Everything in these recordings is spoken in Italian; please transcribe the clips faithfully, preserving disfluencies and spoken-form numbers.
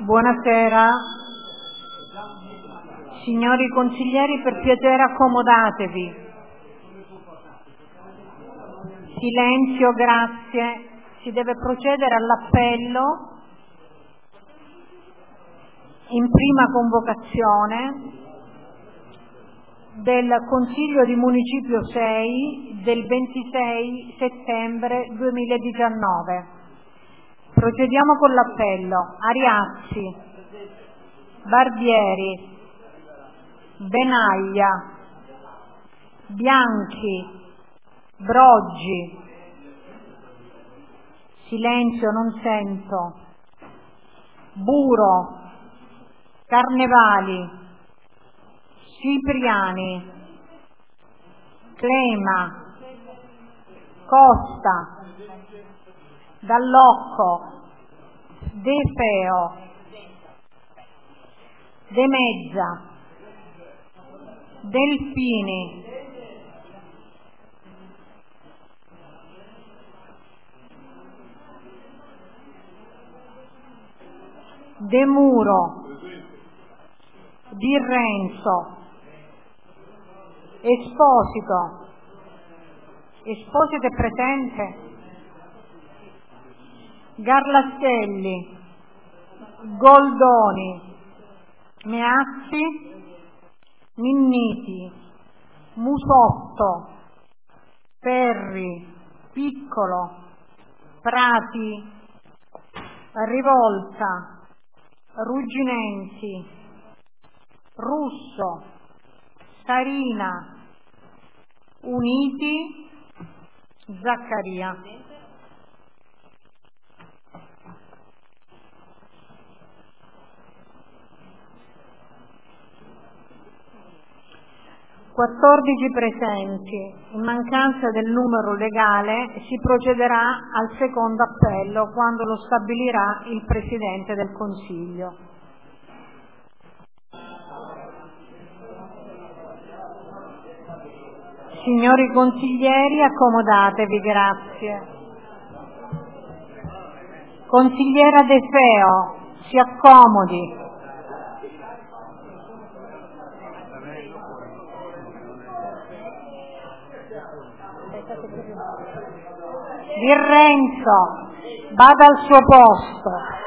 Buonasera. Signori consiglieri, per piacere accomodatevi. Silenzio, grazie. Si deve procedere all'appello in prima convocazione del Consiglio di Municipio sei del ventisei settembre duemiladiciannove. Procediamo con l'appello. Ariazzi, Barbieri, Benaglia, Bianchi, Broggi. Silenzio, non sento. Buro, Carnevali, Cipriani, Clema, Costa, Dall'Occo, De Feo, De Mezza, Delfini, De Muro, Di Renzo, Esposito. Esposito è presente. Garlastelli, Goldoni, Meazzi, Minniti, Musotto, Perri, Piccolo, Prati, Rivolta, Rugginensi, Russo, Sarina, Uniti, Zaccaria. quattordici presenti. In mancanza del numero legale si procederà al secondo appello quando lo stabilirà il Presidente del Consiglio. Signori consiglieri, accomodatevi, grazie. Consigliera De Feo, si accomodi. Di Renzo, vada al suo posto.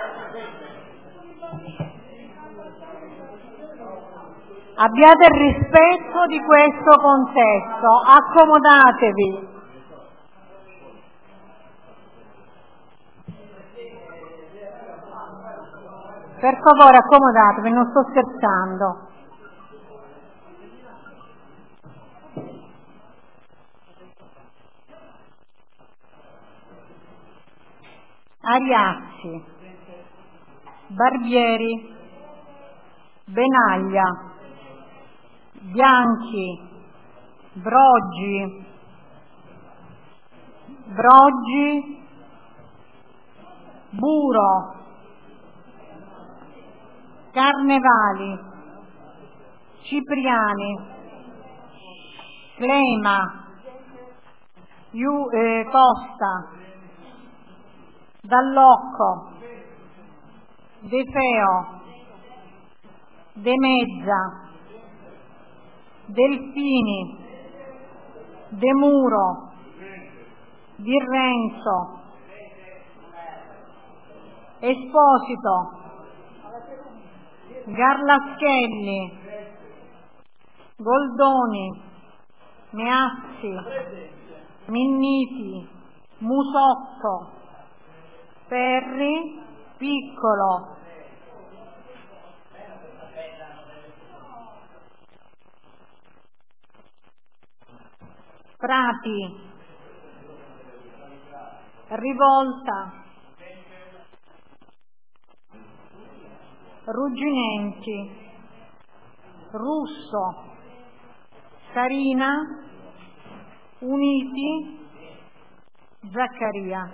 Abbiate il rispetto di questo contesto, accomodatevi. Per favore, accomodatevi, non sto scherzando. Ariazzi, Barbieri, Benaglia, Bianchi, Broggi, Broggi, Buro, Carnevali, Cipriani, Clema, Iu, eh, Costa, Dall'Occo, De Feo, De Mezza, Delfini, De Muro, Di Renzo, Esposito, Garlaschelli, Goldoni, Meazzi, Minniti, Musotto, Perri, Piccolo, Prati, Rivolta, Rugginensi, Russo, Sarina, Uniti, Zaccaria.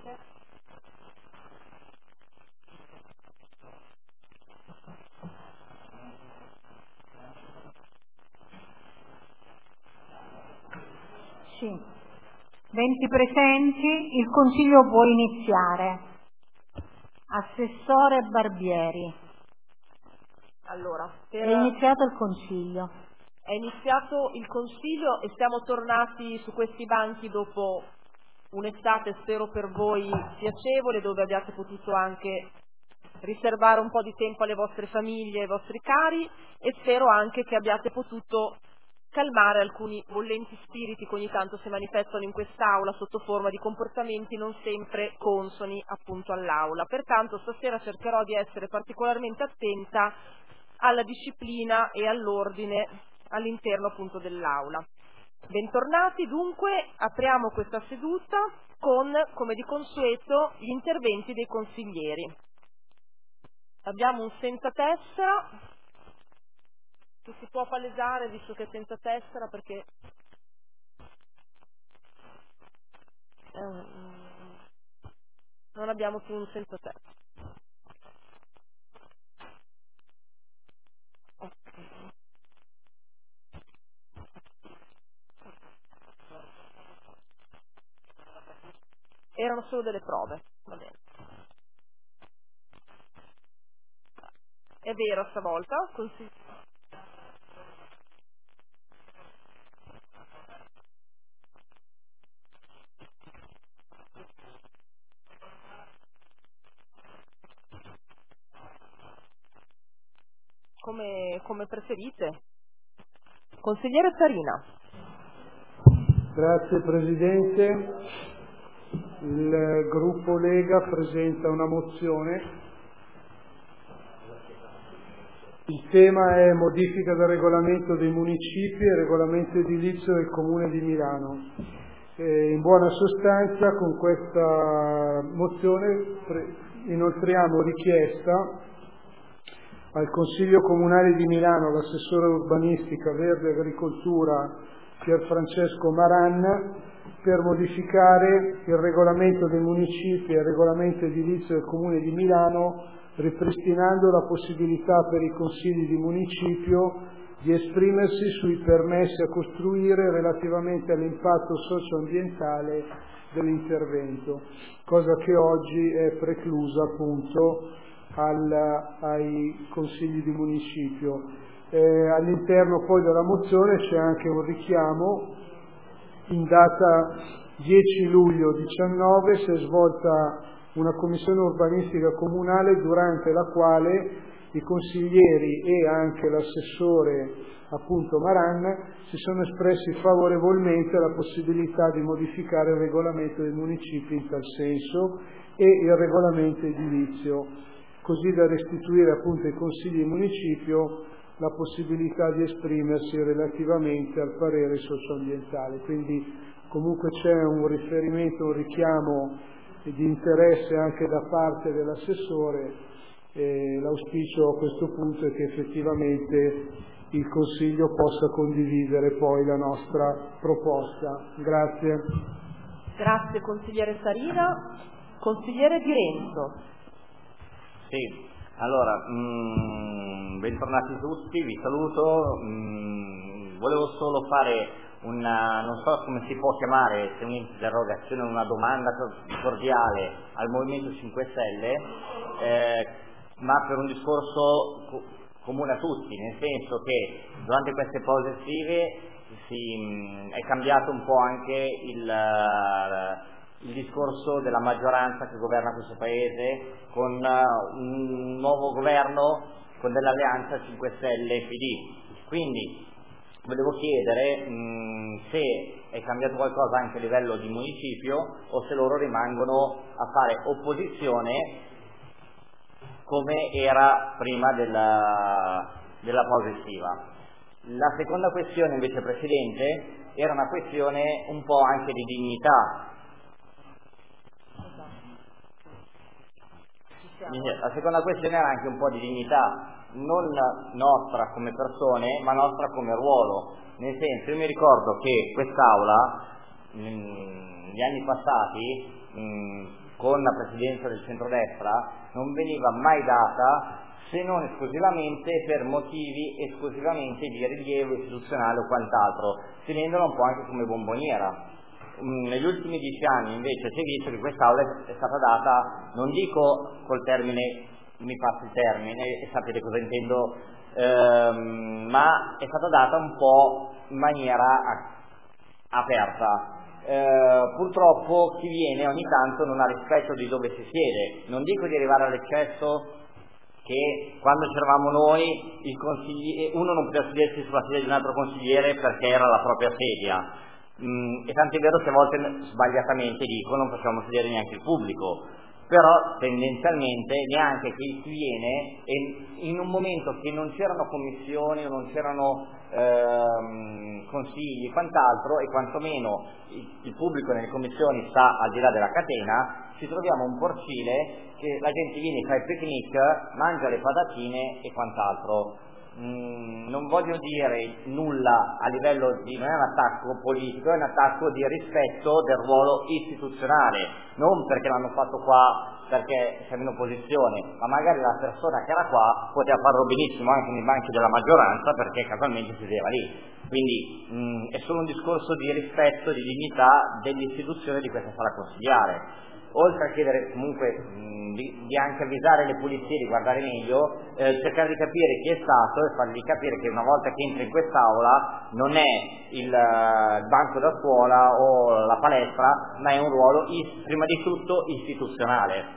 Sì. venti presenti, il Consiglio può iniziare. Assessore Barbieri. Allora, per... È iniziato il Consiglio. È iniziato il Consiglio e siamo tornati su questi banchi dopo un'estate, spero per voi piacevole, dove abbiate potuto anche riservare un po' di tempo alle vostre famiglie, ai vostri cari, e spero anche che abbiate potuto calmare alcuni bollenti spiriti che ogni tanto si manifestano in quest'Aula sotto forma di comportamenti non sempre consoni appunto all'Aula. Pertanto stasera cercherò di essere particolarmente attenta alla disciplina e all'ordine all'interno appunto dell'Aula. Bentornati, dunque apriamo questa seduta con, come di consueto, gli interventi dei consiglieri. Abbiamo un senza tessera che si può palesare visto che è senza tessera perché eh, non abbiamo più un senza tessera. Okay. Erano solo delle prove, va bene. È vero stavolta, consigli... come, come preferite. Consigliere Sarina. Grazie Presidente. Il gruppo Lega presenta una mozione. Il tema è modifica del regolamento dei municipi e regolamento edilizio del Comune di Milano. E in buona sostanza con questa mozione inoltriamo richiesta al Consiglio Comunale di Milano, l'assessore urbanistica, verde e agricoltura Pierfrancesco Maran, per modificare il regolamento dei municipi e il regolamento edilizio del Comune di Milano, ripristinando la possibilità per i consigli di municipio di esprimersi sui permessi a costruire relativamente all'impatto socio-ambientale dell'intervento, cosa che oggi è preclusa appunto al, ai consigli di municipio. Eh, all'interno poi della mozione c'è anche un richiamo. In data dieci luglio diciannove si è svolta una commissione urbanistica comunale durante la quale i consiglieri e anche l'assessore appunto Maran si sono espressi favorevolmente alla possibilità di modificare il regolamento dei municipi in tal senso e il regolamento edilizio, così da restituire appunto ai consigli di municipio la possibilità di esprimersi relativamente al parere socioambientale. Quindi comunque c'è un riferimento, un richiamo di interesse anche da parte dell'assessore, e l'auspicio a questo punto è che effettivamente il Consiglio possa condividere poi la nostra proposta. Grazie. Grazie consigliere Sarina. Consigliere Di Renzo. Sì. Allora, mh, bentornati tutti, vi saluto, mh, volevo solo fare una, non so come si può chiamare, se un'interrogazione o una domanda cordiale al Movimento cinque Stelle, eh, ma per un discorso co- comune a tutti, nel senso che durante queste pause estive si, mh, è cambiato un po' anche il... Uh, il discorso della maggioranza che governa questo Paese, con uh, un nuovo governo, con dell'alleanza cinque Stelle P D. Quindi volevo chiedere mh, se è cambiato qualcosa anche a livello di municipio o se loro rimangono a fare opposizione come era prima della, della pausa estiva. La seconda questione invece, Presidente, era una questione un po' anche di dignità. La seconda questione era anche un po' di dignità, non nostra come persone, ma nostra come ruolo. Nel senso, io mi ricordo che quest'Aula, negli anni passati, mh, con la presidenza del centrodestra, non veniva mai data se non esclusivamente per motivi esclusivamente di rilievo istituzionale o quant'altro, tenendola un po' anche come bomboniera. mh, negli ultimi dieci anni invece si è visto che quest'aula è stata data, non dico col termine, mi passi il termine e sapete cosa intendo, ehm, ma è stata data un po' in maniera aperta. Eh, purtroppo chi viene ogni tanto non ha rispetto di dove si siede, non dico di arrivare all'eccesso che quando c'eravamo noi il consigliere, uno non poteva sedersi sulla sedia di un altro consigliere perché era la propria sedia, mm, e tant'è vero che a volte sbagliatamente dico non facciamo sedere neanche il pubblico, però tendenzialmente neanche chi viene, e in un momento che non c'erano commissioni o non c'erano ehm, consigli e quant'altro, e quantomeno il, il pubblico nelle commissioni sta al di là della catena, ci troviamo un porcile che la gente viene, fa il picnic, mangia le patatine e quant'altro. Mm, non voglio dire nulla a livello di, non è un attacco politico, è un attacco di rispetto del ruolo istituzionale, non perché l'hanno fatto qua perché siamo in opposizione, ma magari la persona che era qua poteva farlo benissimo anche nei banchi della maggioranza perché casualmente si sedeva lì. Quindi mh, è solo un discorso di rispetto, di dignità dell'istituzione di questa sala consigliare. Oltre a chiedere comunque mh, di, di anche avvisare le pulizie, di guardare meglio, eh, cercare di capire chi è stato e fargli capire che una volta che entra in quest'aula non è il, uh, il banco da scuola o la palestra, ma è un ruolo is, prima di tutto istituzionale.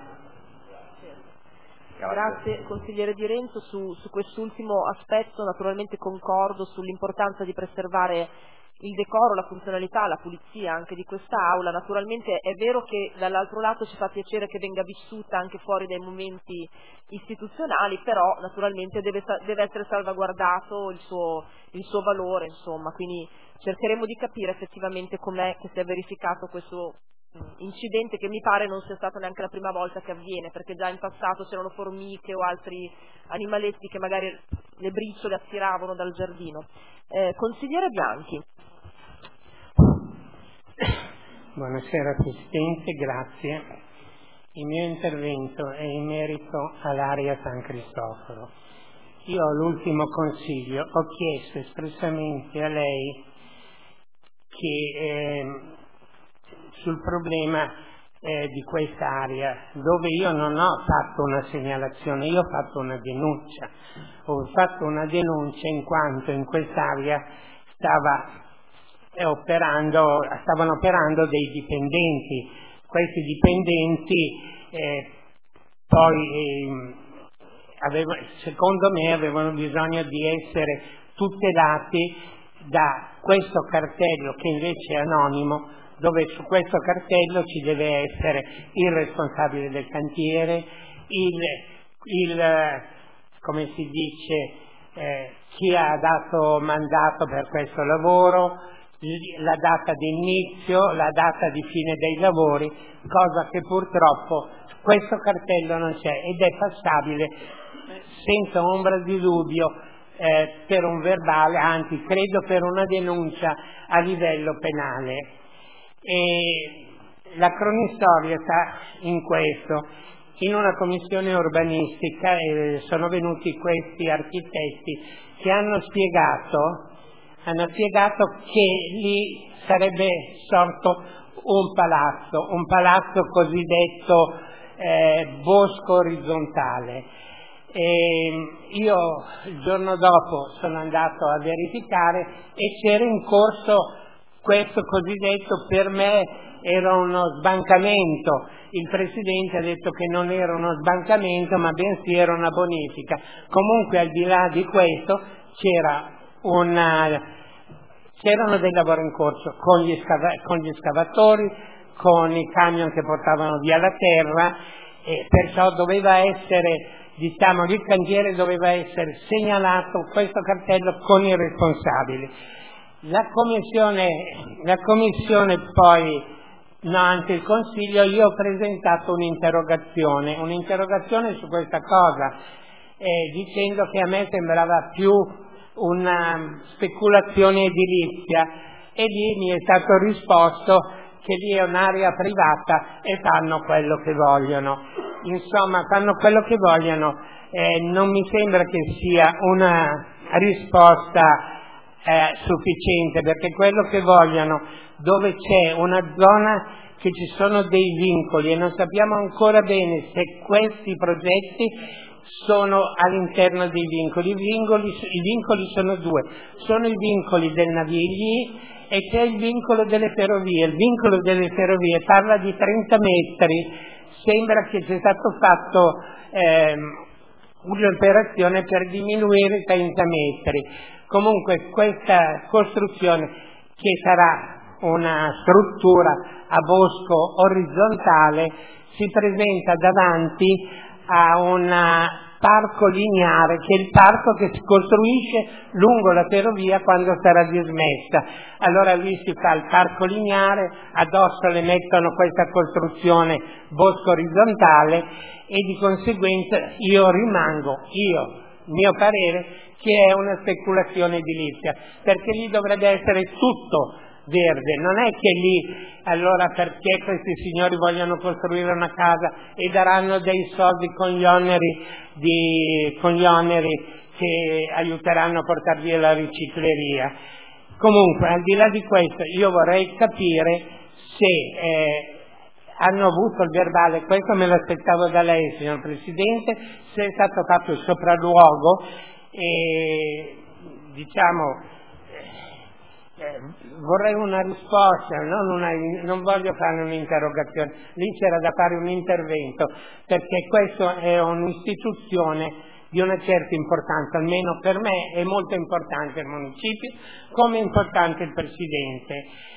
Grazie, Grazie consigliere Di Renzo. Su, su quest'ultimo aspetto naturalmente concordo sull'importanza di preservare il decoro, la funzionalità, la pulizia anche di questa aula. Naturalmente è vero che dall'altro lato ci fa piacere che venga vissuta anche fuori dai momenti istituzionali, però naturalmente deve, deve essere salvaguardato il suo, il suo valore, insomma, quindi cercheremo di capire effettivamente com'è che si è verificato questo incidente, che mi pare non sia stata neanche la prima volta che avviene, perché già in passato c'erano formiche o altri animaletti che magari le briciole attiravano dal giardino. Eh, consigliere Bianchi. Buonasera Presidente, grazie. Il mio intervento è in merito all'area San Cristoforo. Io all'ultimo consiglio ho chiesto espressamente a lei che eh, sul problema eh, di quest'area, dove io non ho fatto una segnalazione, io ho fatto una denuncia. Ho fatto una denuncia in quanto in quest'area stava eh, operando, stavano operando dei dipendenti. Questi dipendenti eh, poi eh, avevo, secondo me avevano bisogno di essere tutelati da questo cartello che invece è anonimo, dove su questo cartello ci deve essere il responsabile del cantiere, il, il come si dice, eh, chi ha dato mandato per questo lavoro, la data di inizio, la data di fine dei lavori, cosa che purtroppo questo cartello non c'è ed è passabile senza ombra di dubbio eh, per un verbale, anzi credo per una denuncia a livello penale. E la cronistoria sta in questo. In una commissione urbanistica eh, sono venuti questi architetti che hanno spiegato hanno spiegato che lì sarebbe sorto un palazzo, un palazzo cosiddetto eh, bosco orizzontale. E io il giorno dopo sono andato a verificare e c'era in corso questo cosiddetto, per me era uno sbancamento. Il Presidente ha detto che non era uno sbancamento ma bensì era una bonifica. Comunque al di là di questo c'era una, c'erano dei lavori in corso con gli, scava, con gli scavatori, con i camion che portavano via la terra, e perciò doveva essere, diciamo, il cantiere doveva essere segnalato questo cartello con i responsabili. La commissione, la commissione poi, no, anche il Consiglio, io ho presentato un'interrogazione, un'interrogazione su questa cosa, eh, dicendo che a me sembrava più una speculazione edilizia, e lì mi è stato risposto che lì è un'area privata e fanno quello che vogliono. Insomma, fanno quello che vogliono. Eh, non mi sembra che sia una risposta eh, sufficiente, perché quello che vogliono, dove c'è una zona che ci sono dei vincoli e non sappiamo ancora bene se questi progetti sono all'interno dei vincoli. I vincoli, i vincoli sono due, sono i vincoli del Navigli e c'è il vincolo delle ferrovie. Il vincolo delle ferrovie parla di trenta metri, sembra che sia stato fatto ehm, un'operazione per diminuire i trenta metri. Comunque questa costruzione, che sarà una struttura a bosco orizzontale, si presenta davanti a un parco lineare, che è il parco che si costruisce lungo la ferrovia quando sarà dismessa. Allora lì si fa il parco lineare, addosso le mettono questa costruzione bosco orizzontale e di conseguenza io rimango, io, mio parere, che è una speculazione edilizia, perché lì dovrebbe essere tutto verde, non è che lì allora perché questi signori vogliono costruire una casa e daranno dei soldi con gli oneri, di, con gli oneri che aiuteranno a portare via la ricicleria. Comunque, al di là di questo, io vorrei capire se eh, hanno avuto il verbale, questo me l'aspettavo da lei, signor Presidente, se è stato fatto il sopralluogo e diciamo Eh, vorrei una risposta, non, una, non voglio fare un'interrogazione, lì c'era da fare un intervento, perché questa è un'istituzione di una certa importanza, almeno per me è molto importante il municipio, come è importante il Presidente.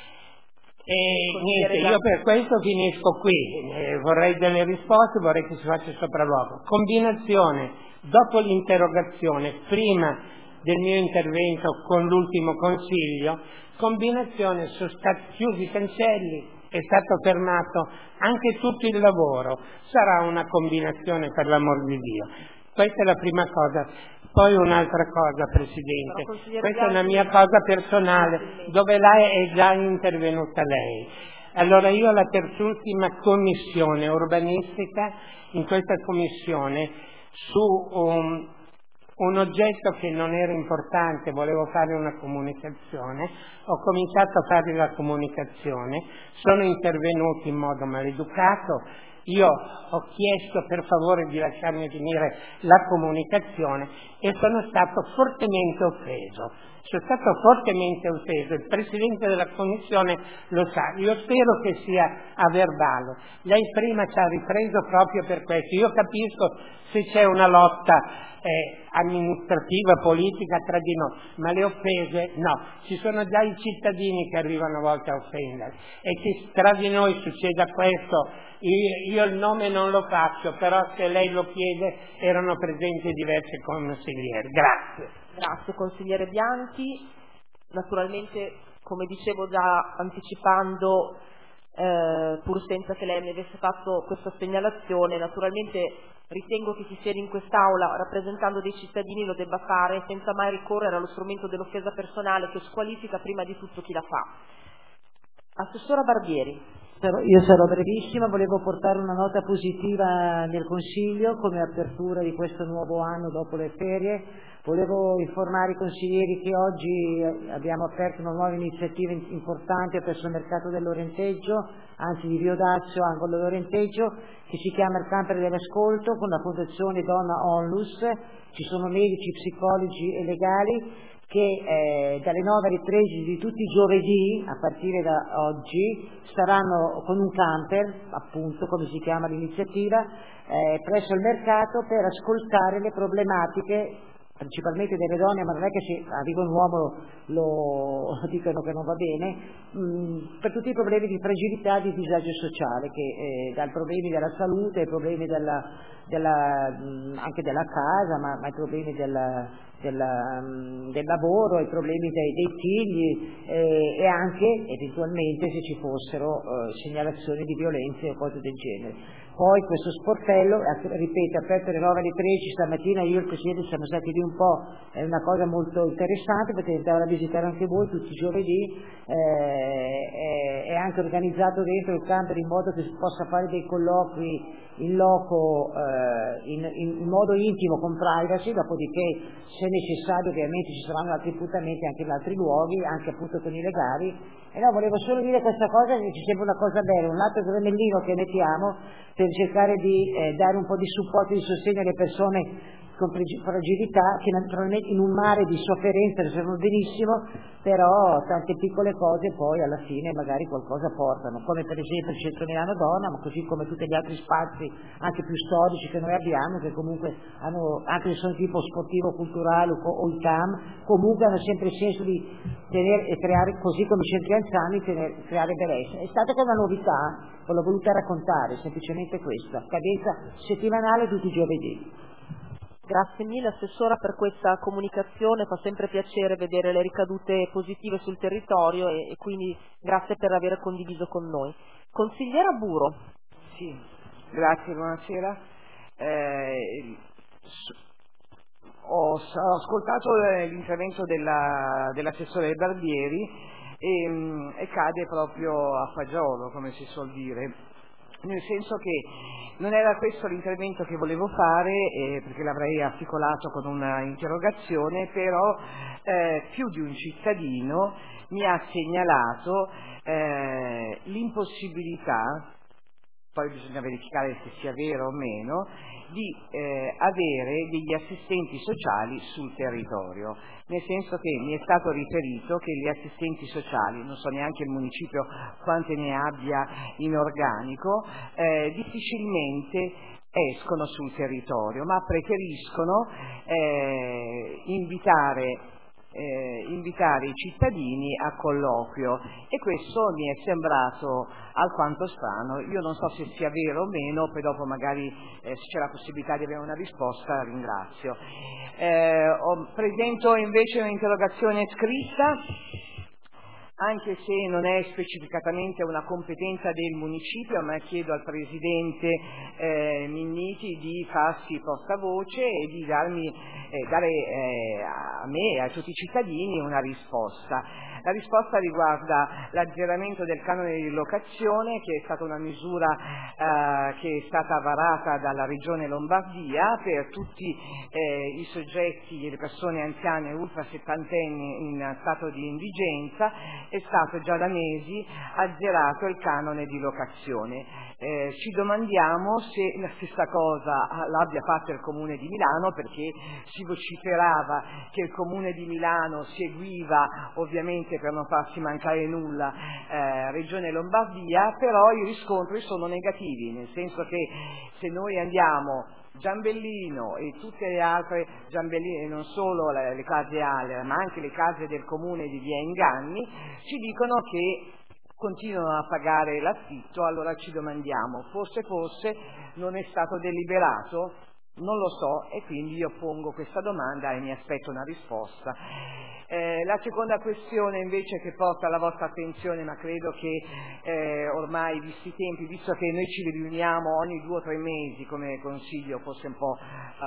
E niente, io per questo finisco qui, eh, vorrei delle risposte, vorrei che si faccia il sopralluogo. Combinazione, dopo l'interrogazione, prima del mio intervento con l'ultimo consiglio, combinazione, sono stati chiusi i cancelli, è stato fermato anche tutto il lavoro, sarà una combinazione per l'amor di Dio. Questa è la prima cosa. Poi un'altra cosa, Presidente, questa è una mia cosa personale, dove lei è già intervenuta lei. Allora io alla terzultima commissione urbanistica, in questa commissione, su un un oggetto che non era importante, volevo fare una comunicazione, ho cominciato a fare la comunicazione, sono intervenuti in modo maleducato, io ho chiesto per favore di lasciarmi finire la comunicazione e sono stato fortemente offeso. Sono stato fortemente offeso, il Presidente della Commissione lo sa, io spero che sia a verbale. Lei prima ci ha ripreso proprio per questo, io capisco se c'è una lotta eh, amministrativa, politica tra di noi, ma le offese no, ci sono già i cittadini che arrivano a volte a offendere e che tra di noi succeda questo, io, io il nome non lo faccio, però se lei lo chiede erano presenti diversi consiglieri. Grazie. Grazie consigliere Bianchi, naturalmente come dicevo già anticipando, eh, pur senza che lei mi avesse fatto questa segnalazione, naturalmente ritengo che chi siede in quest'Aula rappresentando dei cittadini lo debba fare senza mai ricorrere allo strumento dell'offesa personale che squalifica prima di tutto chi la fa. Assessora Barbieri. Io sarò brevissima, volevo portare una nota positiva nel Consiglio come apertura di questo nuovo anno dopo le ferie. Volevo informare i consiglieri che oggi abbiamo aperto una nuova iniziativa importante presso il mercato dell'Orenteggio, anzi di Riodaccio, angolo Lorenteggio, che si chiama il Camper dell'Ascolto con la Fondazione Donna Onlus. Ci sono medici, psicologi e legali che eh, dalle nove alle tredici di tutti i giovedì, a partire da oggi, saranno con un camper, appunto come si chiama l'iniziativa, eh, presso il mercato per ascoltare le problematiche principalmente delle donne, ma non è che se arriva un uomo lo dicono che non va bene, mh, per tutti i problemi di fragilità e di disagio sociale, che eh, dai problemi della salute, ai problemi della, della, mh, anche della casa, ma, ma ai problemi della, della, mh, del lavoro, ai problemi dei, dei figli eh, e anche eventualmente se ci fossero eh, segnalazioni di violenze o cose del genere. Poi questo sportello, ripeto, aperto alle nove alle tredici, stamattina io e il Presidente siamo stati lì un po', è una cosa molto interessante, potete andare a visitare anche voi tutti i giovedì, eh, è, è anche organizzato dentro il camper in modo che si possa fare dei colloqui in loco, eh, in, in, in modo intimo con privacy, dopodiché se necessario ovviamente ci saranno altri appuntamenti anche in altri luoghi, anche appunto con i legali. E no, volevo solo dire questa cosa che ci sembra una cosa bella, un altro granellino che mettiamo per cercare di eh, dare un po' di supporto e di sostegno alle persone con fragilità che naturalmente in un mare di sofferenza lo sanno benissimo, però tante piccole cose poi alla fine magari qualcosa portano, come per esempio il Centro Milano Donna, ma così come tutti gli altri spazi anche più storici che noi abbiamo, che comunque hanno, anche se sono tipo sportivo, culturale o il C A M, comunque hanno sempre il senso di tenere e creare, così come i centri anziani, tenere, creare benessere. È stata come una novità, l'ho voluta raccontare, semplicemente questa, cadenza settimanale tutti i giovedì. Grazie mille Assessora per questa comunicazione, fa sempre piacere vedere le ricadute positive sul territorio e, e quindi grazie per aver condiviso con noi. Consigliera Buro. Sì, grazie, buonasera. Eh, ho, ho ascoltato l'intervento della, dell'assessore Barbieri e, e cade proprio a fagiolo, come si suol dire, nel senso che non era questo l'intervento che volevo fare, eh, perché l'avrei articolato con una interrogazione, però eh, più di un cittadino mi ha segnalato eh, l'impossibilità, poi bisogna verificare se sia vero o meno, di eh, avere degli assistenti sociali sul territorio, nel senso che mi è stato riferito che gli assistenti sociali, non so neanche il municipio quante ne abbia in organico, eh, difficilmente escono sul territorio, ma preferiscono eh, invitare Eh, invitare i cittadini a colloquio, e questo mi è sembrato alquanto strano. Io non so se sia vero o meno, poi dopo magari eh, se c'è la possibilità di avere una risposta ringrazio. Eh, ho, presento invece un'interrogazione scritta, anche se non è specificatamente una competenza del municipio, ma chiedo al Presidente eh, Minniti di farsi portavoce e di darmi, eh, dare eh, a me e a tutti i cittadini una risposta. La risposta riguarda l'azzeramento del canone di locazione, che è stata una misura eh, che è stata varata dalla Regione Lombardia per tutti eh, i soggetti, le persone anziane ultra settantenni in stato di indigenza. È stato già da mesi azzerato il canone di locazione. Eh, ci domandiamo se la stessa cosa l'abbia fatta il Comune di Milano, perché si vociferava che il Comune di Milano seguiva, ovviamente per non farsi mancare nulla, eh, Regione Lombardia, però i riscontri sono negativi, nel senso che se noi andiamo Giambellino e tutte le altre Giambellino, e non solo le, le case Aller, ma anche le case del comune di Via Inganni, ci dicono che continuano a pagare l'affitto. Allora ci domandiamo, forse forse non è stato deliberato? Non lo so, e quindi io pongo questa domanda e mi aspetto una risposta. Eh, la seconda questione invece che porta alla vostra attenzione, ma credo che eh, ormai visti i tempi, visto che noi ci riuniamo ogni due o tre mesi come consiglio, forse un po'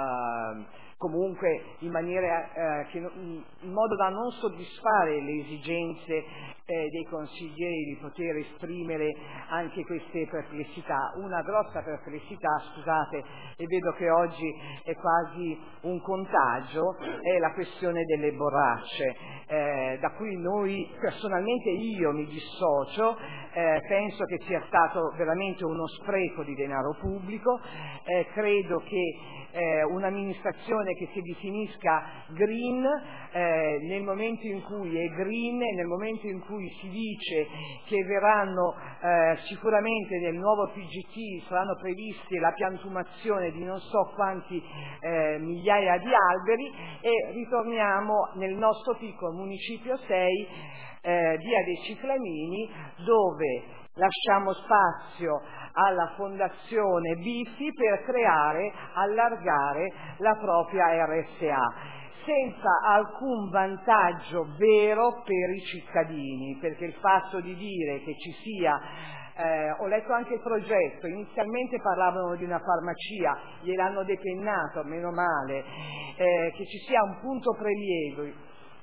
eh, comunque in maniera eh, che, in modo da non soddisfare le esigenze eh, dei consiglieri di poter esprimere anche queste perplessità. Una grossa perplessità, scusate, e vedo che oggi è quasi un contagio, è la questione delle borracce, eh, da cui noi personalmente io mi dissocio. Eh, penso che sia stato veramente uno spreco di denaro pubblico, eh, credo che eh, un'amministrazione che si definisca green, eh, nel momento in cui è green e nel momento in cui si dice che verranno eh, sicuramente nel nuovo P G T saranno previsti la piantumazione di non so quanti eh, migliaia di alberi, e ritorniamo nel nostro piccolo municipio sei, eh, via dei Ciclamini, dove lasciamo spazio alla fondazione Biffi per creare, allargare la propria R S A, senza alcun vantaggio vero per i cittadini, perché il fatto di dire che ci sia, eh, ho letto anche il progetto, inizialmente parlavano di una farmacia, gliel'hanno depennato, meno male, eh, che ci sia un punto prelievo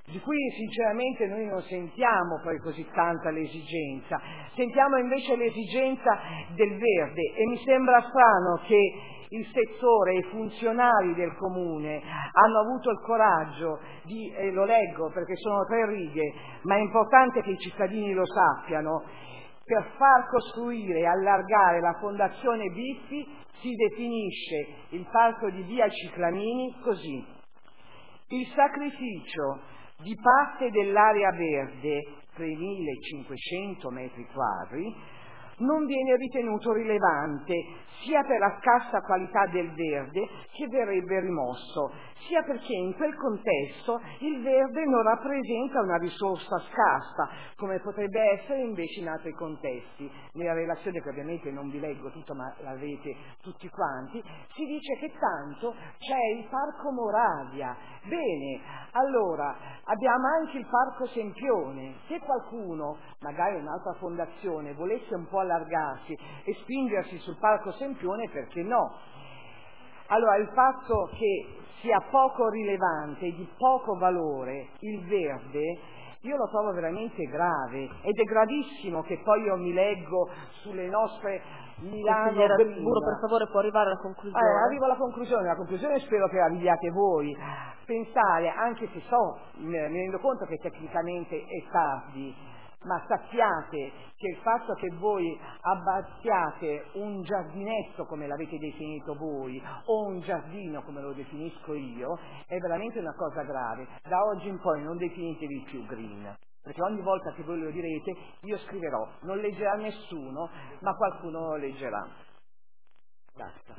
di cui sinceramente noi non sentiamo poi così tanta l'esigenza, sentiamo invece l'esigenza del verde, e mi sembra strano che il settore e i funzionari del comune hanno avuto il coraggio di, e lo leggo perché sono tre righe, ma è importante che i cittadini lo sappiano, per far costruire e allargare la Fondazione Biffi si definisce il parco di via Ciclamini così: il sacrificio di parte dell'area verde, tremilacinquecento metri quadri, non viene ritenuto rilevante sia per la scarsa qualità del verde che verrebbe rimosso, sia perché in quel contesto il verde non rappresenta una risorsa scarsa, come potrebbe essere invece in altri contesti. Nella relazione, che ovviamente non vi leggo tutto, ma l'avete tutti quanti, si dice che tanto c'è il Parco Moravia. Bene, allora abbiamo anche il Parco Sempione. Se qualcuno, magari un'altra fondazione, volesse un po' allargarsi e spingersi sul Parco Sempione, perché no? Allora, il fatto che sia poco rilevante e di poco valore il verde, io lo trovo veramente grave, ed è gravissimo che poi io mi leggo sulle nostre Milano Green. Muro, per favore, può arrivare alla conclusione. Eh, arrivo alla conclusione, la conclusione spero che arriviate voi. Pensare, anche se so, mi rendo conto che tecnicamente è tardi, ma sappiate che il fatto che voi abbattiate un giardinetto, come l'avete definito voi, o un giardino, come lo definisco io, è veramente una cosa grave. Da oggi in poi non definitevi più green, perché ogni volta che voi lo direte io scriverò: non leggerà nessuno, ma qualcuno lo leggerà. Basta.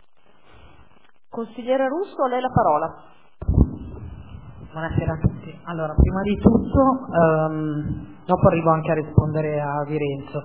Consigliere Russo, a lei la parola. Buonasera a tutti. Allora, prima di tutto, um, dopo arrivo anche a rispondere a Virenzo.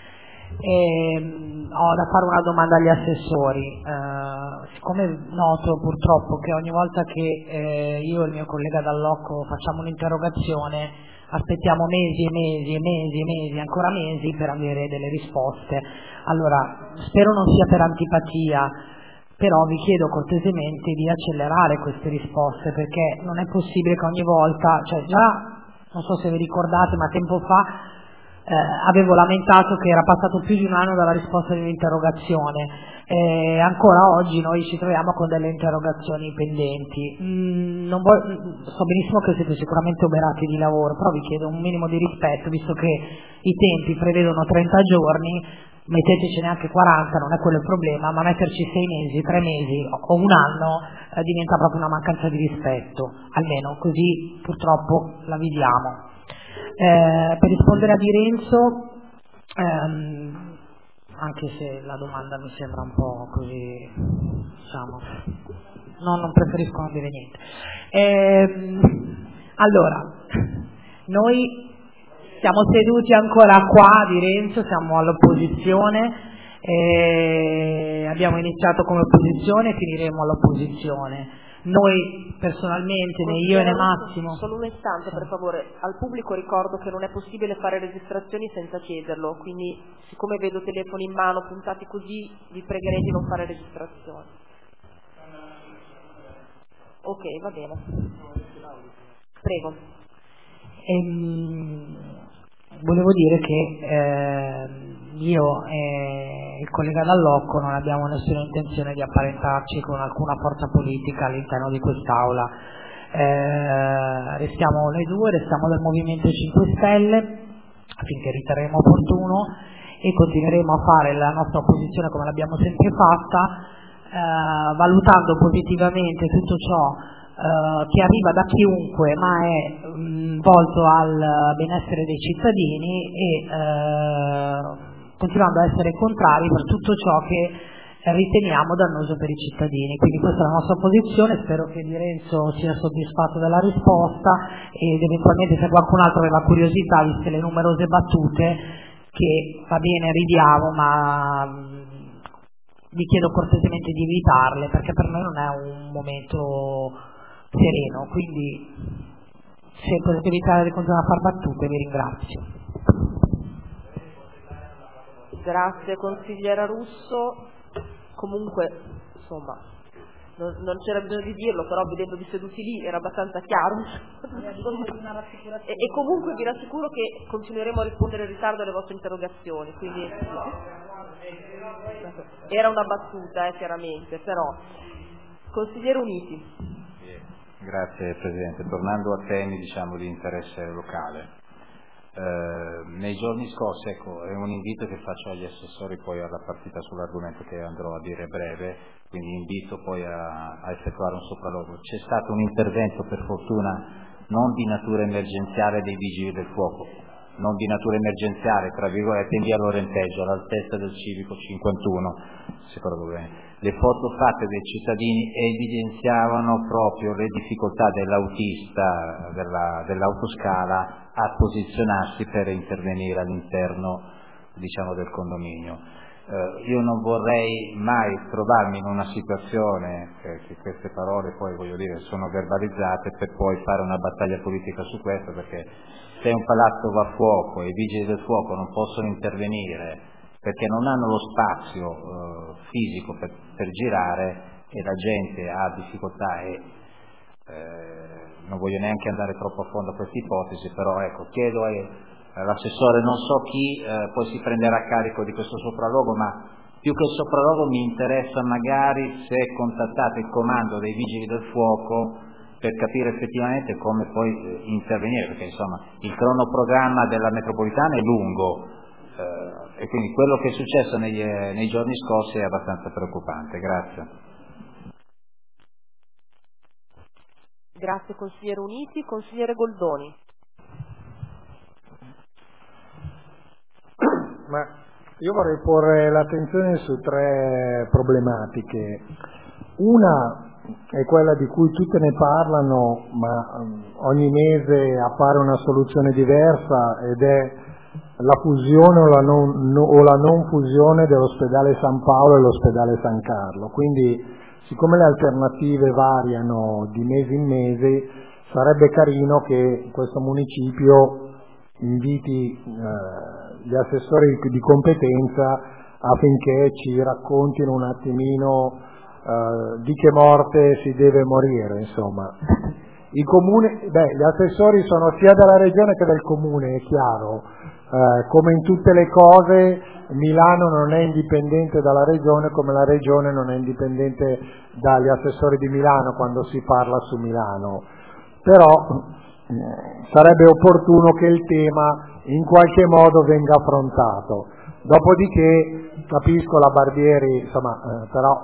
E, um, ho da fare una domanda agli assessori. Uh, siccome noto purtroppo che ogni volta che eh, io e il mio collega Dall'Occo facciamo un'interrogazione, aspettiamo mesi e mesi e mesi e mesi, ancora mesi, per avere delle risposte. Allora, spero non sia per antipatia, però vi chiedo cortesemente di accelerare queste risposte, perché non è possibile che ogni volta, cioè già, non so se vi ricordate, ma tempo fa eh, avevo lamentato che era passato più di un anno dalla risposta di un'interrogazione, e ancora oggi noi ci troviamo con delle interrogazioni pendenti. Mm, non voglio, so benissimo che siete sicuramente oberati di lavoro, però vi chiedo un minimo di rispetto, visto che i tempi prevedono trenta giorni, mettetecene anche quaranta, non è quello il problema, ma metterci sei mesi, tre mesi o un anno eh, diventa proprio una mancanza di rispetto, almeno così purtroppo la viviamo. Eh, per rispondere a Di Renzo, ehm, anche se la domanda mi sembra un po' così, diciamo, no, non preferisco non dire niente. Eh, allora, noi siamo seduti ancora qua, Di Renzo, siamo all'opposizione, eh, abbiamo iniziato come opposizione e finiremo all'opposizione. Noi personalmente, né io né Massimo... Solo un istante, per favore. Al pubblico ricordo che non è possibile fare registrazioni senza chiederlo, quindi siccome vedo telefoni in mano puntati così, vi pregherei di non fare registrazioni. Ok, va bene. Prego. Ehm... Volevo dire che eh, io e il collega Dall'Occo non abbiamo nessuna intenzione di apparentarci con alcuna forza politica all'interno di quest'Aula. Eh, restiamo noi due, restiamo del Movimento cinque Stelle finché riterremo opportuno e continueremo a fare la nostra opposizione come l'abbiamo sempre fatta, eh, valutando positivamente tutto ciò Uh, che arriva da chiunque, ma è um, volto al benessere dei cittadini e uh, continuando a essere contrari per tutto ciò che riteniamo dannoso per i cittadini. Quindi questa è la nostra posizione, spero che Di Renzo sia soddisfatto della risposta ed eventualmente se qualcun altro aveva curiosità, viste le numerose battute, che va bene, ridiamo, ma um, vi chiedo cortesemente di evitarle, perché per noi non è un momento sereno, quindi se potete evitare di continuare a far battute vi ringrazio. Grazie consigliera Russo. Comunque, insomma, non, non c'era bisogno di dirlo, però vedendovi seduti lì era abbastanza chiaro. e, e comunque vi rassicuro che continueremo a rispondere in ritardo alle vostre interrogazioni, quindi era una battuta, eh, chiaramente, però. Consigliere Uniti. Grazie Presidente. Tornando a temi, diciamo, di interesse locale. Eh, nei giorni scorsi, ecco, è un invito che faccio agli assessori poi alla partita sull'argomento che andrò a dire breve, quindi invito poi a, a effettuare un sopralluogo. C'è stato un intervento, per fortuna, non di natura emergenziale dei vigili del fuoco, non di natura emergenziale, tra virgolette, in via Lorenteggio, all'altezza del civico cinquantuno, se ricordo bene. Le foto fatte dai cittadini evidenziavano proprio le difficoltà dell'autista della, dell'autoscala a posizionarsi per intervenire all'interno, diciamo, del condominio. Eh, io non vorrei mai trovarmi in una situazione eh, che queste parole poi, voglio dire, sono verbalizzate per poi fare una battaglia politica su questo, perché se un palazzo va a fuoco e i vigili del fuoco non possono intervenire perché non hanno lo spazio eh, fisico per, per girare e la gente ha difficoltà e eh, non voglio neanche andare troppo a fondo a questa ipotesi, però ecco, chiedo ai, all'assessore, non so chi eh, poi si prenderà a carico di questo sopralluogo, ma più che il sopralluogo mi interessa magari se contattate il comando dei vigili del fuoco per capire effettivamente come poi eh, intervenire, perché insomma il cronoprogramma della metropolitana è lungo eh, e quindi quello che è successo negli, eh, nei giorni scorsi è abbastanza preoccupante. Grazie. Grazie consigliere Uniti. Consigliere Goldoni. Ma io vorrei porre l'attenzione su tre problematiche. Una è quella di cui tutte ne parlano, ma ogni mese appare una soluzione diversa, ed è la fusione o la non, no, o la non fusione dell'ospedale San Paolo e l'ospedale San Carlo. Quindi, siccome le alternative variano di mese in mese, sarebbe carino che questo municipio inviti eh, gli assessori di competenza affinché ci raccontino un attimino eh, di che morte si deve morire, insomma. I comuni, beh, gli assessori sono sia della regione che del comune, è chiaro. Eh, come in tutte le cose, Milano non è indipendente dalla regione, come la regione non è indipendente dagli assessori di Milano quando si parla su Milano. Però eh, sarebbe opportuno che il tema in qualche modo venga affrontato. Dopodiché capisco la Barbieri, insomma, eh, però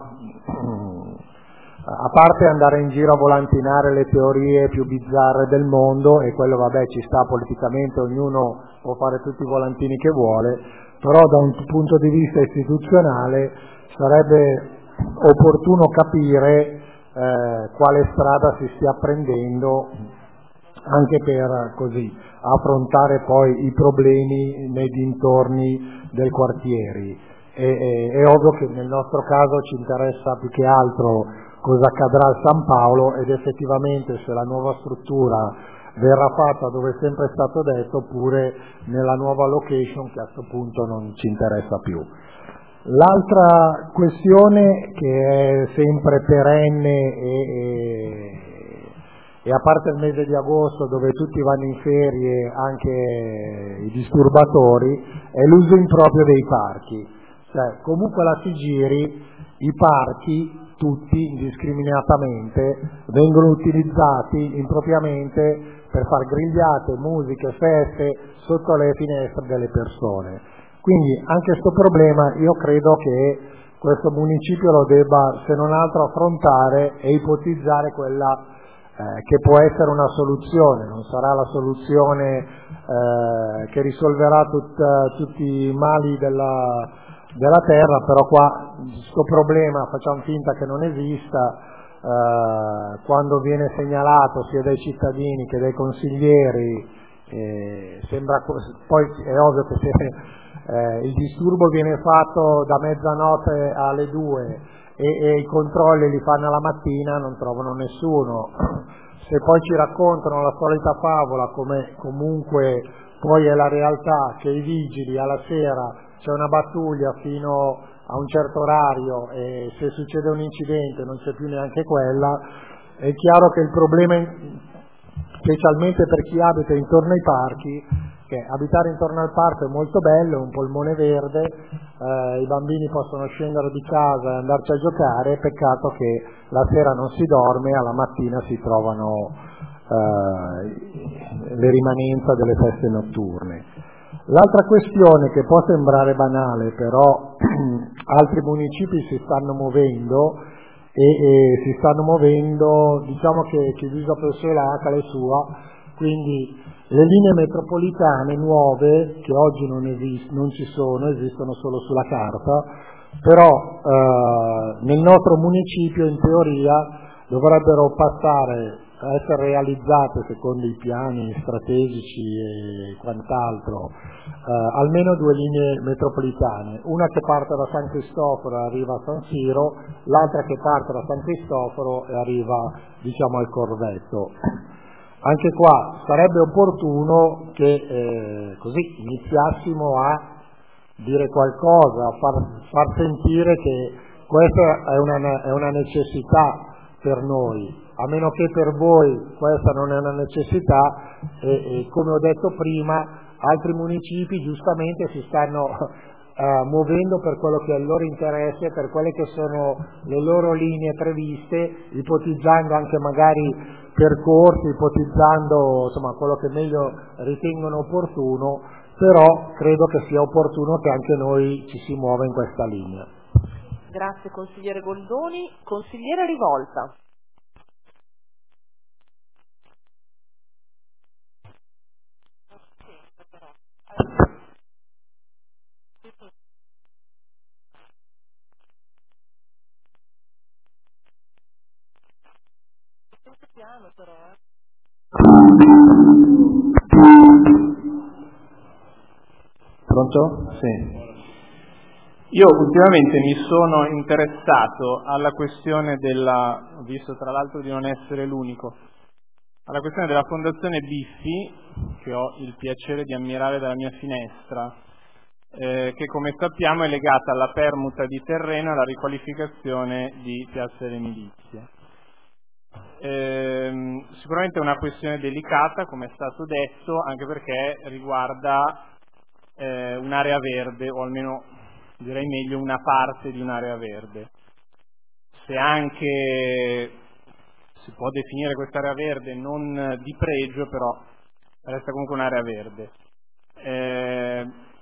a parte andare in giro a volantinare le teorie più bizzarre del mondo, e quello vabbè ci sta politicamente, ognuno può fare tutti i volantini che vuole, però da un punto di vista istituzionale sarebbe opportuno capire eh, quale strada si stia prendendo anche per così affrontare poi i problemi nei dintorni del quartieri. E, e, è ovvio che nel nostro caso ci interessa più che altro cosa accadrà a San Paolo, ed effettivamente se la nuova struttura verrà fatta dove è sempre stato detto, oppure nella nuova location, che a questo punto non ci interessa più. L'altra questione che è sempre perenne e, e, e a parte il mese di agosto dove tutti vanno in ferie, anche i disturbatori, è l'uso improprio dei parchi. Cioè, comunque la si giri, i parchi tutti indiscriminatamente vengono utilizzati impropriamente per far grigliate, musiche, feste sotto le finestre delle persone. Quindi anche questo problema io credo che questo municipio lo debba, se non altro, affrontare e ipotizzare quella eh, che può essere una soluzione. Non sarà la soluzione eh, che risolverà tut, tutti i mali della della terra, però qua questo problema facciamo finta che non esista. Eh, quando viene segnalato sia dai cittadini che dai consiglieri, eh, sembra, poi è ovvio che se eh, il disturbo viene fatto da mezzanotte alle due e, e i controlli li fanno alla mattina, non trovano nessuno. Se poi ci raccontano la solita favola, come comunque poi è la realtà, che i vigili alla sera c'è una pattuglia fino a un certo orario e se succede un incidente non c'è più neanche quella, è chiaro che il problema, specialmente per chi abita intorno ai parchi, che abitare intorno al parco è molto bello, è un polmone verde, eh, i bambini possono scendere di casa e andarci a giocare, peccato che la sera non si dorme, alla mattina si trovano eh, le rimanenze delle feste notturne. L'altra questione, che può sembrare banale, però altri municipi si stanno muovendo e, e si stanno muovendo, diciamo che chi vive per sé la cale sua, quindi le linee metropolitane nuove, che oggi non, esist- non ci sono, esistono solo sulla carta, però eh, nel nostro municipio in teoria dovrebbero passare a essere realizzate secondo i piani strategici e quant'altro eh, almeno due linee metropolitane, una che parte da San Cristoforo e arriva a San Siro, l'altra che parte da San Cristoforo e arriva, diciamo, al Corvetto. Anche qua sarebbe opportuno che eh, così iniziassimo a dire qualcosa, a far, far sentire che questa è una, è una necessità per noi, a meno che per voi questa non è una necessità e, e come ho detto prima altri municipi giustamente si stanno uh, muovendo per quello che è il loro interesse, per quelle che sono le loro linee previste, ipotizzando anche magari percorsi, ipotizzando insomma quello che meglio ritengono opportuno, però credo che sia opportuno che anche noi ci si muova in questa linea. Grazie consigliere Goldoni. Consigliere Rivolta. Pronto? Sì. Io ultimamente mi sono interessato alla questione della, ho visto tra l'altro di non essere l'unico, alla questione della Fondazione Biffi, che ho il piacere di ammirare dalla mia finestra, eh, che come sappiamo è legata alla permuta di terreno e alla riqualificazione di Piazza delle Milizie. Eh, sicuramente è una questione delicata, come è stato detto, anche perché riguarda eh, un'area verde, o almeno direi meglio una parte di un'area verde. Se anche si può definire quest'area verde non di pregio, però resta comunque un'area verde. Eh,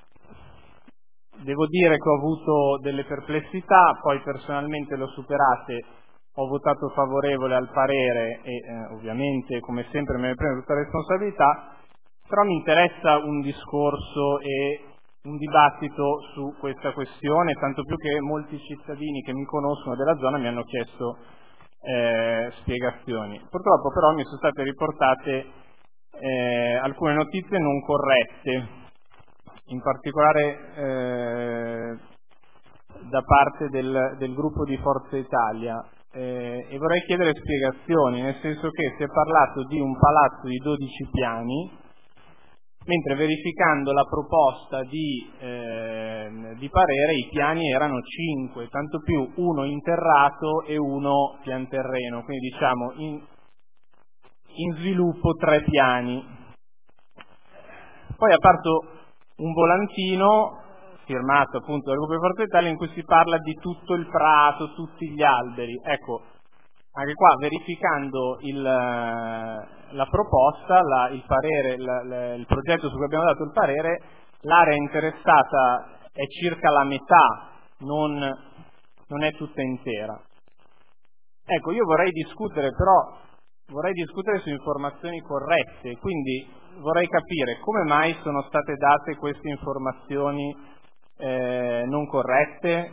devo dire che ho avuto delle perplessità, poi personalmente le ho superate, ho votato favorevole al parere e eh, ovviamente come sempre me ne prendo tutta la responsabilità, però mi interessa un discorso e un dibattito su questa questione, tanto più che molti cittadini che mi conoscono della zona mi hanno chiesto eh, spiegazioni. Purtroppo però mi sono state riportate eh, alcune notizie non corrette, in particolare eh, da parte del, del gruppo di Forza Italia, eh, e vorrei chiedere spiegazioni, nel senso che si è parlato di un palazzo di dodici piani, mentre verificando la proposta di, eh, di parere i piani erano cinque, tanto più uno interrato e uno pianterreno, quindi diciamo in, in sviluppo tre piani. Poi è apparso un volantino firmato appunto dal gruppo di Forza Italia in cui si parla di tutto il prato, tutti gli alberi. Ecco, anche qua verificando il, la proposta, la, il parere, la, la, il progetto su cui abbiamo dato il parere, l'area interessata è circa la metà, non, non è tutta intera. Ecco, io vorrei discutere però, vorrei discutere su informazioni corrette, quindi vorrei capire come mai sono state date queste informazioni eh, non corrette.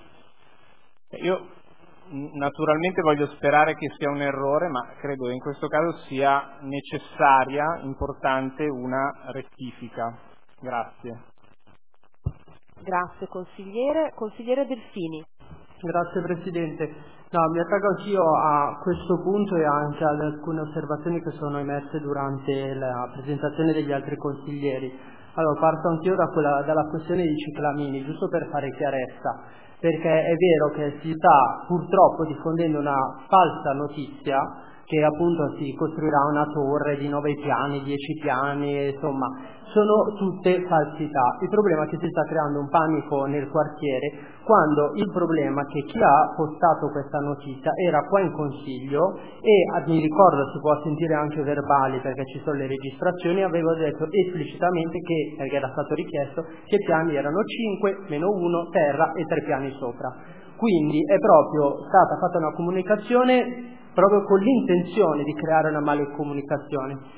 Io naturalmente voglio sperare che sia un errore, ma credo che in questo caso sia necessaria, importante, una rettifica. Grazie. Grazie consigliere. Consigliere Delfini. Grazie Presidente. No, mi attacco anch'io a questo punto e anche ad alcune osservazioni che sono emerse durante la presentazione degli altri consiglieri. Allora, parto anch'io da quella, dalla questione dei ciclamini, giusto per fare chiarezza. perché è vero che si sta purtroppo diffondendo una falsa notizia che appunto si costruirà una torre di nove piani, dieci piani, insomma, sono tutte falsità. Il problema è che si sta creando un panico nel quartiere, quando il problema è che chi ha postato questa notizia era qua in consiglio e, mi ricordo, si può sentire anche verbali perché ci sono le registrazioni, avevo detto esplicitamente che, perché era stato richiesto, che i piani erano cinque, meno uno, terra e tre piani sopra. Quindi è proprio stata fatta una comunicazione proprio con l'intenzione di creare una malecomunicazione.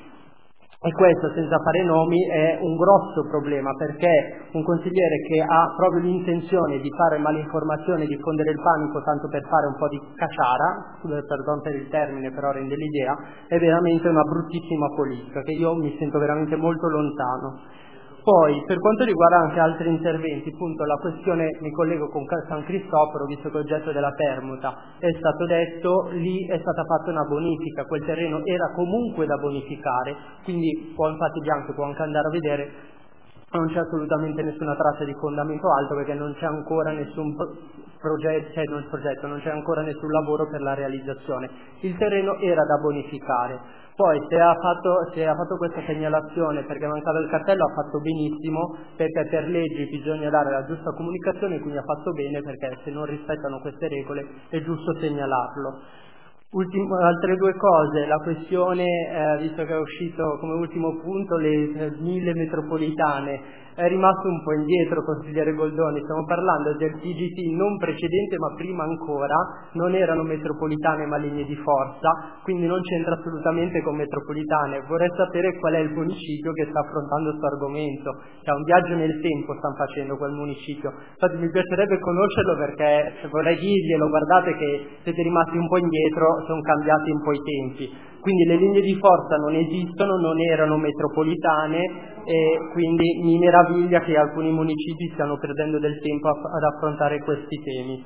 E questo, senza fare nomi, è un grosso problema, perché un consigliere che ha proprio l'intenzione di fare malinformazione, diffondere il panico tanto per fare un po' di cacciara, perdon per il termine, però rende l'idea, è veramente una bruttissima politica, che io mi sento veramente molto lontano. Poi, per quanto riguarda anche altri interventi, appunto la questione, mi collego con San Cristoforo, visto che è oggetto della permuta, è stato detto, lì è stata fatta una bonifica, quel terreno era comunque da bonificare, quindi può, infatti Bianco può anche andare a vedere, non c'è assolutamente nessuna traccia di fondamento alto, perché non c'è ancora nessun progetto, cioè non progetto, non c'è ancora nessun lavoro per la realizzazione. Il terreno era da bonificare. Poi se ha, fatto, se ha fatto questa segnalazione perché mancava il cartello ha fatto benissimo, perché per legge bisogna dare la giusta comunicazione, quindi ha fatto bene, perché se non rispettano queste regole è giusto segnalarlo. Ultimo, altre due cose, la questione, eh, visto che è uscito come ultimo punto le eh, mille metropolitane, è rimasto un po' indietro consigliere Goldoni, stiamo parlando del T G T non precedente ma prima ancora, non erano metropolitane ma linee di forza, quindi non c'entra assolutamente con metropolitane. Vorrei sapere qual è il municipio che sta affrontando questo argomento, cioè un viaggio nel tempo stanno facendo quel municipio, infatti mi piacerebbe conoscerlo, perché vorrei dirglielo, guardate che siete rimasti un po' indietro, sono cambiati un po' i tempi. Quindi le linee di forza non esistono, non erano metropolitane, e quindi mi meraviglia che alcuni municipi stiano perdendo del tempo ad affrontare questi temi.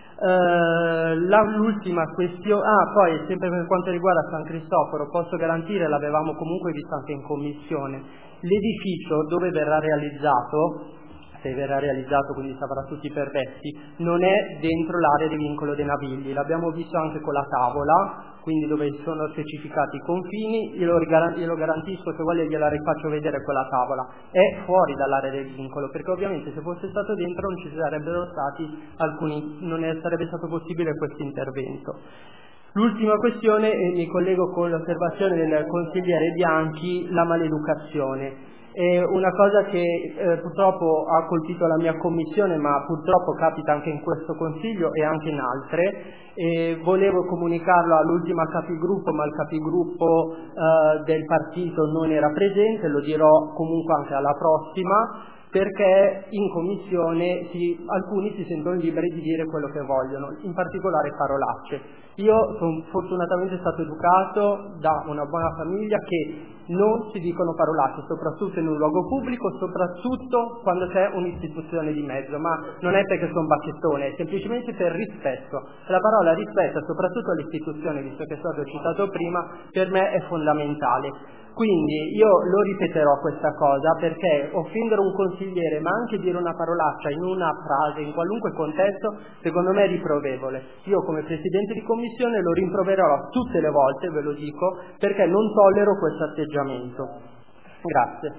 Uh, la, l'ultima questione, ah poi sempre per quanto riguarda San Cristoforo, posso garantire, l'avevamo comunque visto anche in commissione, l'edificio dove verrà realizzato, se verrà realizzato, quindi saprà tutti i permessi, non è dentro l'area di vincolo dei Navigli, l'abbiamo visto anche con la tavola, quindi dove sono specificati i confini, glielo, glielo garantisco, se vuole gliela rifaccio vedere quella tavola, è fuori dall'area del vincolo, perché ovviamente se fosse stato dentro non ci sarebbero stati alcuni, non è, sarebbe stato possibile questo intervento. L'ultima questione, e mi collego con l'osservazione del consigliere Bianchi, la maleducazione. È una cosa che eh, purtroppo ha colpito la mia commissione, ma purtroppo capita anche in questo consiglio e anche in altre, e volevo comunicarlo all'ultima capigruppo, ma il capigruppo eh, del partito non era presente, lo dirò comunque anche alla prossima, perché in commissione si, alcuni si sentono liberi di dire quello che vogliono, in particolare parolacce. Io sono fortunatamente stato educato da una buona famiglia che non si dicono parolacce, soprattutto in un luogo pubblico, soprattutto quando c'è un'istituzione di mezzo, ma non è perché sono bacchettone, è semplicemente per rispetto. La parola rispetto, soprattutto all'istituzione, visto che è stato citato prima, per me è fondamentale. Quindi io lo ripeterò questa cosa, perché offendere un consigliere, ma anche dire una parolaccia in una frase, in qualunque contesto, secondo me è riprovevole. Io come Presidente di Commissione lo rimproverò tutte le volte, ve lo dico, perché non tollero questo atteggiamento. Grazie.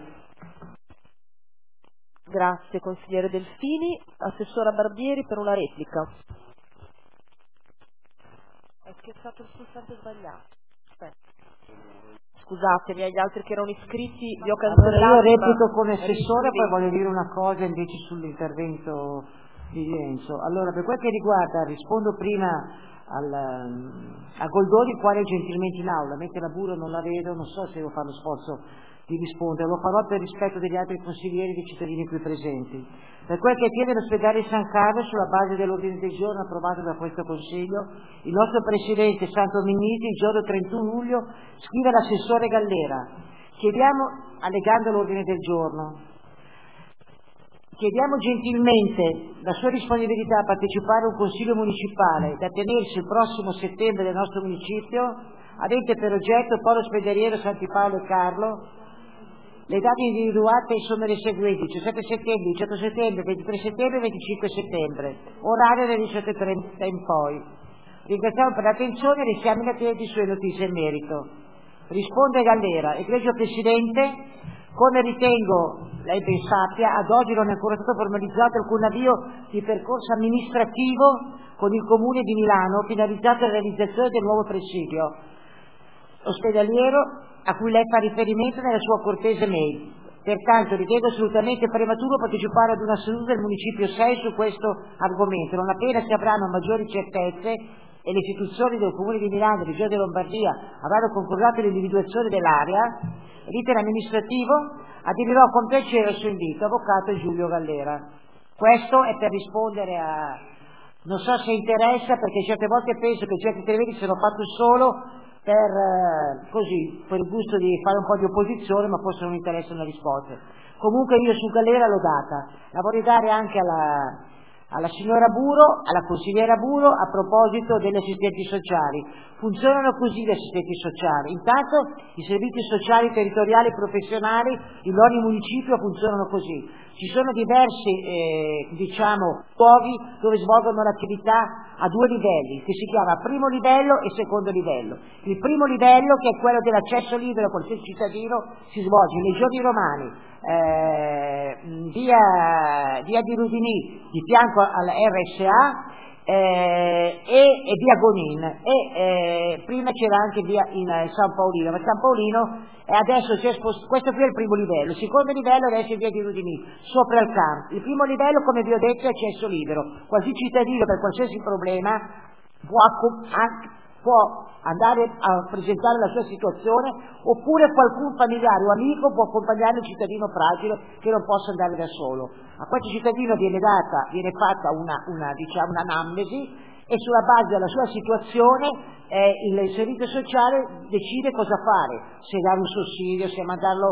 Grazie consigliere Delfini. Assessora Barbieri per una replica. È schiacciato il pulsante sbagliato. Aspetta. Scusatemi, agli altri che erano iscritti vi ho cancellato. Allora io replico come assessore, poi voglio dire una cosa invece sull'intervento di Lienzo. Allora, per quel che riguarda, rispondo prima al, a Goldoni, quale gentilmente in aula, mentre la Buro non la vedo, non so se devo fare lo sforzo di rispondere, lo farò per rispetto degli altri consiglieri e dei cittadini qui presenti. Per quel che attiene all'ospedale San Carlo, sulla base dell'ordine del giorno approvato da questo Consiglio, il nostro Presidente Santo Minniti il giorno trentuno luglio scrive all'assessore Gallera: chiediamo, allegando l'ordine del giorno, chiediamo gentilmente la sua disponibilità a partecipare a un Consiglio municipale da tenersi il prossimo settembre del nostro municipio, avente per oggetto Polo Ospedaliero Santi Paolo e Carlo, Le date individuate sono le seguenti: diciassette settembre, diciotto settembre, ventitré settembre e venticinque settembre, orario dalle diciotto e trenta in poi. Ringraziamo per l'attenzione e restiamo in attesa di sue notizie in merito. Risponde Gallera: Egregio Presidente, come ritengo lei ben sappia, ad oggi non è ancora stato formalizzato alcun avvio di percorso amministrativo con il Comune di Milano finalizzato alla realizzazione del nuovo presidio ospedaliero a cui lei fa riferimento nella sua cortese mail. Pertanto ritengo assolutamente prematuro partecipare ad una seduta del Municipio sei su questo argomento, non appena si avranno maggiori certezze e le istituzioni del Comune di Milano e Regione di Lombardia avranno concordato l'individuazione dell'area, l'iter amministrativo, aderirò con piacere al suo invito. Avvocato Giulio Gallera. Questo è per rispondere a... non so se interessa, perché certe volte penso che certi interventi siano fatti solo per eh, così, per il gusto di fare un po' di opposizione, ma forse non interessano le risposte. Comunque io su Gallera l'ho data, la vorrei dare anche alla, alla signora Buro, alla consigliera Buro, a proposito degli assistenti sociali. Funzionano così gli assistenti sociali: intanto i servizi sociali territoriali e professionali in ogni municipio funzionano così. Ci sono diversi eh, diciamo luoghi dove svolgono l'attività a due livelli, che si chiama primo livello e secondo livello. Il primo livello, che è quello dell'accesso libero a qualsiasi cittadino, si svolge nei Giorni Romani, eh, via, via di Rudinì, di fianco alla R S A, Eh, e, e via Gonin, e eh, prima c'era anche via in eh, San Paolino, ma San Paolino eh, adesso c'è spost- questo qui è il primo livello. Il secondo livello adesso è via di Rudinì, sopra il campo. Il primo livello, come vi ho detto, è accesso libero, qualsiasi cittadino per qualsiasi problema può, accom- anche, può andare a presentare la sua situazione, oppure qualcun familiare o amico può accompagnare un cittadino fragile che non possa andare da solo. A questo cittadino viene data, viene fatta una, una diciamo un'anamnesi, e sulla base della sua situazione eh, il servizio sociale decide cosa fare, se dare un sussidio, se mandarlo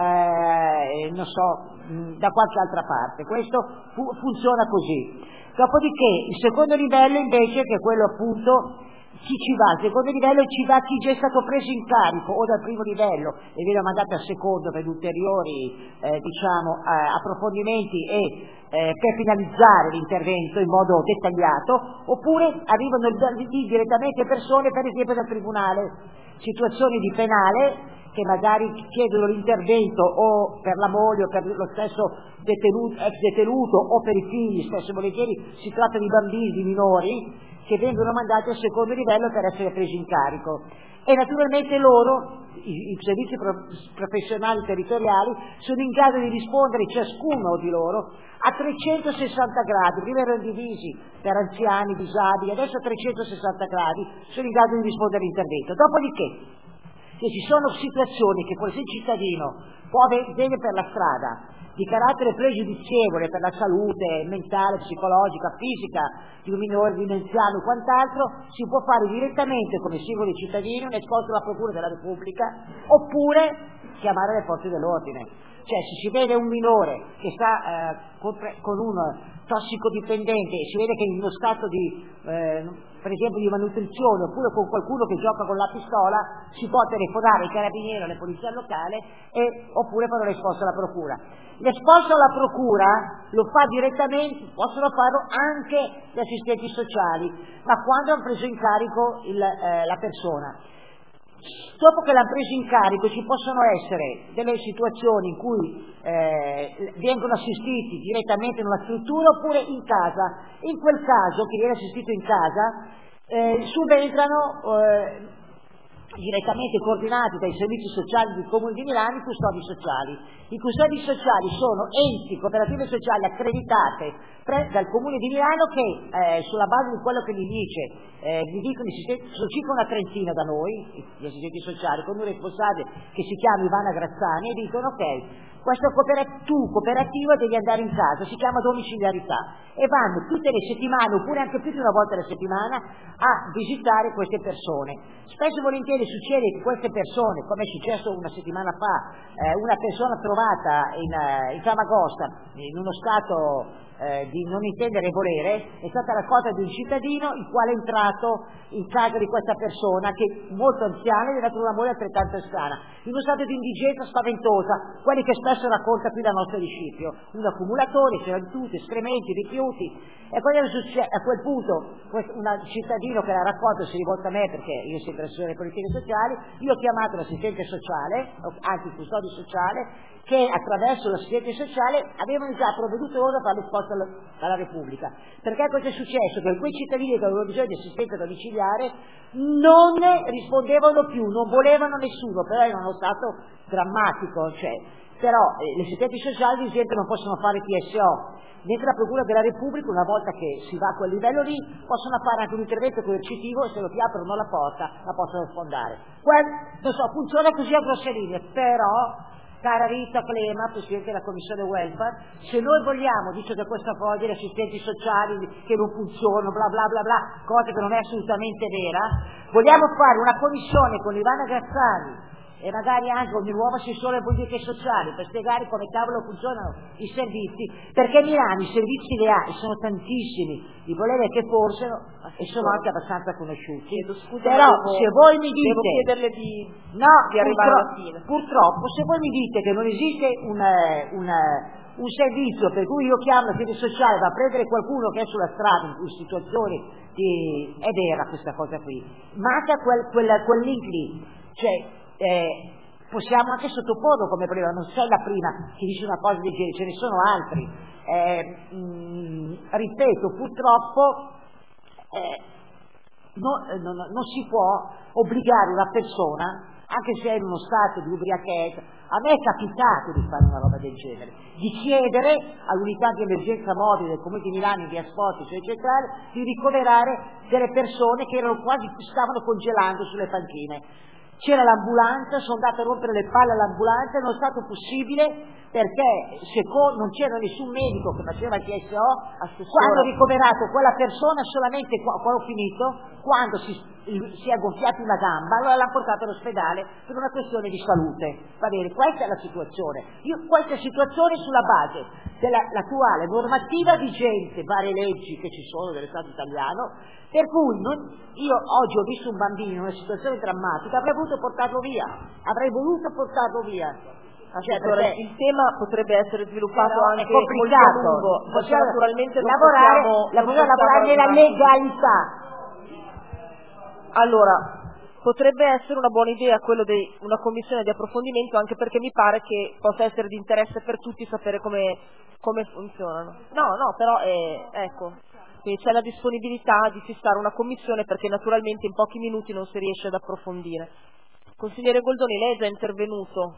eh, non so, da qualche altra parte. Questo fu- funziona così. Dopodiché il secondo livello invece, che è quello appunto chi ci va, al secondo livello ci va chi già è stato preso in carico o dal primo livello e viene mandato al secondo per ulteriori eh, diciamo eh, approfondimenti e eh, per finalizzare l'intervento in modo dettagliato, oppure arrivano lì direttamente persone, per esempio dal tribunale, situazioni di penale che magari chiedono l'intervento o per la moglie o per lo stesso detenuto, ex detenuto o per i figli, spesso e volentieri si tratta di bambini, di minori che vengono mandati al secondo livello per essere presi in carico. E naturalmente loro, i, i servizi pro, professionali territoriali, sono in grado di rispondere ciascuno di loro a trecentosessanta gradi. Prima erano divisi per anziani, disabili, adesso a trecentosessanta gradi sono in grado di rispondere all'intervento. Dopodiché, se ci sono situazioni che qualsiasi cittadino può vedere per la strada di carattere pregiudizievole per la salute mentale, psicologica, fisica di un minore, di un anziano o quant'altro, si può fare direttamente come singoli cittadini un esposto alla Procura della Repubblica, oppure chiamare le forze dell'ordine. Cioè, se si vede un minore che sta eh, con, con un tossicodipendente e si vede che è in uno stato di eh, per esempio di malnutrizione, oppure con qualcuno che gioca con la pistola, si può telefonare ai carabinieri, alla polizia locale, e, oppure fare l'esposto alla procura. L'esposto alla procura lo fa direttamente, possono farlo anche gli assistenti sociali, ma quando hanno preso in carico il, eh, la persona. Dopo che l'hanno preso in carico ci possono essere delle situazioni in cui eh, vengono assistiti direttamente in una struttura oppure in casa. In quel caso, chi viene assistito in casa, eh, subentrano eh, direttamente coordinati dai servizi sociali del Comune di Milano i custodi sociali. I custodi sociali sono enti cooperative sociali accreditate pre- dal Comune di Milano che eh, sulla base di quello che gli dice, eh, gli dicono, sono circa una trentina da noi, gli assistenti sociali, con un responsabile che si chiama Ivana Grazzani, e dicono ok, questo cooperat- tu cooperativo devi andare in casa, si chiama domiciliarità, e vanno tutte le settimane oppure anche più di una volta alla settimana a visitare queste persone. Spesso e volentieri succede che queste persone, come è successo una settimana fa, eh, una persona trovata in, uh, in Famagosta in uno stato eh, di non intendere e volere, è stata raccolta di un cittadino il quale è entrato in casa di questa persona che molto anziana ed è dato una moglie altrettanto anziana, in uno stato di indigenza spaventosa, quelli che spesso racconta qui la nostra discipio, un accumulatore, c'era di tutto, escrementi, rifiuti, e poi a quel punto un cittadino che l'ha raccolto si è rivolto a me perché io sono assessore alle politiche sociali, io ho chiamato l'assistente sociale, anzi il custode sociale, che attraverso l'assistente sociale avevano già provveduto loro a fare risposta alla, alla Repubblica. Perché cosa è successo? Che quei cittadini che avevano bisogno di assistenza domiciliare non rispondevano più, non volevano nessuno, però era uno stato drammatico, cioè, però eh, gli assistenti sociali ad esempio non possono fare T S O, mentre la Procura della Repubblica, una volta che si va a quel livello lì, possono fare anche un intervento coercitivo e se lo ti aprono la porta la possono sfondare. Quel, non so, funziona così a grosse linee, però cara Rita Clema, Presidente della Commissione Welfare, se noi vogliamo, visto che questa cosa degli assistenti sociali che non funzionano, bla bla bla bla, cosa che non è assolutamente vera, vogliamo fare una commissione con Ivana Grazzani e magari anche con il nuovo assessore alle politiche sociali per spiegare come cavolo funzionano i servizi, perché Milano i servizi li ha e sono tantissimi, il problema è che forse e sono anche abbastanza conosciuti. Scusa, però devo, se voi mi dite devo chiederle di, no, di arrivare alla fine. Purtroppo se voi mi dite che non esiste un, un, un servizio per cui io chiamo la sede sociale va a prendere qualcuno che è sulla strada in situazioni di, è vera questa cosa qui, manca quel, quel, quel link lì, cioè Eh, possiamo anche sottoporlo come prima, non sei la prima che dice una cosa del genere, ce ne sono altri. Eh, mh, ripeto, purtroppo eh, no, non, non si può obbligare una persona, anche se è in uno stato di ubriachezza, a me è capitato di fare una roba del genere, di chiedere all'unità di emergenza mobile del Comune di Milano in via Sport, cioè centrale, di ricoverare delle persone che erano quasi, stavano congelando sulle panchine. C'era l'ambulanza, sono andata a rompere le palle all'ambulanza, non è stato possibile perché secondo, non c'era nessun medico che faceva il T S O, quando ho ricoverato quella persona solamente qua, qua ho finito, quando si, si è gonfiata una gamba, allora l'hanno portata all'ospedale per una questione di salute. Va bene, questa è la situazione. Io questa situazione sulla base dell'attuale normativa vigente, varie leggi che ci sono dello Stato italiano, per cui non, io oggi ho visto un bambino in una situazione drammatica, avrei voluto portarlo via, avrei voluto portarlo via. Cioè, perché il tema potrebbe essere sviluppato no, anche è complicato, molto lungo, possiamo naturalmente non lavorare, possiamo, lavorare, non lavorare nella legalità. Allora, potrebbe essere una buona idea quello di una commissione di approfondimento, anche perché mi pare che possa essere di interesse per tutti sapere come, come funzionano. No, no, però è, ecco, c'è la disponibilità di fissare una commissione perché naturalmente in pochi minuti non si riesce ad approfondire. Consigliere Goldoni, lei è già intervenuto.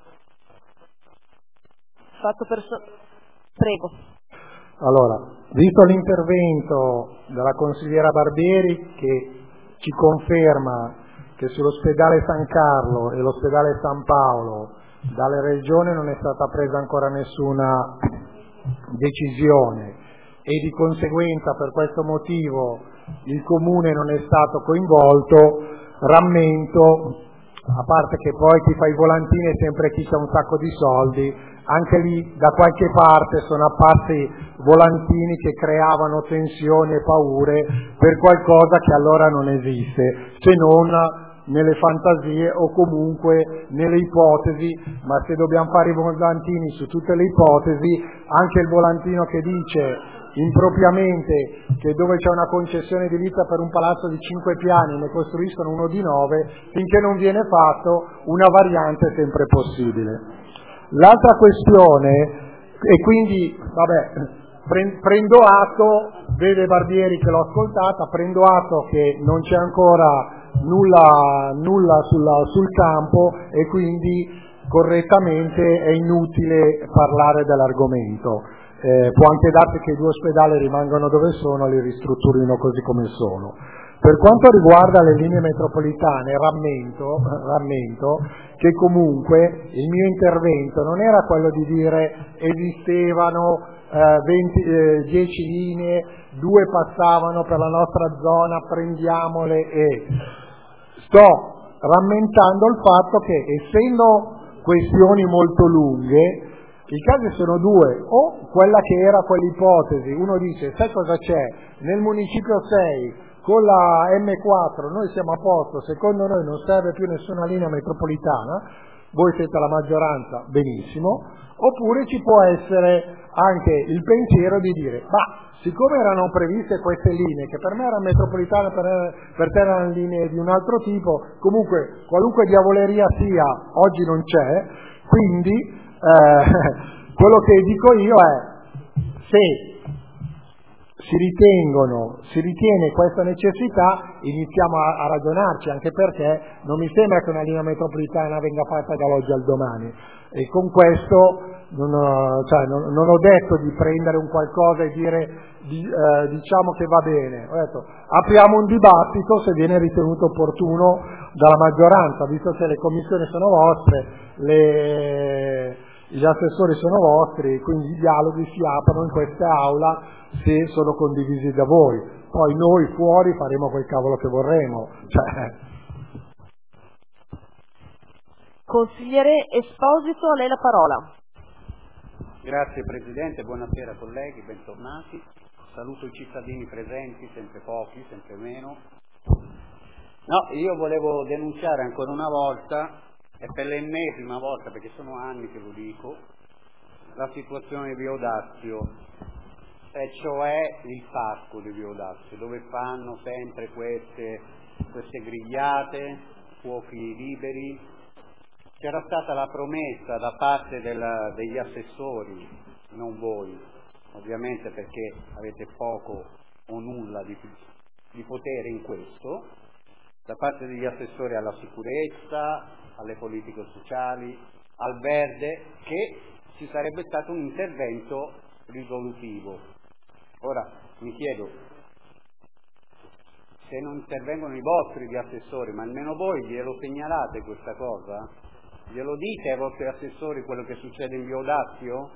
Fatto perso- Prego. Allora, visto l'intervento della consigliera Barbieri che ci conferma che sull'ospedale San Carlo e l'ospedale San Paolo dalle regioni non è stata presa ancora nessuna decisione e di conseguenza per questo motivo il Comune non è stato coinvolto, rammento, a parte che poi chi fa i volantini è sempre chi ha un sacco di soldi, anche lì da qualche parte sono apparsi volantini che creavano tensioni e paure per qualcosa che allora non esiste, se non nelle fantasie o comunque nelle ipotesi, ma se dobbiamo fare i volantini su tutte le ipotesi, anche il volantino che dice impropriamente che dove c'è una concessione edilizia per un palazzo di cinque piani ne costruiscono uno di nove, finché non viene fatto una variante è sempre possibile. L'altra questione, e quindi vabbè, prendo atto, vede Barbieri che l'ho ascoltata, prendo atto che non c'è ancora nulla, nulla sulla, sul campo e quindi correttamente è inutile parlare dell'argomento. Eh, può anche darsi che i due ospedali rimangano dove sono e li ristrutturino così come sono. Per quanto riguarda le linee metropolitane, rammento, rammento che comunque il mio intervento non era quello di dire esistevano eh, venti, eh, dieci linee, due passavano per la nostra zona, prendiamole e sto rammentando il fatto che essendo questioni molto lunghe I casi sono due, o quella che era quell'ipotesi, uno dice sai cosa c'è, nel municipio sei con la M quattro noi siamo a posto, secondo noi non serve più nessuna linea metropolitana, voi siete la maggioranza, benissimo, oppure ci può essere anche il pensiero di dire ma siccome erano previste queste linee, che per me erano metropolitane, per, per te erano linee di un altro tipo, comunque qualunque diavoleria sia, oggi non c'è, quindi eh, quello che dico io è se si ritengono, si ritiene questa necessità, iniziamo a, a ragionarci, anche perché non mi sembra che una linea metropolitana venga fatta dall'oggi al domani, e con questo non ho, cioè, non, non ho detto di prendere un qualcosa e dire di, eh, diciamo che va bene, ho detto apriamo un dibattito se viene ritenuto opportuno dalla maggioranza, visto che le commissioni sono vostre, le, gli assessori sono vostri, quindi i dialoghi si aprono in questa aula se sono condivisi da voi, poi noi fuori faremo quel cavolo che vorremo. Cioè. Consigliere Esposito, a lei la parola. Grazie Presidente, buonasera colleghi, bentornati. Saluto i cittadini presenti, sempre pochi, sempre meno. No, io volevo denunciare ancora una volta, e per l'ennesima volta, perché sono anni che lo dico, la situazione di Biodazio, e cioè il parco di Biodazio, dove fanno sempre queste, queste grigliate, fuochi liberi. C'era stata la promessa da parte della, degli assessori, non voi, ovviamente perché avete poco o nulla di, di potere in questo, da parte degli assessori alla sicurezza, alle politiche sociali, al verde, che ci sarebbe stato un intervento risolutivo. Ora mi chiedo, se non intervengono i vostri di assessori, ma almeno voi glielo segnalate questa cosa? Glielo dite ai vostri assessori quello che succede in Biodazio?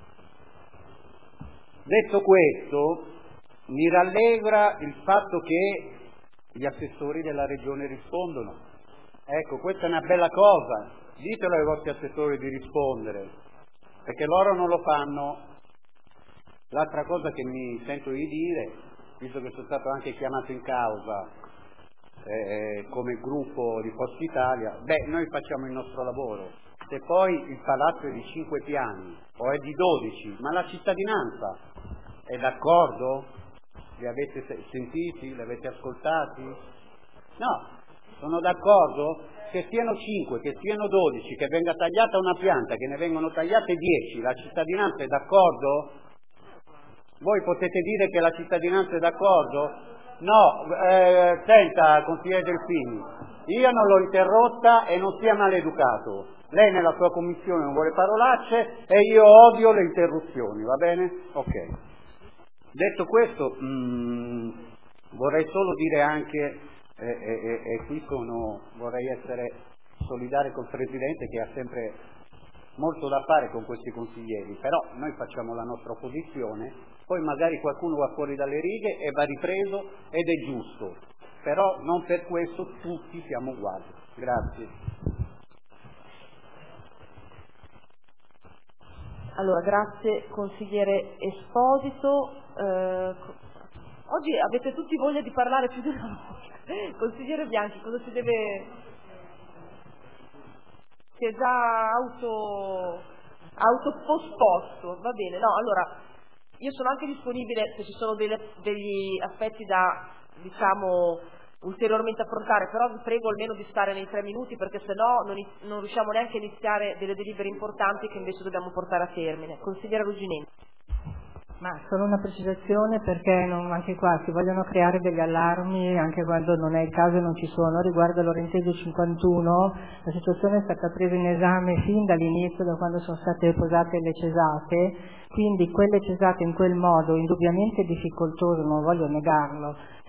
Detto questo, mi rallegra il fatto che gli assessori della regione rispondono. Ecco, questa è una bella cosa, ditelo ai vostri assessori di rispondere, perché loro non lo fanno. L'altra cosa che mi sento di dire, visto che sono stato anche chiamato in causa Eh, come gruppo di Forza Italia, beh, noi facciamo il nostro lavoro. Se poi il palazzo è di cinque piani o è di dodici, ma la cittadinanza è d'accordo? Li avete sentiti? Li avete ascoltati? No, sono d'accordo? Che siano cinque, che siano dodici, che venga tagliata una pianta, che ne vengono tagliate dieci, la cittadinanza è d'accordo? Voi potete dire che la cittadinanza è d'accordo? No, eh, senta, consigliere Delfini, io non l'ho interrotta e non sia maleducato. Lei nella sua commissione non vuole parolacce e io odio le interruzioni, va bene? Ok. Detto questo, mh, vorrei solo dire anche, e eh, eh, eh, qui sono, vorrei essere solidale col Presidente che ha sempre molto da fare con questi consiglieri, però noi facciamo la nostra opposizione, poi magari qualcuno va fuori dalle righe e va ripreso ed è giusto, però non per questo tutti siamo uguali. Grazie. Allora, grazie consigliere Esposito. Eh, oggi avete tutti voglia di parlare più di una volta. Consigliere Bianchi, cosa si deve... si è già auto autoposposto, va bene, no, allora io sono anche disponibile se ci sono delle, degli aspetti da, diciamo, ulteriormente affrontare, però vi prego almeno di stare nei tre minuti perché sennò non, non riusciamo neanche a iniziare delle delibere importanti che invece dobbiamo portare a termine. Consigliere Ruggini. Ma solo una precisazione perché non, anche qua si vogliono creare degli allarmi anche quando non è il caso e non ci sono. Riguardo all'Orenteggio cinquantuno la situazione è stata presa in esame fin dall'inizio, da quando sono state posate le cesate, quindi quelle cesate in quel modo indubbiamente difficoltoso, non voglio negarlo,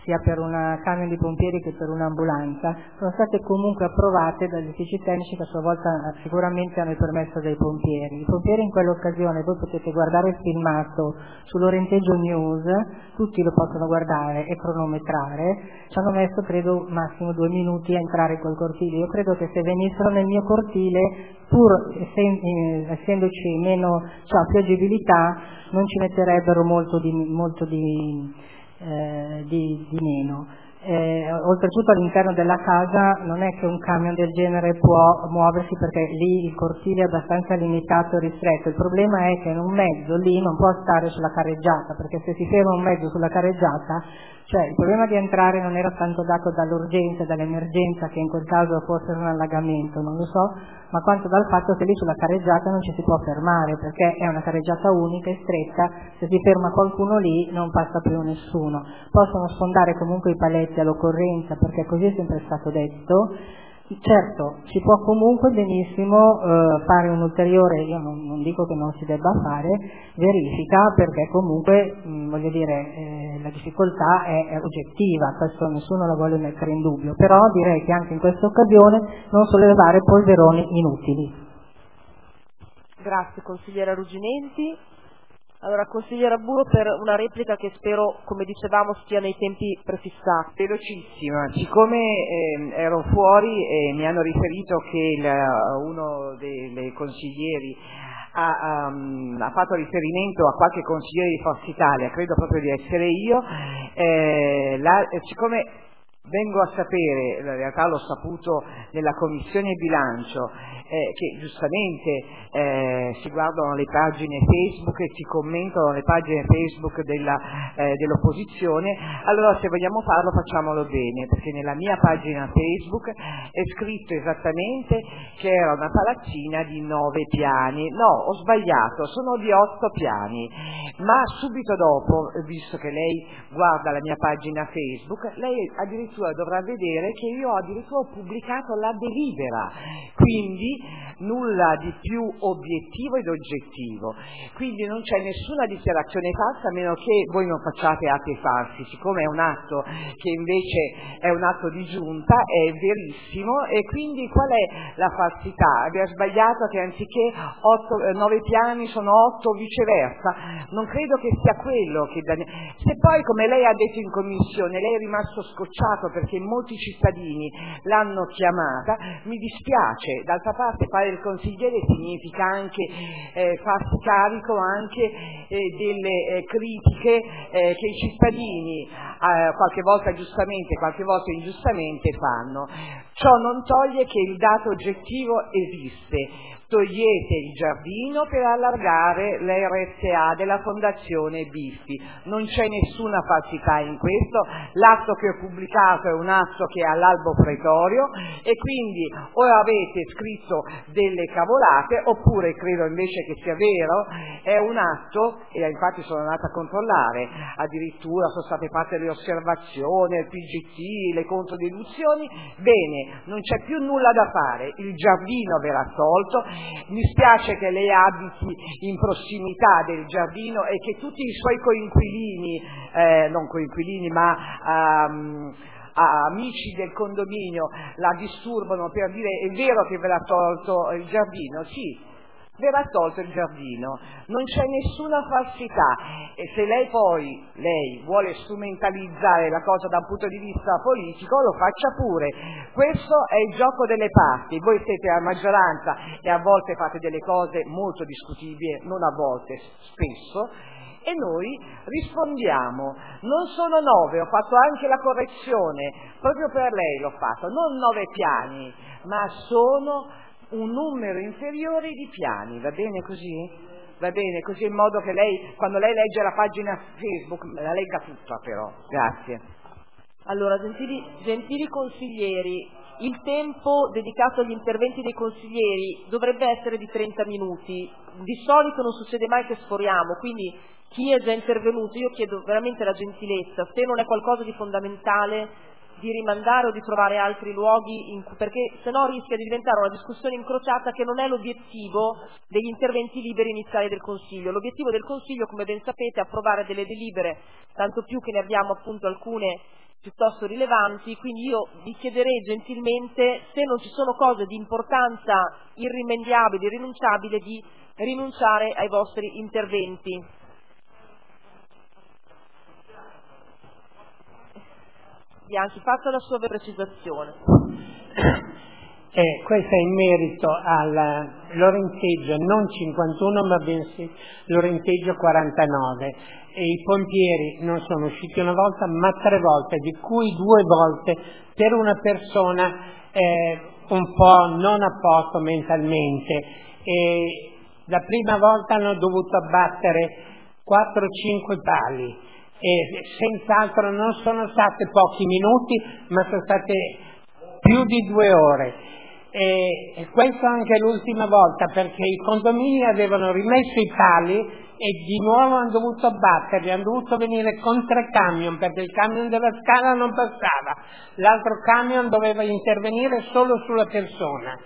sia per un camion di pompieri che per un'ambulanza, sono state comunque approvate dagli uffici tecnici che a sua volta sicuramente hanno il permesso dei pompieri. I pompieri in quell'occasione, voi potete guardare il filmato sull'Orenteggio News, tutti lo possono guardare e cronometrare, ci hanno messo credo massimo due minuti a entrare in quel cortile. Io credo che se venissero nel mio cortile, pur essendoci meno, cioè, più agibilità, non ci metterebbero molto di, molto di, eh, di, di meno. Eh, oltretutto all'interno della casa non è che un camion del genere può muoversi, perché lì il cortile è abbastanza limitato e ristretto. Il problema è che in un mezzo lì non può stare sulla carreggiata, perché se si ferma un mezzo sulla carreggiata, cioè il problema di entrare non era tanto dato dall'urgenza, dall'emergenza, che in quel caso fosse un allagamento, non lo so, ma quanto dal fatto che lì sulla carreggiata non ci si può fermare, perché è una carreggiata unica e stretta, se si ferma qualcuno lì non passa più nessuno. Possono sfondare comunque i paletti all'occorrenza, perché così è sempre stato detto. Certo, si può comunque benissimo eh, fare un ulteriore, io non, non dico che non si debba fare, verifica, perché comunque mh, voglio dire eh, la difficoltà è, è oggettiva, questo nessuno la vuole mettere in dubbio, però direi che anche in questa occasione non sollevare polveroni inutili. Grazie consigliera Rugginenti. Allora, consigliera Buro, per una replica che spero, come dicevamo, stia nei tempi prefissati. Velocissima, siccome eh, ero fuori e mi hanno riferito che il, uno dei, dei consiglieri ha, um, ha fatto riferimento a qualche consigliere di Forza Italia, credo proprio di essere io, eh, la, siccome vengo a sapere, in realtà l'ho saputo nella Commissione Bilancio, eh, che giustamente eh, si guardano le pagine Facebook e si commentano le pagine Facebook della, eh, dell'opposizione, allora se vogliamo farlo facciamolo bene, perché nella mia pagina Facebook è scritto esattamente che era una palazzina di nove piani. No, ho sbagliato, sono di otto piani, ma subito dopo, visto che lei guarda la mia pagina Facebook, lei addirittura dovrà vedere che io addirittura ho pubblicato la delibera, quindi nulla di più obiettivo ed oggettivo, quindi non c'è nessuna dichiarazione falsa, a meno che voi non facciate atti falsi. Siccome è un atto che invece è un atto di giunta, è verissimo, e quindi qual è la falsità? Abbiamo sbagliato che anziché otto, eh, nove piani sono otto, viceversa? Non credo che sia quello che da... Se poi, come lei ha detto in commissione, lei è rimasto scocciato perché molti cittadini l'hanno chiamata, mi dispiace. D'altra parte fare il consigliere significa anche eh, farsi carico anche eh, delle eh, critiche eh, che i cittadini eh, qualche volta giustamente, qualche volta ingiustamente fanno. Ciò non toglie che il dato oggettivo esiste. Togliete il giardino per allargare l'R S A della Fondazione Biffi. Non c'è nessuna falsità in questo, l'atto che ho pubblicato è un atto che è all'albo pretorio, e quindi o avete scritto delle cavolate, oppure credo invece che sia vero, è un atto, e infatti sono andata a controllare, addirittura sono state fatte le osservazioni, il P G T, le controdeduzioni. Bene, non c'è più nulla da fare, il giardino verrà tolto. Mi spiace che lei abiti in prossimità del giardino e che tutti i suoi coinquilini, eh, non coinquilini ma um, amici del condominio la disturbano per dire è vero che verrà tolto il giardino. Sì, verrà tolto il giardino, non c'è nessuna falsità, e se lei poi lei vuole strumentalizzare la cosa da un punto di vista politico, lo faccia pure. Questo è il gioco delle parti, voi siete la maggioranza e a volte fate delle cose molto discutibili, non a volte, spesso, e noi rispondiamo. Non sono nove, ho fatto anche la correzione, proprio per lei l'ho fatto, non nove piani, ma sono un numero inferiore di piani, va bene così? Va bene così, in modo che lei, quando lei legge la pagina Facebook, la legga tutta però. Grazie. Allora, gentili, gentili consiglieri, il tempo dedicato agli interventi dei consiglieri dovrebbe essere di trenta minuti. Di solito non succede mai che sforiamo, quindi chi è già intervenuto, io chiedo veramente la gentilezza, se non è qualcosa di fondamentale, di rimandare o di trovare altri luoghi, in cui, perché sennò rischia di diventare una discussione incrociata, che non è l'obiettivo degli interventi liberi iniziali del Consiglio. L'obiettivo del Consiglio, come ben sapete, è approvare delle delibere, tanto più che ne abbiamo appunto alcune piuttosto rilevanti, quindi io vi chiederei gentilmente, se non ci sono cose di importanza irrimediabile, irrinunciabile, di rinunciare ai vostri interventi. Bianchi, faccia la sua precisazione. Eh, questo è in merito al Lorenzeggio non cinquantuno ma bensì Lorenzeggio quarantanove, e i pompieri non sono usciti una volta ma tre volte, di cui due volte per una persona eh, un po' non a posto mentalmente, e la prima volta hanno dovuto abbattere quattro cinque pali e senz'altro non sono state pochi minuti ma sono state più di due ore. E questo anche l'ultima volta, perché i condomini avevano rimesso i pali e di nuovo hanno dovuto abbatterli, hanno dovuto venire con tre camion perché il camion della scala non passava, l'altro camion doveva intervenire solo sulla persona.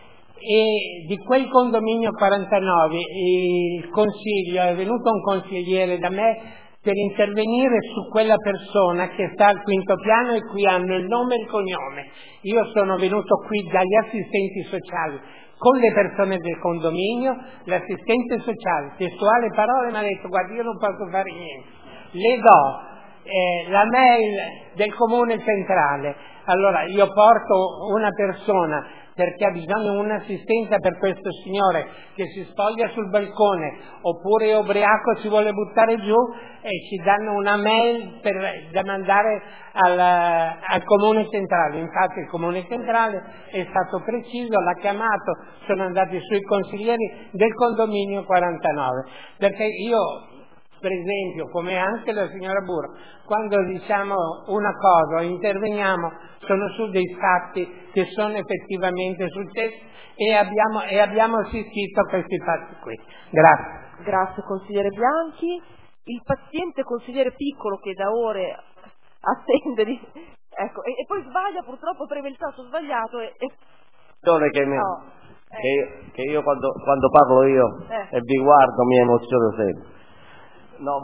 E di quel condominio quarantanove il consiglio, è venuto un consigliere da me per intervenire su quella persona che sta al quinto piano e qui hanno il nome e il cognome. Io sono venuto qui dagli assistenti sociali con le persone del condominio, l'assistente sociale, testuale parole, mi ha detto: guarda, io non posso fare niente, le do eh, la mail del comune centrale, allora io porto una persona perché ha bisogno di un'assistenza per questo signore che si spoglia sul balcone oppure è ubriaco, si vuole buttare giù, e ci danno una mail per, da mandare al, al comune centrale. Infatti il comune centrale è stato preciso, l'ha chiamato, sono andati sui consiglieri del condominio quarantanove, perché io, per esempio, come anche la signora Burro, quando diciamo una cosa o interveniamo sono su dei fatti che sono effettivamente successi e abbiamo, e abbiamo assistito a questi fatti qui. Grazie. Grazie consigliere Bianchi. Il paziente consigliere Piccolo che da ore attende di... ecco, e, e poi sbaglia, purtroppo preme il tasto sbagliato e... e... Che, mi... no, eh. che io, che io quando, quando parlo io eh. e vi guardo mi emoziono sempre. No,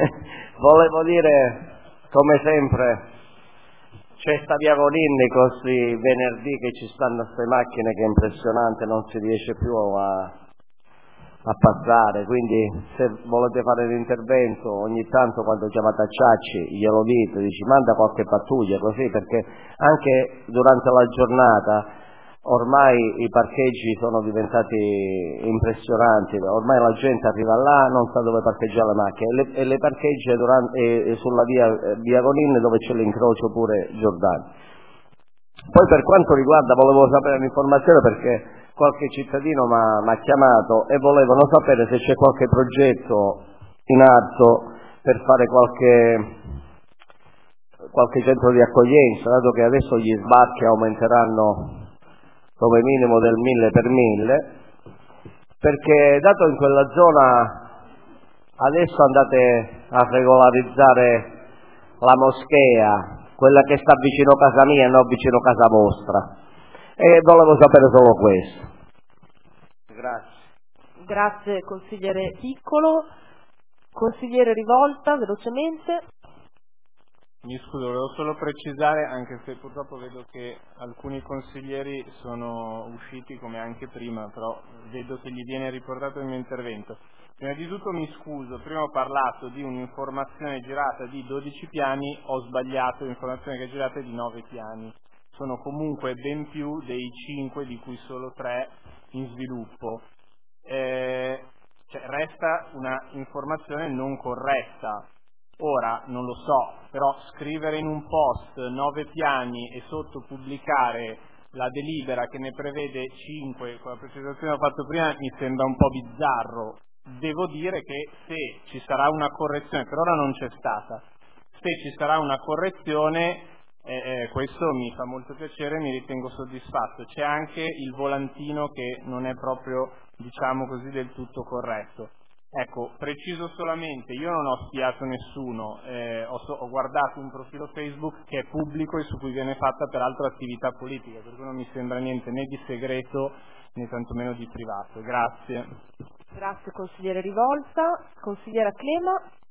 volevo dire, come sempre, c'è sta via Coninni, questi venerdì che ci stanno queste macchine che è impressionante, non si riesce più a, a passare, quindi se volete fare l'intervento ogni tanto quando chiamate a Ciacci glielo dite, dici manda qualche pattuglia così, perché anche durante la giornata ormai i parcheggi sono diventati impressionanti, ormai la gente arriva là, non sa dove parcheggiare le macchine e le, e le parcheggia durante, e, e sulla via, via Coninne dove c'è l'incrocio pure Giordani. Poi per quanto riguarda, volevo sapere un'informazione perché qualche cittadino mi ha chiamato e volevano sapere se c'è qualche progetto in atto per fare qualche qualche centro di accoglienza, dato che adesso gli sbarchi aumenteranno come minimo del mille per mille, perché dato in quella zona adesso andate a regolarizzare la moschea, quella che sta vicino a casa mia e non vicino a casa vostra, e volevo sapere solo questo. Grazie. Grazie consigliere Piccolo. Consigliere Rivolta, velocemente. Mi scuso, volevo solo precisare, anche se purtroppo vedo che alcuni consiglieri sono usciti come anche prima, però vedo che gli viene riportato il mio intervento. Prima di tutto mi scuso, prima ho parlato di un'informazione girata di dodici piani, ho sbagliato, l'informazione che è girata è di nove piani. Sono comunque ben più dei cinque, di cui solo tre in sviluppo. Eh, cioè, resta una informazione non corretta. Ora, non lo so, però scrivere in un post nove piani e sotto pubblicare la delibera che ne prevede cinque, con la precisazione che ho fatto prima, mi sembra un po' bizzarro. Devo dire che se ci sarà una correzione, per ora non c'è stata, se ci sarà una correzione, eh, eh, questo mi fa molto piacere, mi ritengo soddisfatto. C'è anche il volantino che non è proprio, diciamo così, del tutto corretto. Ecco, preciso solamente, io non ho spiato nessuno, eh, ho, so, ho guardato un profilo Facebook che è pubblico e su cui viene fatta peraltro attività politica, per cui non mi sembra niente né di segreto né tantomeno di privato. Grazie. Grazie consigliere Rivolta. Consigliera Clema.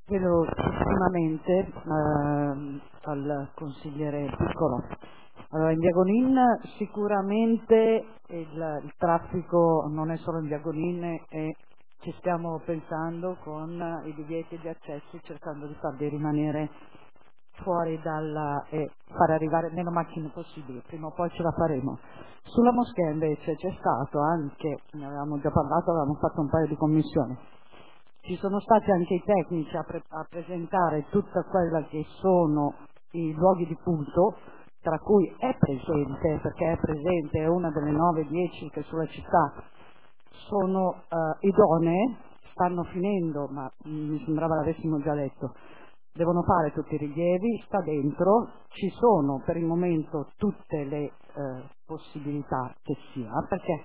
velocissimamente eh, al consigliere Piccolo. Allora, in Diagonin sicuramente il, il traffico non è solo in Diagonin e ci stiamo pensando con i divieti di accesso, cercando di farli rimanere fuori dalla e far arrivare meno macchine possibili, prima o poi ce la faremo. Sulla moschea invece c'è stato anche, ne avevamo già parlato, avevamo fatto un paio di commissioni, ci sono stati anche i tecnici a, pre- a presentare tutta quella che sono i luoghi di culto, tra cui è presente, perché è presente, è una delle nove dieci che sulla città sono eh, idonee, stanno finendo, ma mi sembrava l'avessimo già detto, devono fare tutti i rilievi, sta dentro, ci sono per il momento tutte le eh, possibilità che sia, perché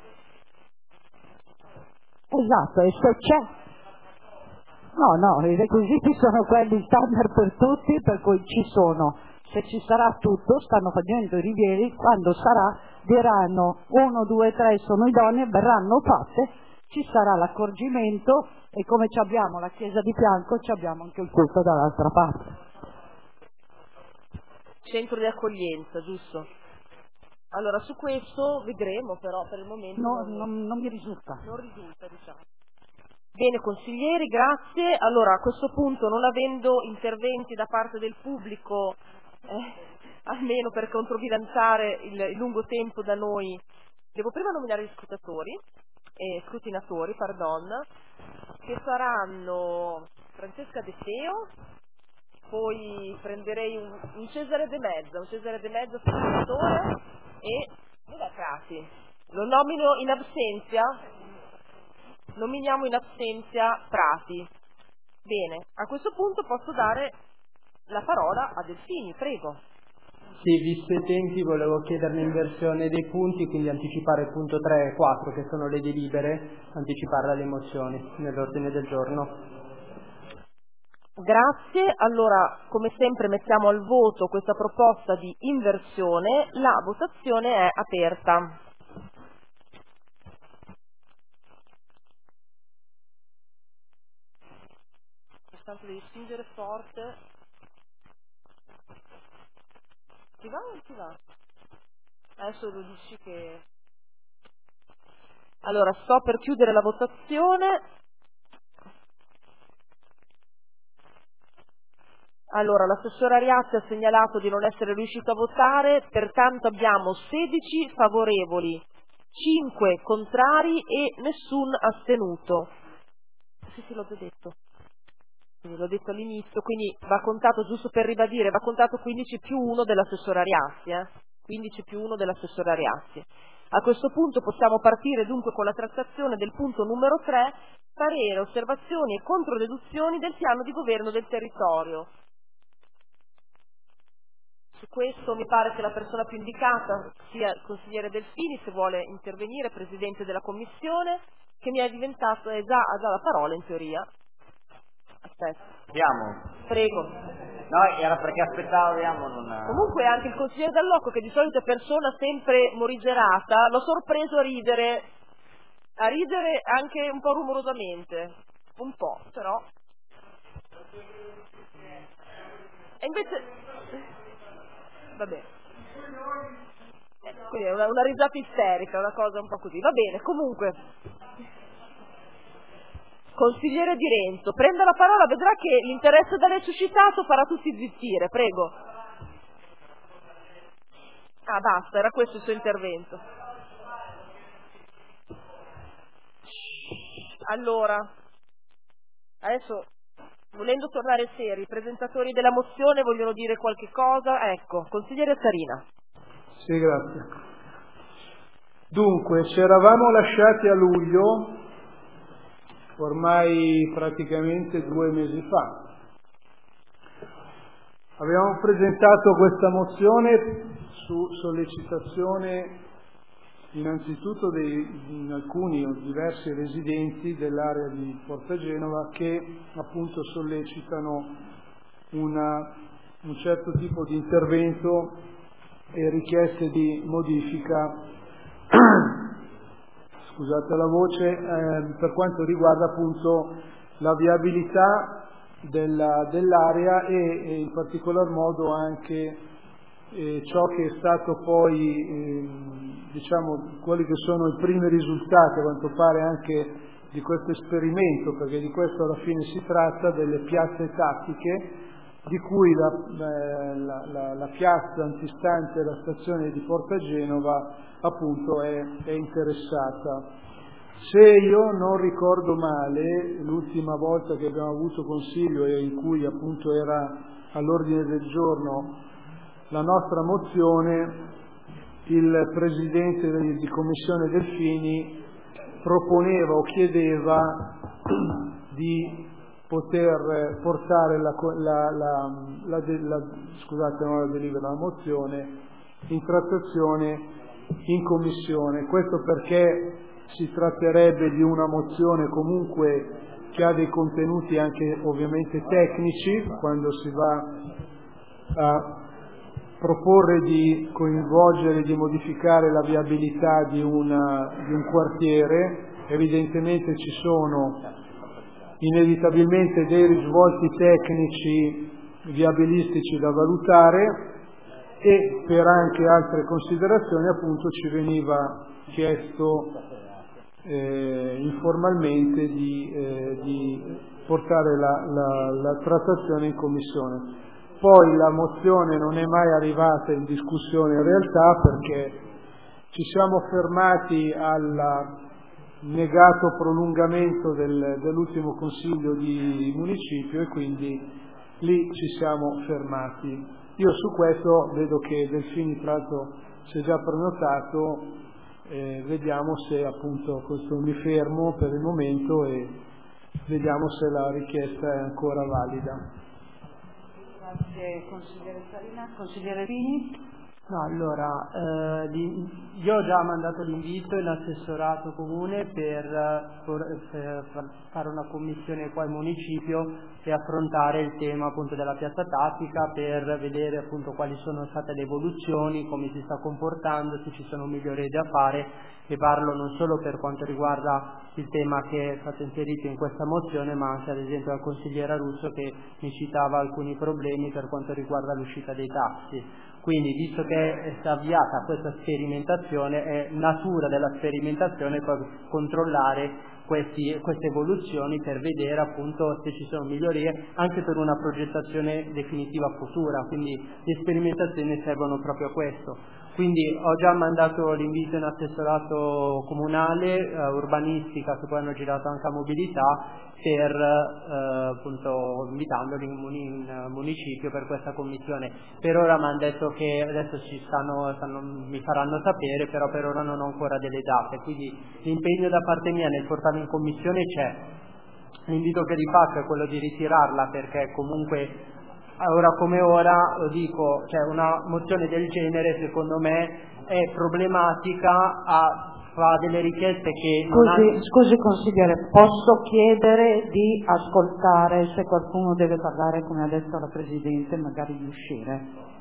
esatto, e se c'è no, no, i requisiti sono quelli standard per tutti, per cui ci sono, se ci sarà tutto, stanno facendo i rilievi, quando sarà diranno uno, due, tre sono idonee, verranno fatte, ci sarà l'accorgimento e come ci abbiamo la chiesa di fianco ci abbiamo anche il culto dall'altra parte. Centro di accoglienza, giusto? Allora su questo vedremo, però per il momento no, non, non, non mi risulta. Non risulta, diciamo. Bene consiglieri, grazie. Allora a questo punto, non avendo interventi da parte del pubblico, eh, almeno per controbilanciare il, il lungo tempo da noi, devo prima nominare gli scrutatori, eh, scrutinatori, pardon, che saranno Francesca De Feo, poi prenderei un, un Cesare De Mezza, un Cesare De Mezza scrutinatore e dov'è Crati? Lo nomino in absenza? Nominiamo in assenza Prati. Bene, a questo punto posso dare la parola a Delfini, prego. Sì, visto i tempi volevo chiedere l'inversione dei punti, quindi anticipare il punto tre e quattro che sono le delibere, anticiparle alle mozioni nell'ordine del giorno. Grazie, allora come sempre mettiamo al voto questa proposta di inversione, la votazione è aperta. Tanto devi spingere forte. Ti va o non ti va? Adesso lo dici che... Allora, sto per chiudere la votazione. Allora, l'assessore Ariazzi ha segnalato di non essere riuscito a votare, pertanto abbiamo sedici favorevoli, cinque contrari e nessun astenuto. Sì, sì, l'ho già detto. Quindi l'ho detto all'inizio, quindi va contato, giusto per ribadire, va contato quindici più uno dell'assessore Ariazzi, eh? quindici più uno dell'assessore Ariazzi. A questo punto possiamo partire dunque con la trattazione del punto numero tre, parere, osservazioni e controdeduzioni del piano di governo del territorio. Su questo mi pare che la persona più indicata sia il consigliere Delfini, se vuole intervenire, presidente della commissione, che mi è diventato, è già, ha già la parola in teoria. Aspetta. Siamo. Prego. No, era perché aspettavo, vediamo, non... Comunque anche il consigliere Dall'Occo, che di solito è persona sempre morigerata, l'ho sorpreso a ridere, a ridere anche un po' rumorosamente, un po', però. E invece... Vabbè. Eh, quindi è una, una risata isterica, una cosa un po' così. Va bene, comunque... Consigliere Di Renzo, prenda la parola, vedrà che l'interesse da lei suscitato farà tutti zittire, prego. Ah, basta, era questo il suo intervento. Allora, adesso, volendo tornare seri, i presentatori della mozione vogliono dire qualche cosa? Ecco, consigliere Sarina. Sì, grazie. Dunque, ci eravamo lasciati a luglio, ormai praticamente due mesi fa. Avevamo presentato questa mozione su sollecitazione innanzitutto di alcuni o diversi residenti dell'area di Porta Genova che appunto sollecitano una, un certo tipo di intervento e richieste di modifica scusate la voce, eh, per quanto riguarda appunto la viabilità della, dell'area e, e in particolar modo anche eh, ciò che è stato poi, eh, diciamo, quelli che sono i primi risultati a quanto pare anche di questo esperimento, perché di questo alla fine si tratta, delle piazze tattiche, di cui la, la, la, la piazza antistante la stazione di Porta Genova appunto è, è interessata. Se io non ricordo male, l'ultima volta che abbiamo avuto consiglio e in cui appunto era all'ordine del giorno la nostra mozione, il Presidente di Commissione Delfini proponeva o chiedeva di poter portare la, la, la, la, la, scusate, non la delibera, la mozione in trattazione in Commissione. Questo perché si tratterebbe di una mozione comunque che ha dei contenuti anche ovviamente tecnici, quando si va a proporre di coinvolgere, di modificare la viabilità di, una, di un quartiere. Evidentemente ci sono inevitabilmente dei risvolti tecnici viabilistici da valutare e per anche altre considerazioni appunto ci veniva chiesto eh, informalmente di, eh, di portare la, la, la trattazione in Commissione. Poi la mozione non è mai arrivata in discussione in realtà, perché ci siamo fermati al negato prolungamento del, dell'ultimo Consiglio di Municipio e quindi lì ci siamo fermati. Io su questo vedo che Delfini tra l'altro si è già prenotato, eh, vediamo se appunto questo mi fermo per il momento e vediamo se la richiesta è ancora valida. Grazie consigliere Salina. Consigliere Pini? No, allora, eh, di, io ho già mandato l'invito all'assessorato comune per, per fare una commissione qua in municipio e affrontare il tema appunto della piazza tattica, per vedere appunto quali sono state le evoluzioni, come si sta comportando, se ci sono migliorie da fare, e parlo non solo per quanto riguarda il tema che è stato inserito in questa mozione, ma anche ad esempio al consigliere Russo che mi citava alcuni problemi per quanto riguarda l'uscita dei taxi. Quindi, visto che è stata avviata questa sperimentazione, è natura della sperimentazione poi controllare questi, queste evoluzioni per vedere appunto se ci sono migliorie anche per una progettazione definitiva futura. Quindi le sperimentazioni servono proprio a questo. Quindi ho già mandato l'invito in assessorato comunale, eh, urbanistica, che poi hanno girato anche a mobilità, per eh, appunto invitandoli in, muni, in municipio per questa commissione. Per ora mi hanno detto che adesso ci stanno, stanno, mi faranno sapere, però per ora non ho ancora delle date, quindi l'impegno da parte mia nel portarlo in commissione c'è. L'invito che vi faccio è quello di ritirarla, perché comunque ora come ora, lo dico, cioè una mozione del genere secondo me è problematica, a fa delle richieste che non scusi, hanno... scusi consigliere, posso chiedere di ascoltare, se qualcuno deve parlare come ha detto la Presidente, magari di uscire.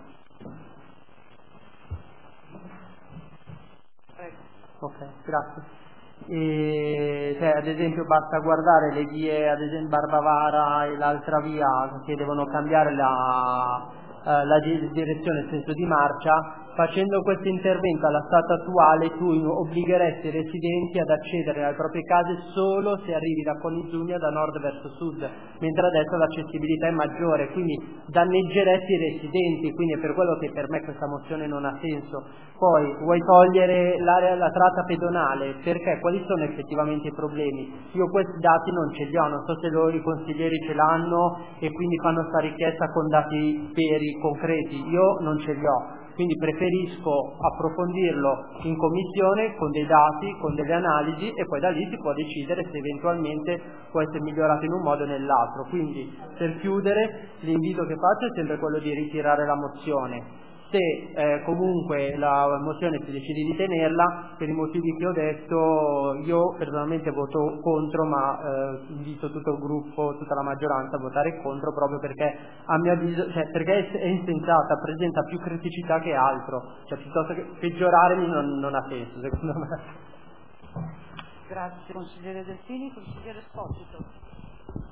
Ok, grazie. E, cioè, ad esempio basta guardare le vie, ad esempio Barbavara e l'altra via che devono cambiare la, eh, la direzione, il senso di marcia. Facendo questo intervento allo stato attuale tu obbligheresti i residenti ad accedere alle proprie case solo se arrivi da Conizugna da nord verso sud, mentre adesso l'accessibilità è maggiore, quindi danneggeresti i residenti, quindi è per quello che per me questa mozione non ha senso. Poi vuoi togliere l'area, la tratta pedonale, perché? Quali sono effettivamente i problemi? Io questi dati non ce li ho, non so se loro i consiglieri ce l'hanno e quindi fanno questa richiesta con dati veri, concreti, io non ce li ho. Quindi preferisco approfondirlo in commissione con dei dati, con delle analisi, e poi da lì si può decidere se eventualmente può essere migliorato in un modo o nell'altro. Quindi per chiudere l'invito che faccio è sempre quello di ritirare la mozione. Se eh, comunque la mozione si decide di tenerla, per i motivi che ho detto, io personalmente voto contro, ma eh, invito tutto il gruppo, tutta la maggioranza a votare contro, proprio perché a mio avviso, cioè, perché è insensata, presenta più criticità che altro, cioè piuttosto che peggiorare non, non ha senso secondo me. Grazie consigliere Delfini. Consigliere Esposito.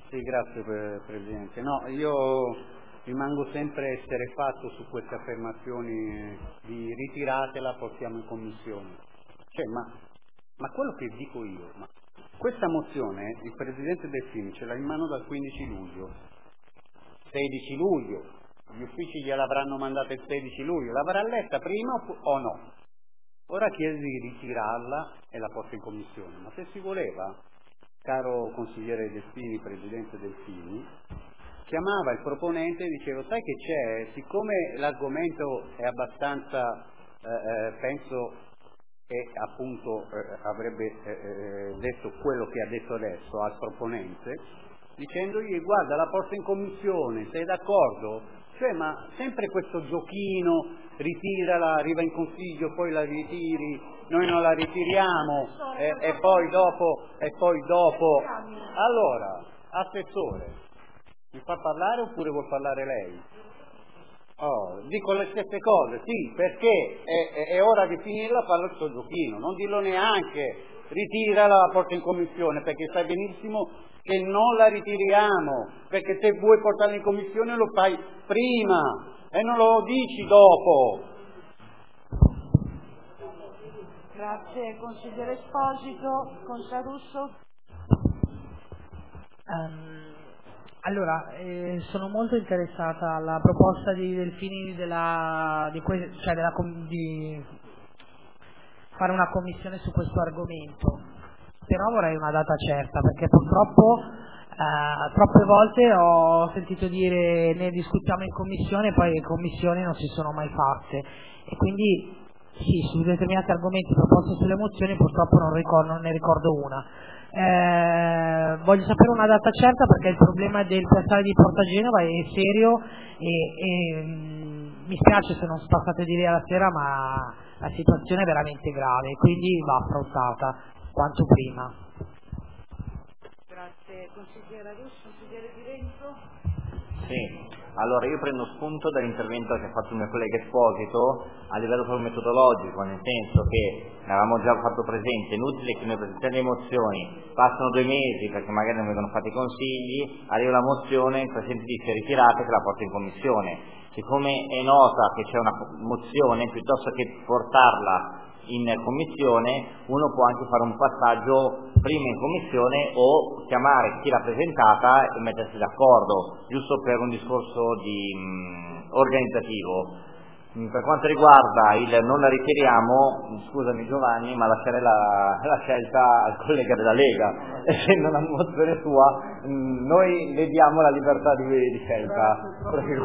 Sì, grazie Presidente. No, io rimango sempre esterrefatto su queste affermazioni di ritiratela, portiamo in commissione. Cioè, ma, ma quello che dico io, ma questa mozione il Presidente Delfini ce l'ha in mano dal quindici luglio, sedici luglio, gli uffici gliel'avranno mandata il sedici luglio, l'avrà letta prima o no? Ora chiede di ritirarla e la porta in commissione, ma se si voleva, caro consigliere Delfini, Presidente Delfini, chiamava il proponente e diceva: sai che c'è, siccome l'argomento è abbastanza, eh, eh, penso che appunto eh, avrebbe eh, detto quello che ha detto adesso al proponente, dicendogli: guarda, la porto in commissione, sei d'accordo? Cioè, ma sempre questo giochino, ritirala, arriva in consiglio, poi la ritiri, noi non la ritiriamo e, e poi dopo, e poi dopo. Allora, assessore, mi fa parlare oppure vuol parlare lei? Oh, dico le stesse cose, sì, perché è, è, è ora di finirla, farlo il suo giochino, non dirlo neanche, ritirala, la porta in commissione, perché sai benissimo che non la ritiriamo, perché se vuoi portarla in commissione lo fai prima e non lo dici dopo. Grazie, consigliere Esposito, consigliere Russo. Um, allora, eh, sono molto interessata alla proposta di Delfini della, di, que- cioè della com- di fare una commissione su questo argomento, però vorrei una data certa, perché purtroppo eh, troppe volte ho sentito dire ne discutiamo in commissione e poi le commissioni non si sono mai fatte, e quindi sì, su determinati argomenti proposti sulle mozioni purtroppo non, ricordo, non ne ricordo una. Eh, voglio sapere una data certa, perché il problema del piazzale di Porta Genova è serio e, e mh, mi spiace se non passate di lì alla sera, ma la situazione è veramente grave, quindi va affrontata quanto prima. Grazie, consigliere Russo, consigliere Di Renzo. Sì. Allora, io prendo spunto dall'intervento che ha fatto il mio collega Esposito a livello proprio metodologico, nel senso che ne avevamo già fatto presente, inutile che noi presentiamo le mozioni, passano due mesi perché magari non vengono fatti i consigli, arriva la mozione, il Presidente dice ritirate, che la porta in commissione. Siccome è nota che c'è una mozione, piuttosto che portarla in commissione, uno può anche fare un passaggio prima in commissione o chiamare chi l'ha presentata e mettersi d'accordo, giusto per un discorso di, mh, organizzativo. Per quanto riguarda il non la ritiriamo, scusami Giovanni, ma lascerei la, la scelta al collega della Lega, essendo una mozione sua, mh, noi le diamo la libertà di, di scelta. Prego.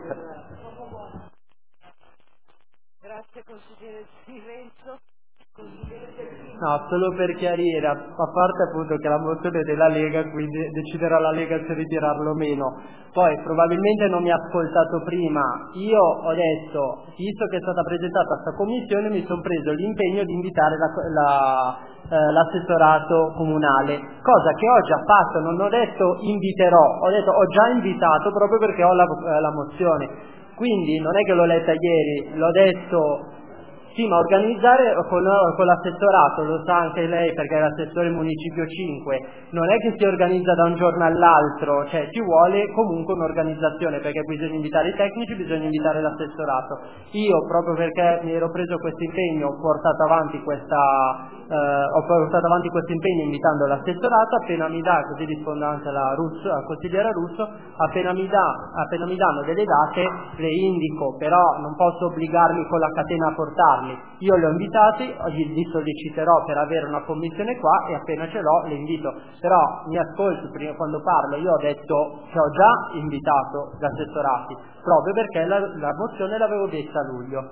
Grazie, consigliere Di Renzo. No, solo per chiarire, a parte appunto che la mozione della Lega, quindi deciderà la Lega se ritirarlo o meno. Poi probabilmente non mi ha ascoltato prima, io ho detto, visto che è stata presentata questa commissione, mi sono preso l'impegno di invitare la, la, eh, l'assessorato comunale, cosa che ho già fatto, non ho detto inviterò, ho detto ho già invitato proprio perché ho la, la mozione. Quindi non è che l'ho letta ieri, l'ho detto sì, ma organizzare con, con l'assessorato, lo sa anche lei perché è l'assessore municipio cinque, non è che si organizza da un giorno all'altro, cioè ci vuole comunque un'organizzazione, perché bisogna invitare i tecnici, bisogna invitare l'assessorato. Io proprio perché mi ero preso questo impegno ho portato avanti questa eh, ho portato avanti questo impegno invitando l'assessorato, appena mi dà, così rispondo anche alla Russo, alla consigliera Russo, appena mi dà, appena mi danno delle date le indico, però non posso obbligarmi con la catena a portarle. Io li ho invitati, li solleciterò per avere una commissione qua e appena ce l'ho le invito, però mi ascolti prima quando parlo, io ho detto che ho già invitato gli assessorati proprio perché la, la mozione l'avevo detta a luglio.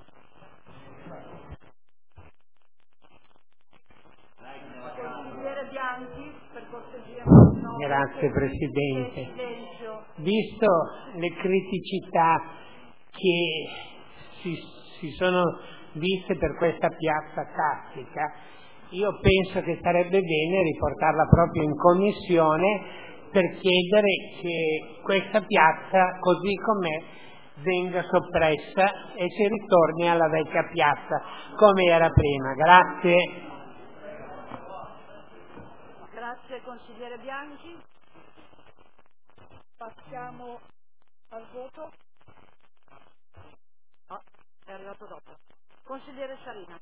Consigliere Bianchi, per cortesia. Grazie Presidente. Visto le criticità che si, si sono viste per questa piazza Cattolica, io penso che sarebbe bene riportarla proprio in commissione per chiedere che questa piazza, così com'è, venga soppressa e si ritorni alla vecchia piazza come era prima. Grazie. Grazie consigliere Bianchi. Passiamo al voto. Ah, è arrivato dopo. Consigliere Sarina.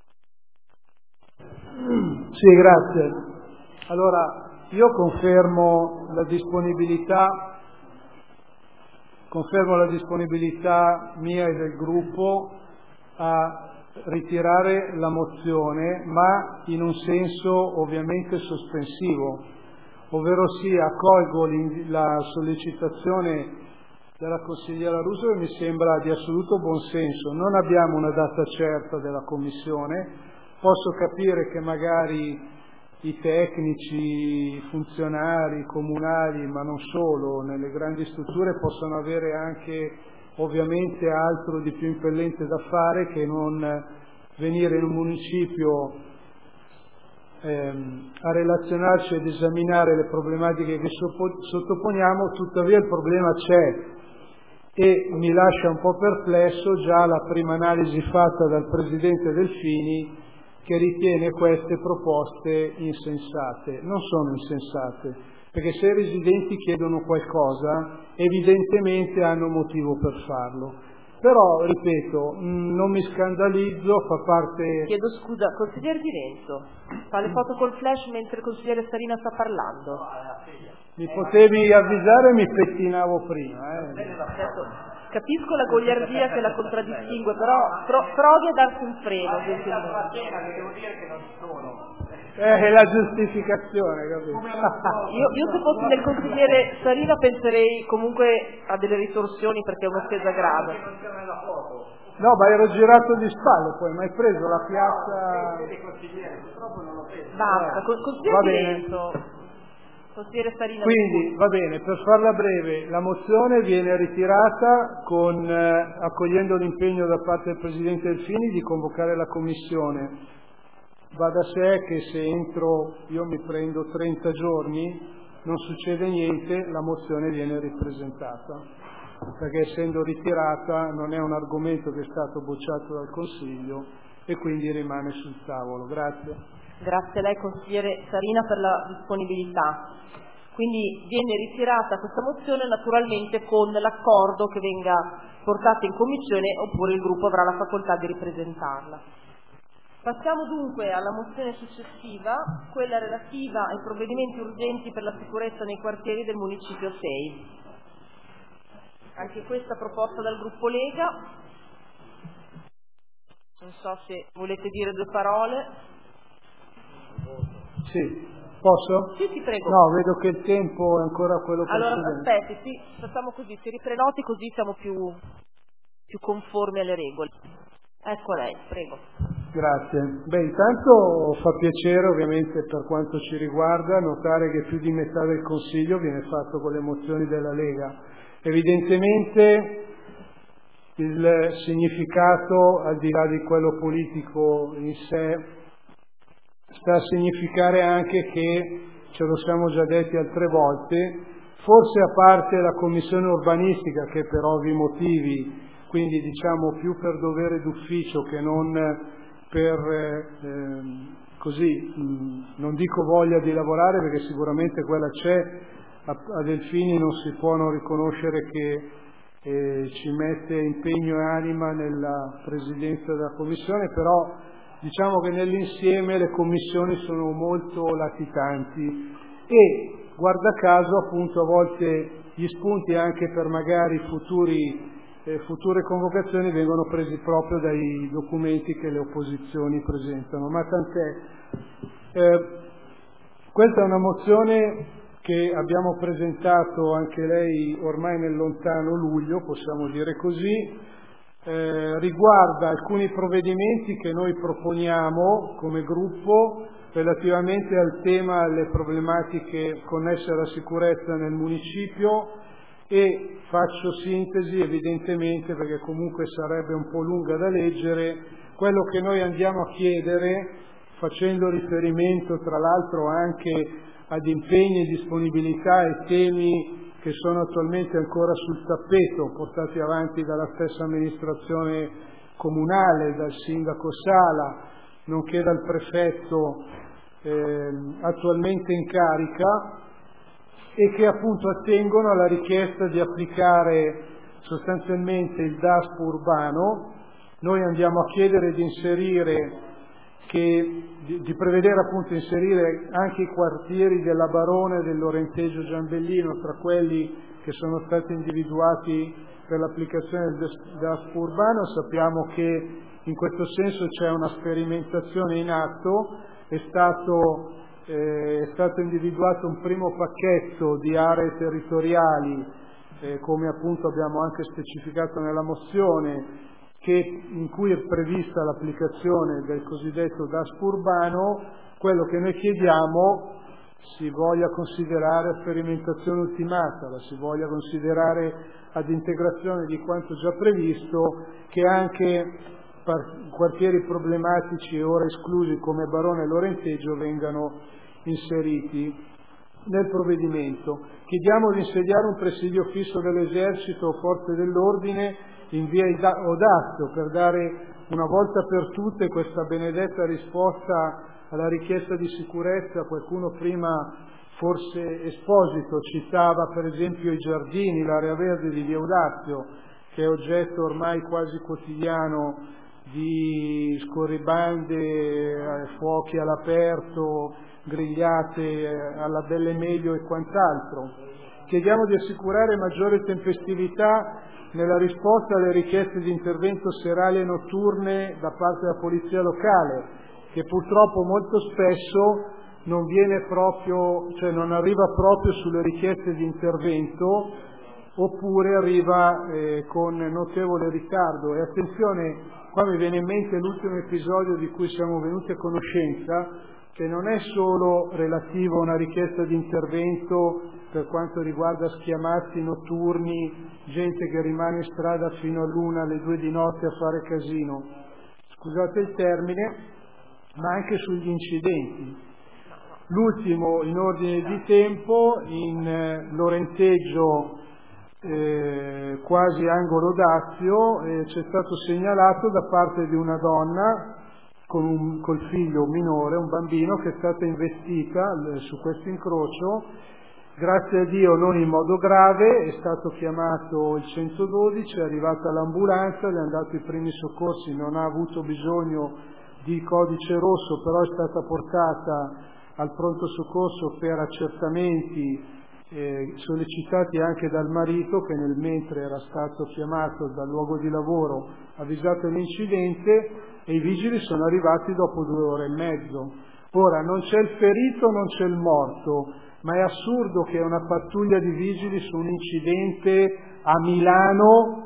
Sì, grazie. Allora, io confermo la disponibilità, confermo la disponibilità mia e del gruppo a ritirare la mozione, ma in un senso ovviamente sospensivo, ovvero sia accolgo la sollecitazione della consigliera Russo che mi sembra di assoluto buonsenso. Non abbiamo una data certa della Commissione, posso capire che magari i tecnici, i funzionari comunali, ma non solo, nelle grandi strutture possono avere anche ovviamente altro di più impellente da fare che non venire in un municipio ehm, a relazionarci ed esaminare le problematiche che sottoponiamo. Tuttavia il problema c'è e mi lascia un po' perplesso già la prima analisi fatta dal Presidente Delfini, che ritiene queste proposte insensate. Non sono insensate, perché se i residenti chiedono qualcosa evidentemente hanno motivo per farlo. Però, ripeto, non mi scandalizzo, fa parte... Chiedo scusa, consigliere Di Renzo, fa le foto col flash mentre il consigliere Sarina sta parlando. Mi potevi avvisare e mi pettinavo prima. Eh. Certo. Capisco la goliardia che la contraddistingue, però pro- provi a darsi un freno. Devo dire che non sono. Eh, è la giustificazione, capito? Io, io se fossi del consigliere Sarina penserei comunque a delle ritorsioni perché è un'offesa grave. No, ma ero girato di spalle poi, ma hai preso la piazza... Basta, con- consigliere Va Di bene. Renzo. Consigliere Sarina. Quindi, va bene, per farla breve, la mozione viene ritirata con, eh, accogliendo l'impegno da parte del Presidente Delfini di convocare la Commissione. Va da sé che se entro, io mi prendo trenta giorni, non succede niente, la mozione viene ripresentata, perché essendo ritirata non è un argomento che è stato bocciato dal Consiglio e quindi rimane sul tavolo. Grazie. Grazie a lei consigliere Sarina per la disponibilità. Quindi viene ritirata questa mozione naturalmente con l'accordo che venga portata in commissione oppure il gruppo avrà la facoltà di ripresentarla. Passiamo dunque alla mozione successiva, quella relativa ai provvedimenti urgenti per la sicurezza nei quartieri del Municipio sei. Anche questa proposta dal gruppo Lega. Non so se volete dire due parole. Sì. Posso? Sì, ti prego. No, vedo che il tempo è ancora quello allora, precedente. Allora, aspetti, sì, facciamo così, si riprenoti così siamo più, più conformi alle regole. Ecco lei, prego. Grazie. Beh, intanto fa piacere, ovviamente, per quanto ci riguarda, notare che più di metà del Consiglio viene fatto con le mozioni della Lega. Evidentemente il significato, al di là di quello politico in sé, sta a significare anche che, ce lo siamo già detti altre volte, forse a parte la commissione urbanistica che per ovvi motivi, quindi diciamo più per dovere d'ufficio che non per eh, così, mh, non dico voglia di lavorare perché sicuramente quella c'è, a, a Delfini non si può non riconoscere che eh, ci mette impegno e anima nella presidenza della commissione, però diciamo che nell'insieme le commissioni sono molto latitanti e, guarda caso, appunto a volte gli spunti anche per magari futuri, eh, future convocazioni vengono presi proprio dai documenti che le opposizioni presentano, ma tant'è. Eh, questa è una mozione che abbiamo presentato anche lei ormai nel lontano luglio, possiamo dire così. Eh, riguarda alcuni provvedimenti che noi proponiamo come gruppo relativamente al tema, alle problematiche connesse alla sicurezza nel municipio e faccio sintesi evidentemente perché comunque sarebbe un po' lunga da leggere. Quello che noi andiamo a chiedere, facendo riferimento tra l'altro anche ad impegni e disponibilità e temi che sono attualmente ancora sul tappeto, portati avanti dalla stessa amministrazione comunale, dal sindaco Sala, nonché dal prefetto eh, attualmente in carica, e che appunto attengono alla richiesta di applicare sostanzialmente il DASPO urbano. Noi andiamo a chiedere di inserire che, di, di prevedere appunto inserire anche i quartieri della Barone, del Lorenteggio Giambellino tra quelli che sono stati individuati per l'applicazione del DASPO urbano. Sappiamo che in questo senso c'è una sperimentazione in atto, è stato, eh, è stato individuato un primo pacchetto di aree territoriali, eh, come appunto abbiamo anche specificato nella mozione, che, in cui è prevista l'applicazione del cosiddetto DASPO urbano. Quello che noi chiediamo si voglia considerare sperimentazione ultimata, la si voglia considerare ad integrazione di quanto già previsto, che anche quartieri problematici e ora esclusi come Barone e Lorenteggio vengano inseriti nel provvedimento. Chiediamo di insediare un presidio fisso dell'esercito o forze dell'ordine in via Odasso per dare una volta per tutte questa benedetta risposta alla richiesta di sicurezza. Qualcuno prima, forse Esposito, citava per esempio i giardini, l'area verde di via Odasso, che è oggetto ormai quasi quotidiano di scorribande, fuochi all'aperto, grigliate alla belle meglio e quant'altro. Chiediamo di assicurare maggiore tempestività nella risposta alle richieste di intervento serali e notturne da parte della polizia locale, che purtroppo molto spesso non viene proprio, cioè non arriva proprio sulle richieste di intervento, oppure arriva eh, con notevole ritardo. E attenzione, qua mi viene in mente l'ultimo episodio di cui siamo venuti a conoscenza, che non è solo relativo a una richiesta di intervento per quanto riguarda schiamazzi notturni, gente che rimane in strada fino all'una, alle due di notte a fare casino, scusate il termine, ma anche sugli incidenti. L'ultimo in ordine di tempo, in eh, Lorenteggio, eh, quasi angolo Dazio, eh, c'è stato segnalato da parte di una donna con un, col figlio minore, un bambino, che è stata investita eh, su questo incrocio. Grazie a Dio non in modo grave, è stato chiamato il centododici, è arrivata l'ambulanza, le hanno dato i primi soccorsi, non ha avuto bisogno di codice rosso, però è stata portata al pronto soccorso per accertamenti eh, sollecitati anche dal marito, che nel mentre era stato chiamato dal luogo di lavoro, avvisato l'incidente, e i vigili sono arrivati dopo due ore e mezzo. Ora non c'è il ferito, non c'è il morto, ma è assurdo che una pattuglia di vigili su un incidente a Milano,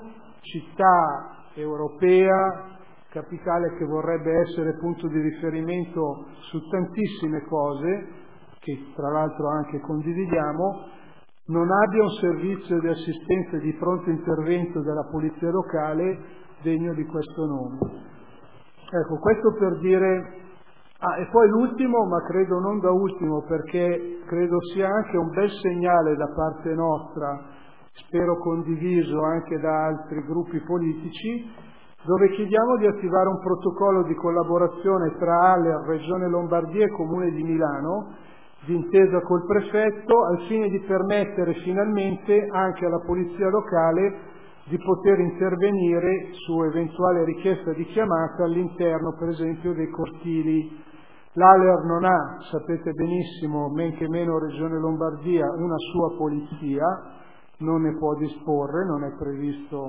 città europea, capitale che vorrebbe essere punto di riferimento su tantissime cose, che tra l'altro anche condividiamo, non abbia un servizio di assistenza e di pronto intervento della polizia locale degno di questo nome. Ecco, questo per dire. Ah, e poi l'ultimo, ma credo non da ultimo, perché credo sia anche un bel segnale da parte nostra, spero condiviso anche da altri gruppi politici, dove chiediamo di attivare un protocollo di collaborazione tra A L E R, Regione Lombardia e Comune di Milano, d'intesa col prefetto, al fine di permettere finalmente anche alla polizia locale di poter intervenire su eventuale richiesta di chiamata all'interno, per esempio, dei cortili. L'A L E R non ha, sapete benissimo, men che meno Regione Lombardia, una sua polizia, non ne può disporre, non è previsto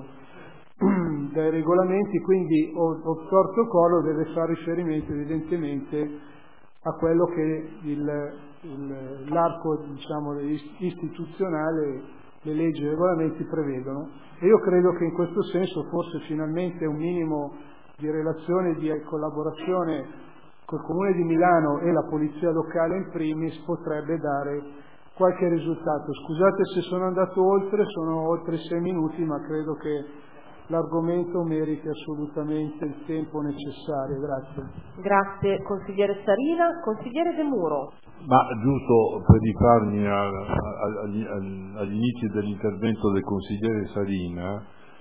dai regolamenti, quindi o, o protocollo deve fare riferimento evidentemente a quello che il, il, l'arco, diciamo, istituzionale, le leggi e i regolamenti prevedono. E io credo che in questo senso forse finalmente un minimo di relazione e di collaborazione col Comune di Milano e la polizia locale in primis potrebbe dare qualche risultato. Scusate se sono andato oltre, sono oltre sei minuti, ma credo che l'argomento meriti assolutamente il tempo necessario. Grazie. Grazie consigliere Sarina. Consigliere De Muro. Ma giusto per rifarmi a, a, agli, agli inizi dell'intervento del consigliere Sarina,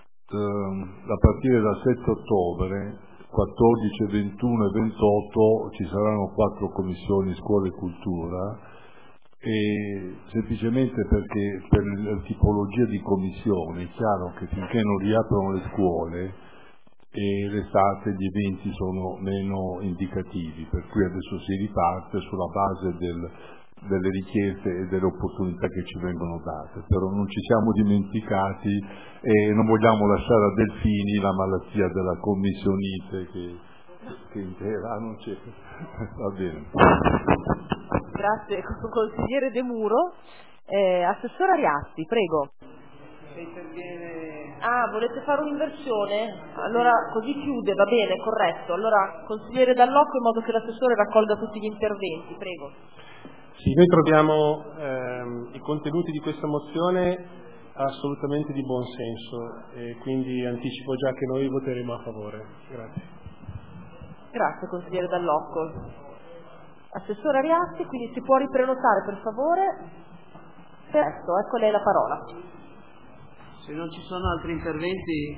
ehm, a partire dal sette ottobre, quattordici, ventuno e ventotto ci saranno quattro commissioni scuola e cultura, e semplicemente perché per la tipologia di commissione è chiaro che finché non riaprono le scuole e l'estate gli eventi sono meno indicativi, per cui adesso si riparte sulla base del, delle richieste e delle opportunità che ci vengono date, però non ci siamo dimenticati e non vogliamo lasciare a Delfini la malattia della commissionite che, che in Teherano c'è. Va bene. Grazie, consigliere De Muro. Eh, Assessore Ariasti, prego. Se interviene... Ah, volete fare un'inversione? Allora così chiude, va bene, corretto. Allora consigliere Dall'Occo, in modo che l'assessore raccolga tutti gli interventi, prego. Sì, noi troviamo ehm, i contenuti di questa mozione assolutamente di buon senso e quindi anticipo già che noi voteremo a favore. Grazie. Grazie consigliere Dall'Occo. Assessore Ariasti, quindi si può riprenotare per favore? Perfetto, ecco lei la parola. Se non ci sono altri interventi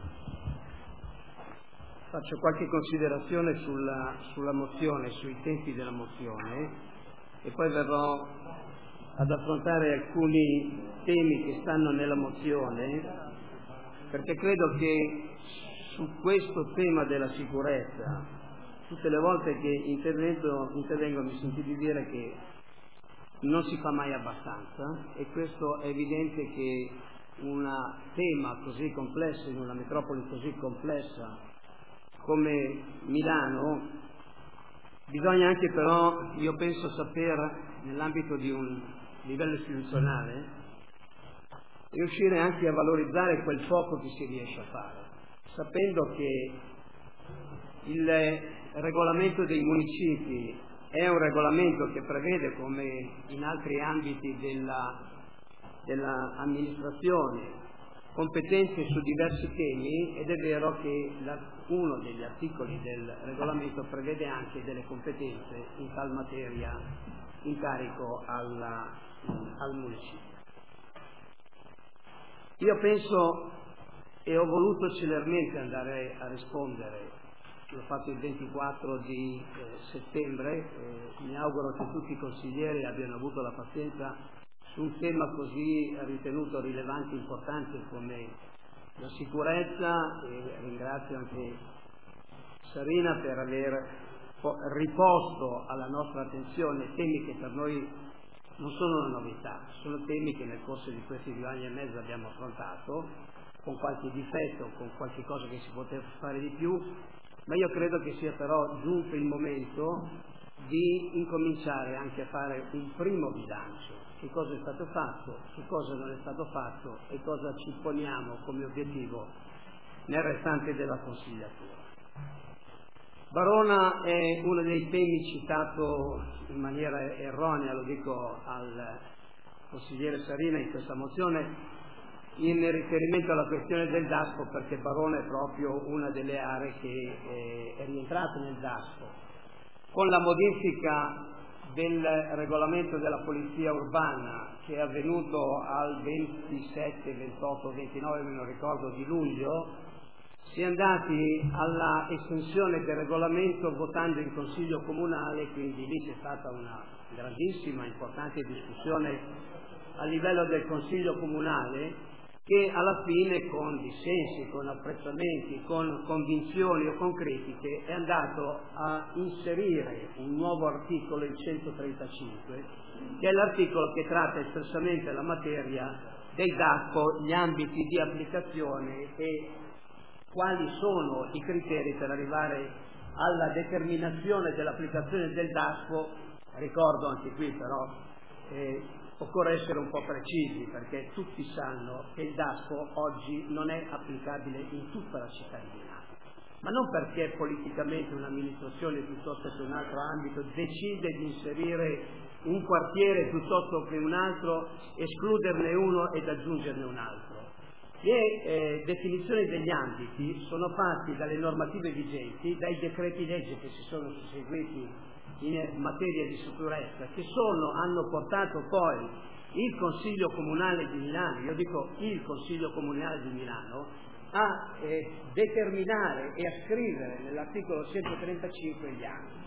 faccio qualche considerazione sulla, sulla mozione, sui tempi della mozione e poi verrò ad affrontare alcuni temi che stanno nella mozione, perché credo che su questo tema della sicurezza tutte le volte che intervengo, intervengo mi sento di dire che non si fa mai abbastanza e questo è evidente che un tema così complesso in una metropoli così complessa come Milano bisogna anche però, io penso, saper nell'ambito di un livello istituzionale riuscire anche a valorizzare quel poco che si riesce a fare, sapendo che il regolamento dei municipi è un regolamento che prevede, come in altri ambiti della, dell'amministrazione, competenze su diversi temi, ed è vero che la, uno degli articoli del regolamento prevede anche delle competenze in tal materia in carico alla, al municipio. Io penso, e ho voluto celermente andare a rispondere, l'ho fatto il ventiquattro di eh, settembre, eh, mi auguro che tutti i consiglieri abbiano avuto la pazienza su un tema così ritenuto rilevante e importante come la sicurezza, e ringrazio anche Sarina per aver riposto alla nostra attenzione temi che per noi non sono una novità, sono temi che nel corso di questi due anni e mezzo abbiamo affrontato, con qualche difetto, con qualche cosa che si poteva fare di più, ma io credo che sia però giunto il momento di incominciare anche a fare un primo bilancio, che cosa è stato fatto, che cosa non è stato fatto e cosa ci poniamo come obiettivo nel restante della consigliatura. Barona è uno dei temi citato in maniera erronea, lo dico al consigliere Sarina in questa mozione, in riferimento alla questione del Daspo, perché Barona è proprio una delle aree che è rientrata nel Daspo. Con la modifica del regolamento della polizia urbana che è avvenuto al ventisette, ventotto, ventinove, me lo ricordo, di luglio, si è andati alla estensione del regolamento votando in Consiglio Comunale, quindi lì c'è stata una grandissima, importante discussione a livello del Consiglio Comunale, che alla fine con dissensi, con apprezzamenti, con convinzioni o con critiche è andato a inserire un nuovo articolo, il centotrentacinque, che è l'articolo che tratta espressamente la materia del Daspo, gli ambiti di applicazione e quali sono i criteri per arrivare alla determinazione dell'applicazione del Daspo. Ricordo anche qui però eh, occorre essere un po' precisi, perché tutti sanno che il Daspo oggi non è applicabile in tutta la città di Milano, ma non perché politicamente un'amministrazione piuttosto che un altro ambito decide di inserire un quartiere piuttosto che un altro, escluderne uno ed aggiungerne un altro. Le eh, definizioni degli ambiti sono fatte dalle normative vigenti, dai decreti legge che si sono susseguiti in materia di sicurezza, che sono, hanno portato poi il Consiglio Comunale di Milano, io dico il Consiglio Comunale di Milano, a eh, determinare e a scrivere nell'articolo centotrentacinque gli ambiti.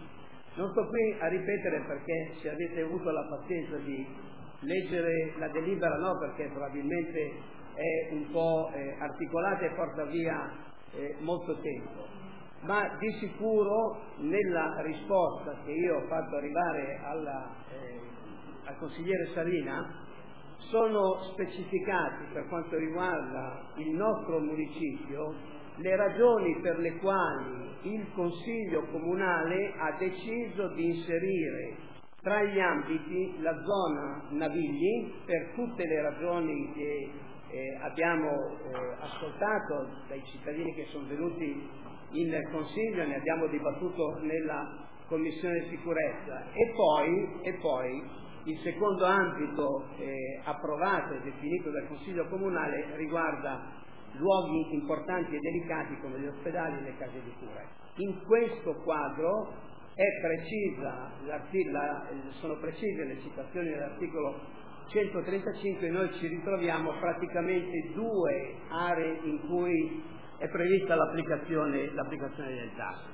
Non sto qui a ripetere, perché se avete avuto la pazienza di leggere la delibera, no, perché probabilmente è un po' eh, articolata e porta via eh, molto tempo, ma di sicuro nella risposta che io ho fatto arrivare alla, eh, al consigliere Sarina sono specificati, per quanto riguarda il nostro municipio, le ragioni per le quali il Consiglio Comunale ha deciso di inserire tra gli ambiti la zona Navigli, per tutte le ragioni che eh, abbiamo eh, ascoltato dai cittadini che sono venuti in Consiglio, ne abbiamo dibattuto nella Commissione Sicurezza, e poi, e poi il secondo ambito eh, approvato e definito dal Consiglio Comunale riguarda luoghi importanti e delicati come gli ospedali e le case di cura. In questo quadro è precisa, la, sono precise le citazioni dell'articolo centotrentacinque, e noi ci ritroviamo praticamente due aree in cui è prevista l'applicazione, l'applicazione del tasso.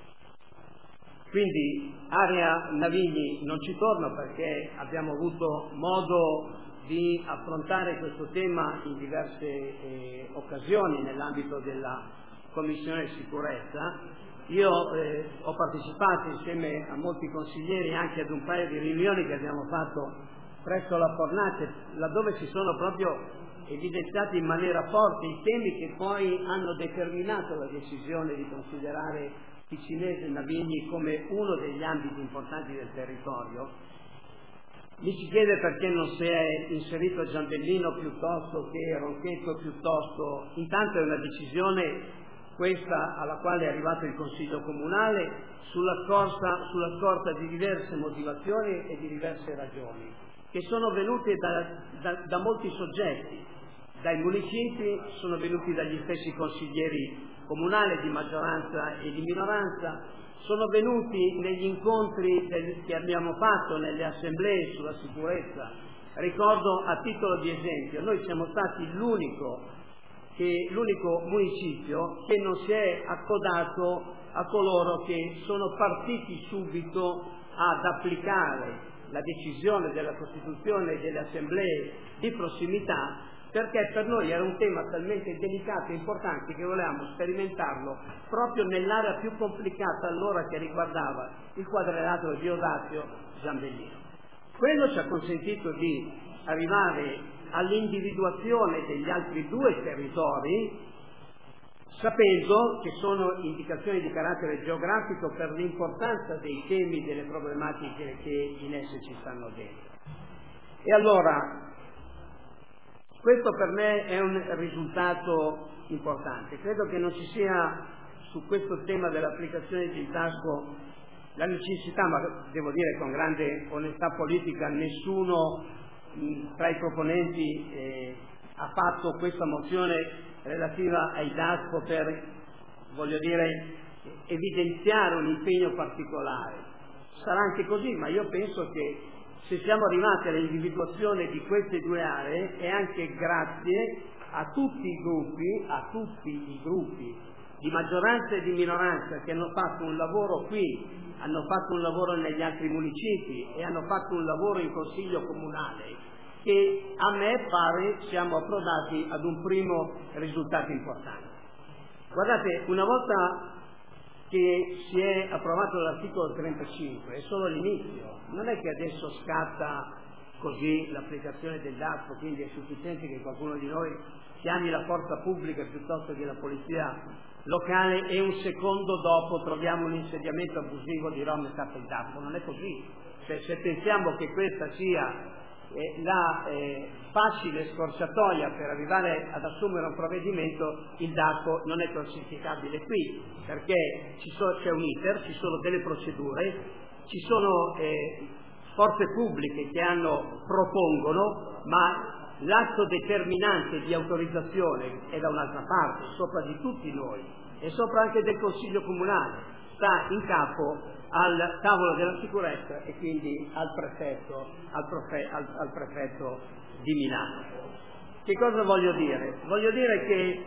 Quindi area Navigli non ci torno, perché abbiamo avuto modo di affrontare questo tema in diverse eh, occasioni nell'ambito della Commissione Sicurezza. Io eh, ho partecipato insieme a molti consiglieri anche ad un paio di riunioni che abbiamo fatto presso la Fornace, laddove si sono proprio evidenziati in maniera forte i temi che poi hanno determinato la decisione di considerare Ticinese e Navigli come uno degli ambiti importanti del territorio. Mi si chiede perché non si è inserito Giambellino piuttosto che Ronchetto, piuttosto. Intanto è una decisione questa alla quale è arrivato il Consiglio Comunale sulla scorta, sulla scorta di diverse motivazioni e di diverse ragioni che sono venute da, da, da molti soggetti, dai municipi, sono venuti dagli stessi consiglieri comunali di maggioranza e di minoranza, sono venuti negli incontri del, che abbiamo fatto nelle assemblee sulla sicurezza. Ricordo a titolo di esempio, noi siamo stati l'unico, che, l'unico municipio che non si è accodato a coloro che sono partiti subito ad applicare la decisione della Costituzione delle assemblee di prossimità, perché per noi era un tema talmente delicato e importante che volevamo sperimentarlo proprio nell'area più complicata allora, che riguardava il quadrilatero Diodazio-Giambellino. Quello ci ha consentito di arrivare all'individuazione degli altri due territori, sapendo che sono indicazioni di carattere geografico per l'importanza dei temi e delle problematiche che in esse ci stanno dentro. E allora, questo per me è un risultato importante. Credo che non ci sia su questo tema dell'applicazione del tasco la necessità, ma devo dire con grande onestà politica, nessuno mh, tra i proponenti eh, ha fatto questa mozione relativa ai daspo per, voglio dire, evidenziare un impegno particolare. Sarà anche così, ma io penso che se siamo arrivati all'individuazione di queste due aree è anche grazie a tutti i gruppi, a tutti i gruppi di maggioranza e di minoranza che hanno fatto un lavoro qui, hanno fatto un lavoro negli altri municipi e hanno fatto un lavoro in Consiglio Comunale, che a me pare siamo approdati ad un primo risultato importante. Guardate, una volta che si è approvato l'articolo trentacinque è solo l'inizio, non è che adesso scatta così l'applicazione del DASPO, quindi è sufficiente che qualcuno di noi chiami la forza pubblica piuttosto che la polizia locale e un secondo dopo troviamo un insediamento abusivo di rom e scappa il DASPO. Non è così. Cioè, se pensiamo che questa sia eh, la eh, facile scorciatoia per arrivare ad assumere un provvedimento, il DASPO non è classificabile qui, perché ci so, c'è un iter, ci sono delle procedure, ci sono eh, forze pubbliche che hanno, propongono, ma l'atto determinante di autorizzazione è da un'altra parte, sopra di tutti noi e sopra anche del Consiglio Comunale, sta in capo al tavolo della sicurezza e quindi al prefetto, al, profe, al, al prefetto di Milano. Che cosa voglio dire? Voglio dire che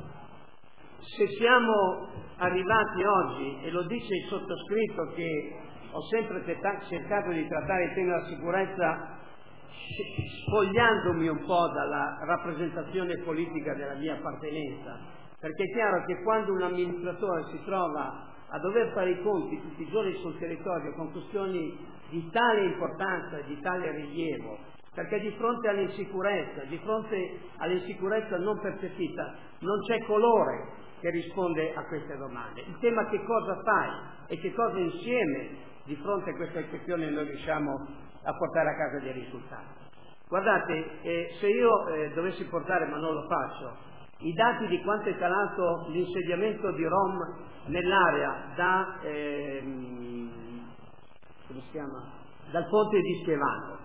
se siamo arrivati oggi, e lo dice il sottoscritto che ho sempre cercato di trattare il tema della sicurezza spogliandomi un po' dalla rappresentazione politica della mia appartenenza, perché è chiaro che quando un amministratore si trova a dover fare i conti tutti i giorni sul territorio con questioni di tale importanza e di tale rilievo, perché di fronte all'insicurezza, di fronte all'insicurezza non percepita, non c'è colore che risponde a queste domande. Il tema è che cosa fai e che cosa insieme di fronte a questa questione noi riusciamo a portare a casa dei risultati. Guardate, eh, se io eh, dovessi portare, ma non lo faccio, i dati di quanto è calato l'insediamento di Rom nell'area da, ehm, come si chiama? Dal ponte di Schiavano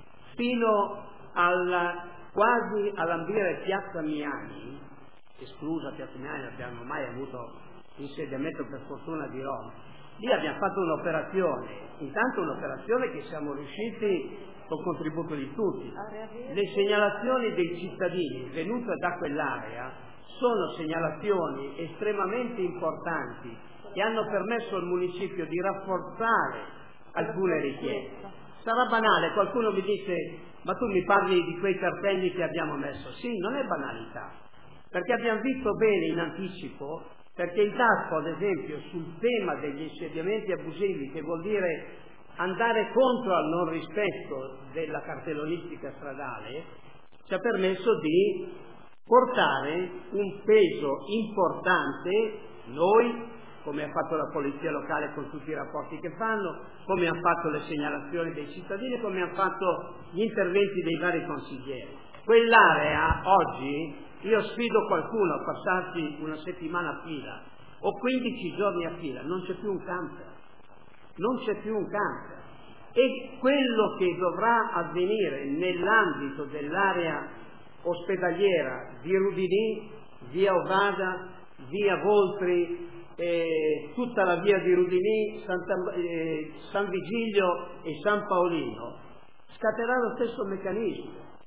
fino alla, quasi all'ambire Piazza Miani, esclusa Piazza Miani, non abbiamo mai avuto insediamento per fortuna di Rom, lì abbiamo fatto un'operazione, intanto un'operazione che siamo riusciti col contributo di tutti. Le segnalazioni dei cittadini venute da quell'area sono segnalazioni estremamente importanti che hanno permesso al municipio di rafforzare alcune richieste. Sarà banale, qualcuno mi dice ma tu mi parli di quei cartelli che abbiamo messo. Sì, non è banalità, perché abbiamo visto bene in anticipo, perché il DASPO ad esempio sul tema degli insediamenti abusivi, che vuol dire andare contro al non rispetto della cartellonistica stradale, ci ha permesso di portare un peso importante, noi, come ha fatto la polizia locale con tutti i rapporti che fanno, come hanno fatto le segnalazioni dei cittadini, come hanno fatto gli interventi dei vari consiglieri. Quell'area oggi, io sfido qualcuno a passarci una settimana a fila o quindici giorni a fila, non c'è più un camper. Non c'è più un camper, e quello che dovrà avvenire nell'ambito dell'area ospedaliera di Rudinì, via Ovada, via Voltri, eh, tutta la via di Rudinì, Santa, eh, San Vigilio e San Paolino, scatterà lo stesso meccanismo.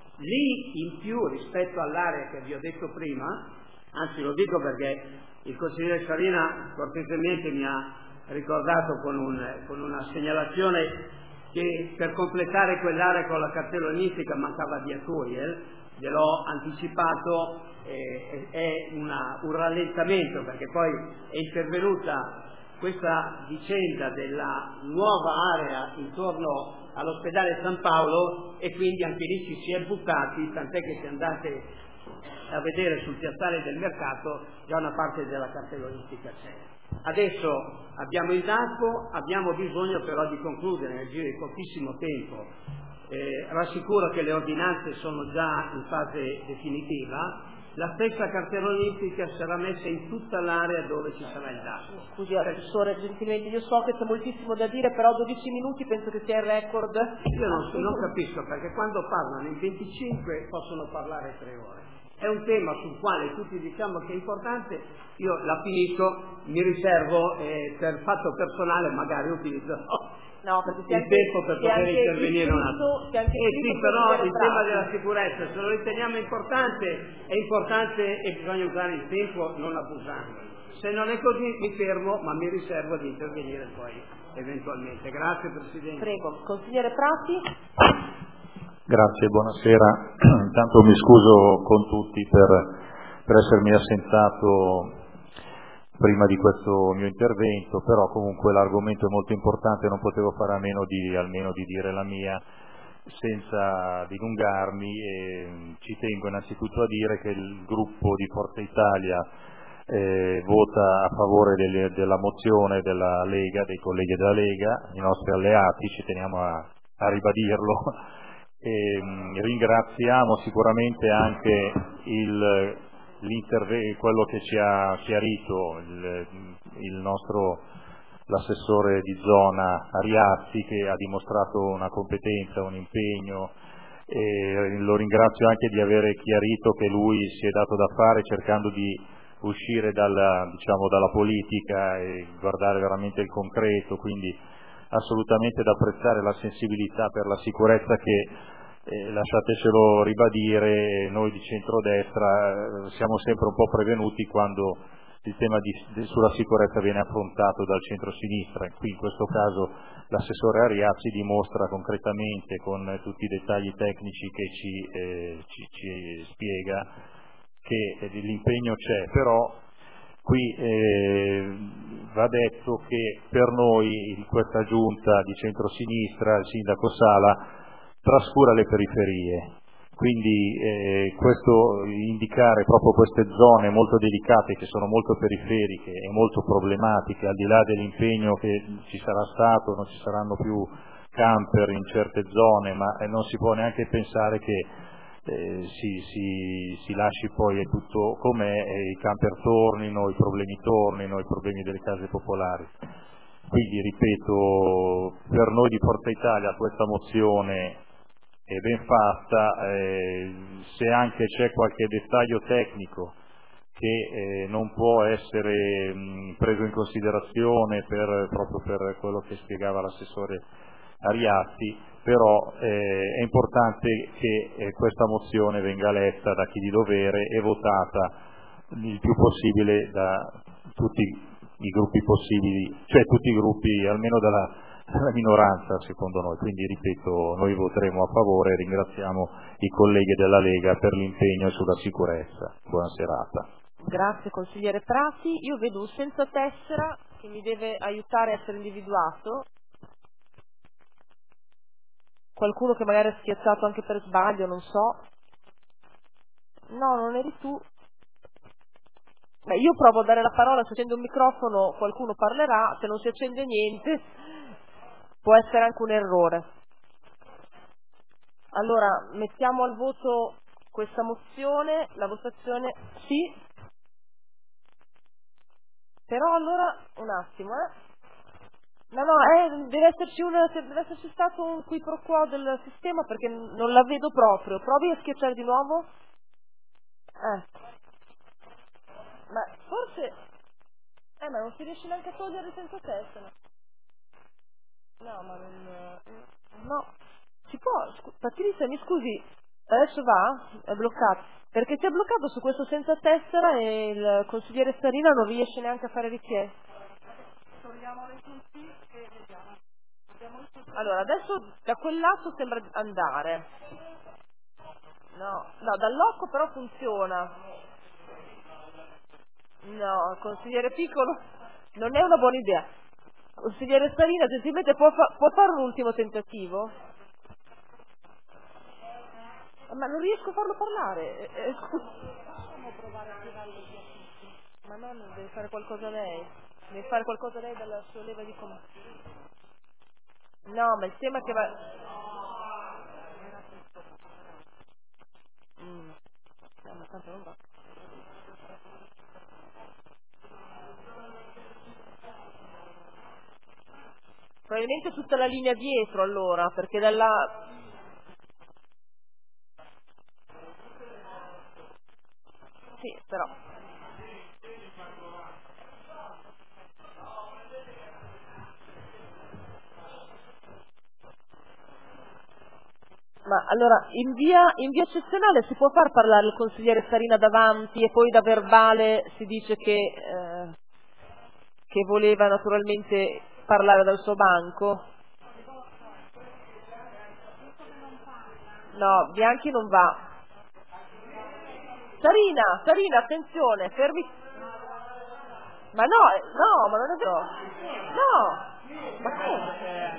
Lì in più rispetto all'area che vi ho detto prima, anzi lo dico perché il consigliere Sarina cortesemente mi ha ricordato con, un, con una segnalazione che per completare quell'area con la cartellonistica mancava via Turiel, gliel'ho anticipato, eh, è una, un rallentamento perché poi è intervenuta questa vicenda della nuova area intorno all'ospedale San Paolo e quindi anche lì ci si è buttati, tant'è che se andate a vedere sul piazzale del mercato già una parte della cartellonistica c'è. Adesso abbiamo il DASPO, abbiamo bisogno però di concludere nel giro di pochissimo tempo. Eh, rassicuro che le ordinanze sono già in fase definitiva, la stessa cartellonistica sarà messa in tutta l'area dove ci sarà il DASPO. Scusi, assessore, gentilmente, io so che c'è moltissimo da dire, però dodici minuti penso che sia il record. Io non, non capisco, perché quando parlano in venticinque possono parlare tre ore. È un tema sul quale tutti diciamo che è importante, io la finisco, mi riservo eh, per fatto personale, magari utilizzerò no, il tempo per poter intervenire un attimo. Eh sì, però il tema della sicurezza, se lo riteniamo importante, è importante e bisogna usare il tempo non abusando. Se non è così mi fermo, ma mi riservo di intervenire poi eventualmente. Grazie Presidente. Prego, consigliere Prati. Grazie, buonasera. Intanto mi scuso con tutti per, per essermi assentato prima di questo mio intervento, però comunque l'argomento è molto importante, non potevo fare a meno di, almeno di dire la mia senza dilungarmi, e ci tengo innanzitutto a dire che il gruppo di Forza Italia eh, vota a favore delle, della mozione della Lega, dei colleghi della Lega, i nostri alleati, ci teniamo a, a ribadirlo. E, mh, ringraziamo sicuramente anche il, quello che ci ha chiarito il, il nostro l'assessore di zona Ariazzi, che ha dimostrato una competenza, un impegno, e lo ringrazio anche di avere chiarito che lui si è dato da fare cercando di uscire dalla, diciamo, dalla politica e guardare veramente il concreto, quindi assolutamente da apprezzare la sensibilità per la sicurezza che, eh, lasciatecelo ribadire, noi di centrodestra eh, siamo sempre un po' prevenuti quando il tema di, di, sulla sicurezza viene affrontato dal centro-sinistra. Qui in questo caso l'assessore Ariazzi dimostra concretamente, con tutti i dettagli tecnici che ci, eh, ci, ci spiega, che eh, l'impegno c'è, però qui eh, va detto che per noi questa giunta di centro-sinistra, il sindaco Sala, trascura le periferie. Quindi eh, questo, indicare proprio queste zone molto delicate, che sono molto periferiche e molto problematiche, al di là dell'impegno che ci sarà stato, non ci saranno più camper in certe zone, ma eh, non si può neanche pensare che eh, si, si, si lasci poi tutto com'è, eh, i camper tornino, i problemi tornino, i problemi delle case popolari. Quindi ripeto, per noi di Forza Italia questa mozione è ben fatta, eh, se anche c'è qualche dettaglio tecnico che eh, non può essere mh, preso in considerazione per, proprio per quello che spiegava l'assessore Ariazzi, però eh, è importante che eh, questa mozione venga letta da chi di dovere e votata il più possibile da tutti i gruppi possibili, cioè tutti i gruppi, almeno dalla la minoranza secondo noi. Quindi ripeto, noi voteremo a favore e ringraziamo i colleghi della Lega per l'impegno sulla sicurezza. Buona serata. Grazie consigliere Prati. Io vedo un senza tessera che mi deve aiutare a essere individuato. Qualcuno che magari è schiacciato anche per sbaglio, non so. No, non eri tu. Beh, io provo a dare la parola, se accende un microfono qualcuno parlerà, se non si accende niente può essere anche un errore. Allora, mettiamo al voto questa mozione, la votazione sì. Però allora, un attimo, eh. No, no, eh, deve esserci una, deve esserci stato un qui pro quo del sistema perché non la vedo proprio. Provi a schiacciare di nuovo. Eh. Ma forse... Eh, ma non si riesce neanche a togliere senza tessera. No, ma non... No, si può... Scu- Patrizia, mi scusi, adesso va? È bloccato. Perché si è bloccato su questo senza tessera e il consigliere Sarina non riesce neanche a fare richiesta. Allora, adesso da quel lato sembra andare. No, no, dal locco però funziona. No, consigliere Piccolo, non è una buona idea. Consigliere Sarina, gentilmente può, fa- può fare un ultimo tentativo? Ma non riesco a farlo parlare. Eh, eh, Ma no, deve fare qualcosa lei. Deve fare qualcosa lei dalla sua leva di comando. No, ma il tema che va... Mm. No, ma tanto non va. Probabilmente tutta la linea dietro allora, perché dalla... Sì, però... Ma allora, in via, in via eccezionale si può far parlare il consigliere Sarina davanti e poi da verbale si dice che, eh, che voleva naturalmente parlare dal suo banco? No, Bianchi non va. Sarina, Sarina, attenzione, fermi. Ma no, eh, no, ma non è vero. No, ma come?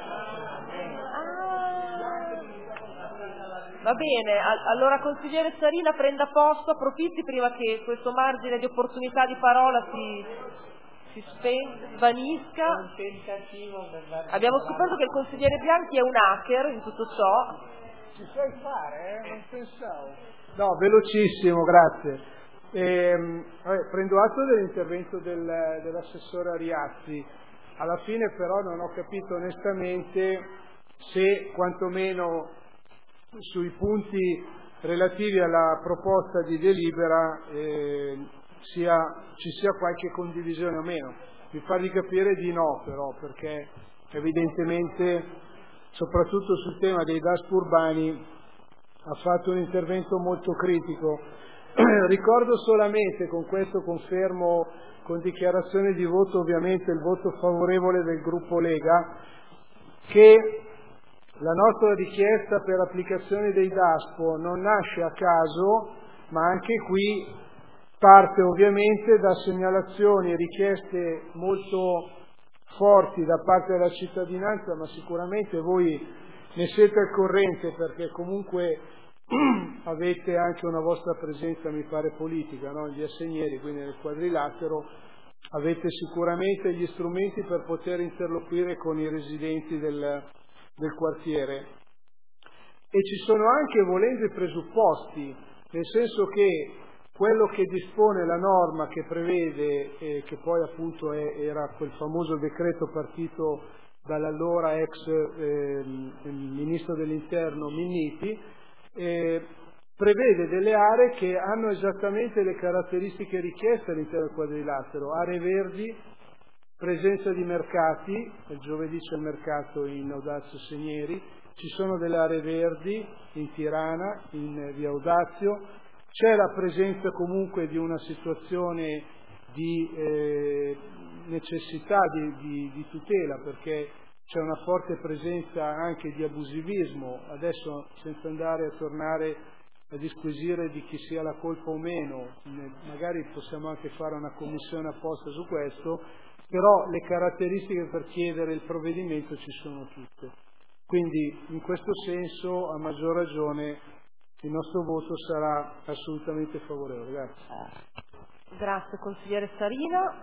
Va bene, a- allora consigliere Sarina prenda posto, approfitti prima che questo margine di opportunità di parola si, si spen- svanisca. Abbiamo scoperto che il consigliere Bianchi è un hacker in tutto ciò. Ci sai fare, eh? Non pensavo. No, velocissimo, grazie. Ehm, vabbè, prendo atto dell'intervento del, dell'assessore Ariazzi. Alla fine però non ho capito onestamente se quantomeno sui punti relativi alla proposta di delibera eh, sia, ci sia qualche condivisione o meno. Mi fa di capire di no però, perché evidentemente soprattutto sul tema dei D A S P urbani ha fatto un intervento molto critico. Ricordo solamente, con questo confermo con dichiarazione di voto ovviamente il voto favorevole del gruppo Lega, che la nostra richiesta per applicazione dei DASPO non nasce a caso, ma anche qui parte ovviamente da segnalazioni e richieste molto forti da parte della cittadinanza, ma sicuramente voi ne siete al corrente perché comunque avete anche una vostra presenza, mi pare, politica, no? Gli assegnieri, quindi nel quadrilatero avete sicuramente gli strumenti per poter interloquire con i residenti del, del quartiere. E ci sono anche, volendo, i presupposti, nel senso che quello che dispone la norma che prevede, eh, che poi appunto è, era quel famoso decreto partito dall'allora ex eh, ministro dell'interno Minniti, eh, prevede delle aree che hanno esattamente le caratteristiche richieste all'interno del quadrilatero: aree verdi, presenza di mercati, il giovedì c'è il mercato in Audazio Segneri, ci sono delle aree verdi in Tirana, in via Audazio, c'è la presenza comunque di una situazione di eh, necessità di, di, di tutela, perché c'è una forte presenza anche di abusivismo. Adesso, senza andare a tornare a disquisire di chi sia la colpa o meno, magari possiamo anche fare una commissione apposta su questo, però le caratteristiche per chiedere il provvedimento ci sono tutte. Quindi in questo senso, a maggior ragione, il nostro voto sarà assolutamente favorevole. Grazie. Grazie consigliere Sarina.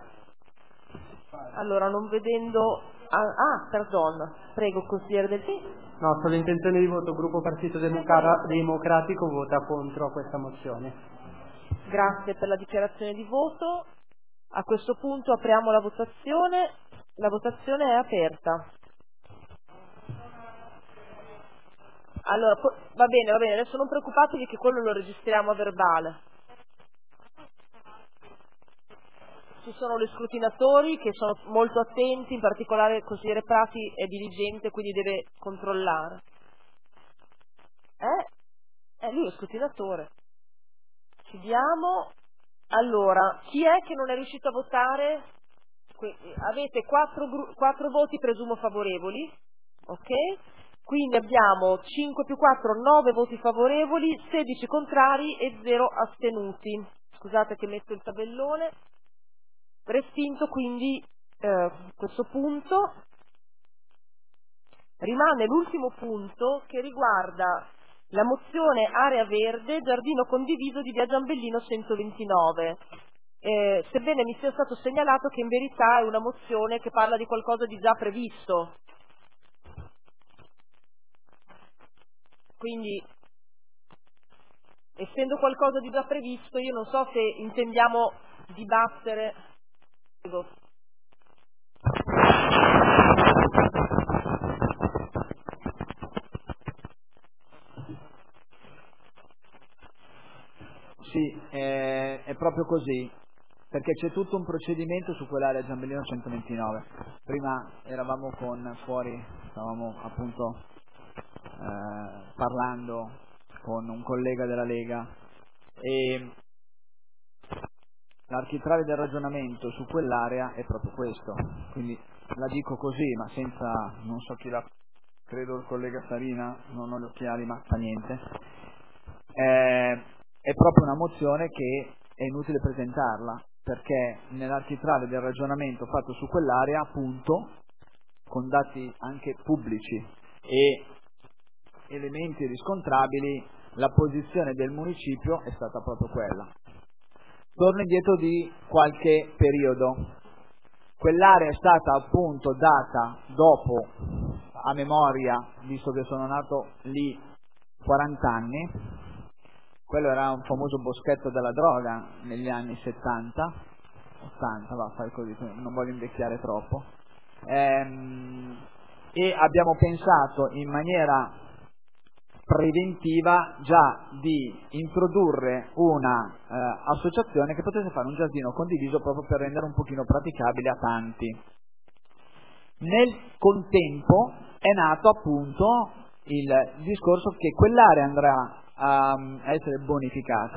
Allora, non vedendo... Ah, ah pardon, prego consigliere Del Sì. No, sull'intenzione di voto, gruppo Partito Democra- Democratico vota contro questa mozione. Grazie per la dichiarazione di voto. A questo punto apriamo la votazione. La votazione è aperta. Allora, po- va bene, va bene, adesso non preoccupatevi che quello lo registriamo a verbale. Ci sono gli scrutinatori che sono molto attenti, in particolare il consigliere Prati è diligente, quindi deve controllare. Eh? È lui lo scrutinatore. Ci diamo. Allora, chi è che non è riuscito a votare? Qui, avete quattro, gru- quattro voti, presumo favorevoli, ok? Quindi abbiamo cinque più quattro, nove voti favorevoli, sedici contrari e zero astenuti. Scusate che metto il tabellone. Respinto quindi eh, questo punto. Rimane l'ultimo punto che riguarda la mozione Area Verde, giardino condiviso di via Giambellino centoventinove. Eh, sebbene mi sia stato segnalato che in verità è una mozione che parla di qualcosa di già previsto. Quindi, essendo qualcosa di già previsto, io non so se intendiamo dibattere. Prego. Sì, è, è proprio così, perché c'è tutto un procedimento su quell'area Giambellino centoventinove. Prima eravamo con fuori, stavamo appunto eh, parlando con un collega della Lega e l'architrave del ragionamento su quell'area è proprio questo. Quindi la dico così, ma senza, non so chi la, credo il collega Sarina, non ho gli occhiali, ma fa niente. Eh, è proprio una mozione che è inutile presentarla, perché nell'architrave del ragionamento fatto su quell'area, appunto, con dati anche pubblici e elementi riscontrabili, la posizione del municipio è stata proprio quella. Torno indietro di qualche periodo. Quell'area è stata appunto data dopo, a memoria, visto che sono nato lì quaranta anni, quello era un famoso boschetto della droga negli anni settanta, ottanta, va, fai così, non voglio invecchiare troppo, ehm, e abbiamo pensato in maniera preventiva già di introdurre una eh, associazione che potesse fare un giardino condiviso proprio per rendere un pochino praticabile a tanti. Nel contempo è nato appunto il discorso che quell'area andrà a, a essere bonificata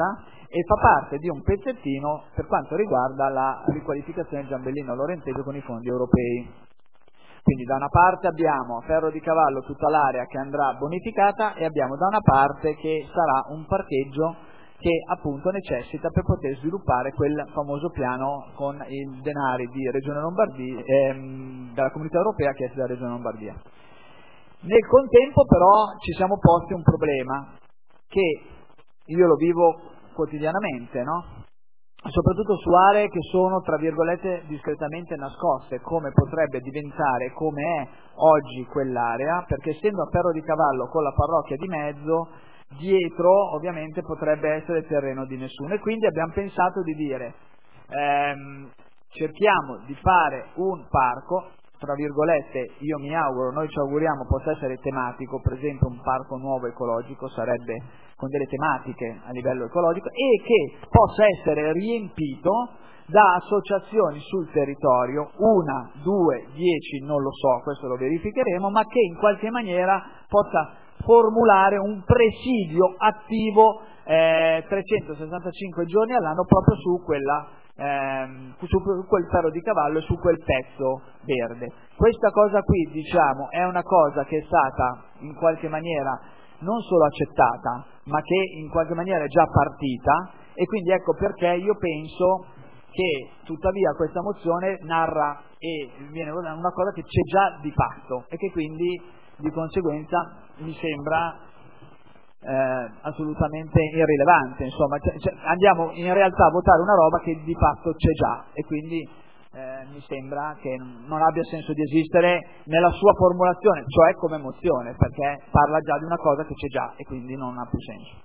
e fa parte di un pezzettino per quanto riguarda la riqualificazione di Giambellino Lorenzeggio con i fondi europei. Quindi da una parte abbiamo Ferro di Cavallo tutta l'area che andrà bonificata e abbiamo da una parte che sarà un parcheggio che appunto necessita per poter sviluppare quel famoso piano con i denari di Regione Lombardia, ehm, dalla Comunità Europea chiesto dalla Regione Lombardia. Nel contempo però ci siamo posti un problema che io lo vivo quotidianamente, no? Soprattutto su aree che sono tra virgolette discretamente nascoste, come potrebbe diventare, come è oggi quell'area, perché essendo a Ferro di Cavallo con la parrocchia di mezzo, dietro ovviamente potrebbe essere terreno di nessuno, e quindi abbiamo pensato di dire ehm, cerchiamo di fare un parco, tra virgolette, io mi auguro, noi ci auguriamo possa essere tematico, per esempio un parco nuovo ecologico sarebbe con delle tematiche a livello ecologico, e che possa essere riempito da associazioni sul territorio, una, due, dieci, non lo so, questo lo verificheremo, ma che in qualche maniera possa formulare un presidio attivo eh, trecentosessantacinque giorni all'anno proprio su quella ehm, su quel Ferro di Cavallo e su quel pezzo verde. Questa cosa qui, diciamo, è una cosa che è stata in qualche maniera non solo accettata, ma che in qualche maniera è già partita, e quindi ecco perché io penso che tuttavia questa mozione narra e viene una cosa che c'è già di fatto e che quindi di conseguenza mi sembra eh, assolutamente irrilevante, insomma, cioè, cioè, andiamo in realtà a votare una roba che di fatto c'è già, e quindi eh, mi sembra che non abbia senso di esistere nella sua formulazione, cioè come mozione, perché parla già di una cosa che c'è già e quindi non ha più senso.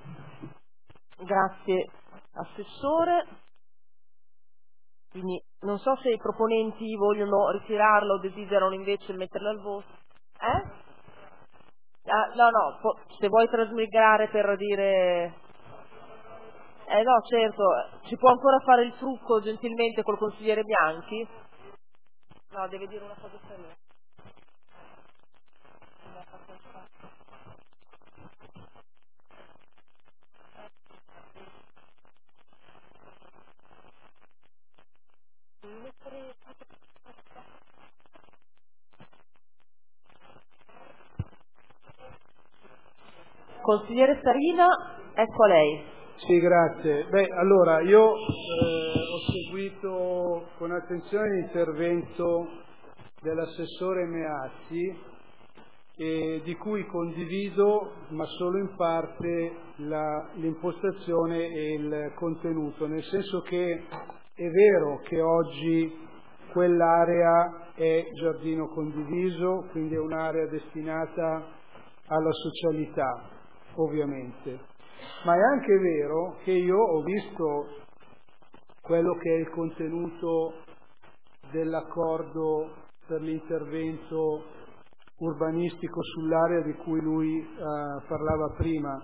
Grazie Assessore. Quindi non so se i proponenti vogliono ritirarlo o desiderano invece metterlo al voto. Eh? Ah, no, no, po- se vuoi trasmigrare per dire... Eh no, certo, ci può ancora fare il trucco gentilmente col consigliere Bianchi? No, deve dire una cosa seria. Consigliere Sarina, ecco a lei. Sì, grazie. Beh, allora, io eh, ho seguito con attenzione l'intervento dell'assessore Meazzi, e di cui condivido, ma solo in parte, la, l'impostazione e il contenuto, nel senso che è vero che oggi quell'area è giardino condiviso, quindi è un'area destinata alla socialità, ovviamente, ma è anche vero che io ho visto quello che è il contenuto dell'accordo per l'intervento urbanistico sull'area di cui lui eh, parlava prima,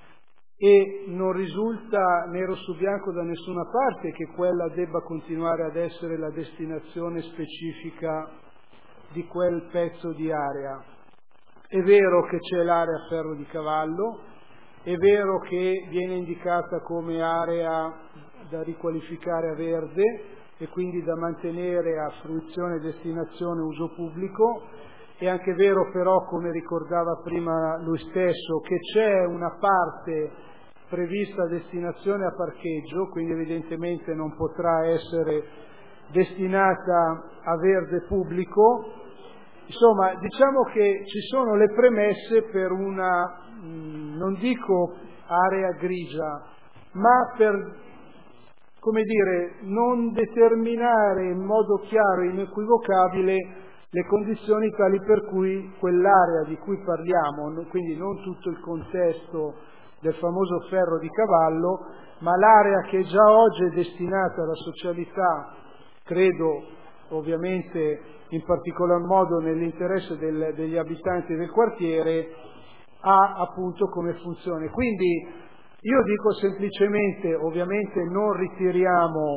e non risulta nero su bianco da nessuna parte che quella debba continuare ad essere la destinazione specifica di quel pezzo di area. È vero che c'è l'area Ferro di Cavallo, è vero che viene indicata come area da riqualificare a verde e quindi da mantenere a fruizione, destinazione, uso pubblico. È anche vero però, come ricordava prima lui stesso, che c'è una parte prevista a destinazione a parcheggio, quindi evidentemente non potrà essere destinata a verde pubblico. Insomma, diciamo che ci sono le premesse per una, non dico area grigia, ma per, come dire, non determinare in modo chiaro e inequivocabile le condizioni tali per cui quell'area di cui parliamo, quindi non tutto il contesto del famoso Ferro di Cavallo, ma l'area che già oggi è destinata alla socialità, credo ovviamente in particolar modo nell'interesse del, degli abitanti del quartiere, ha appunto come funzione. Quindi io dico semplicemente, ovviamente non ritiriamo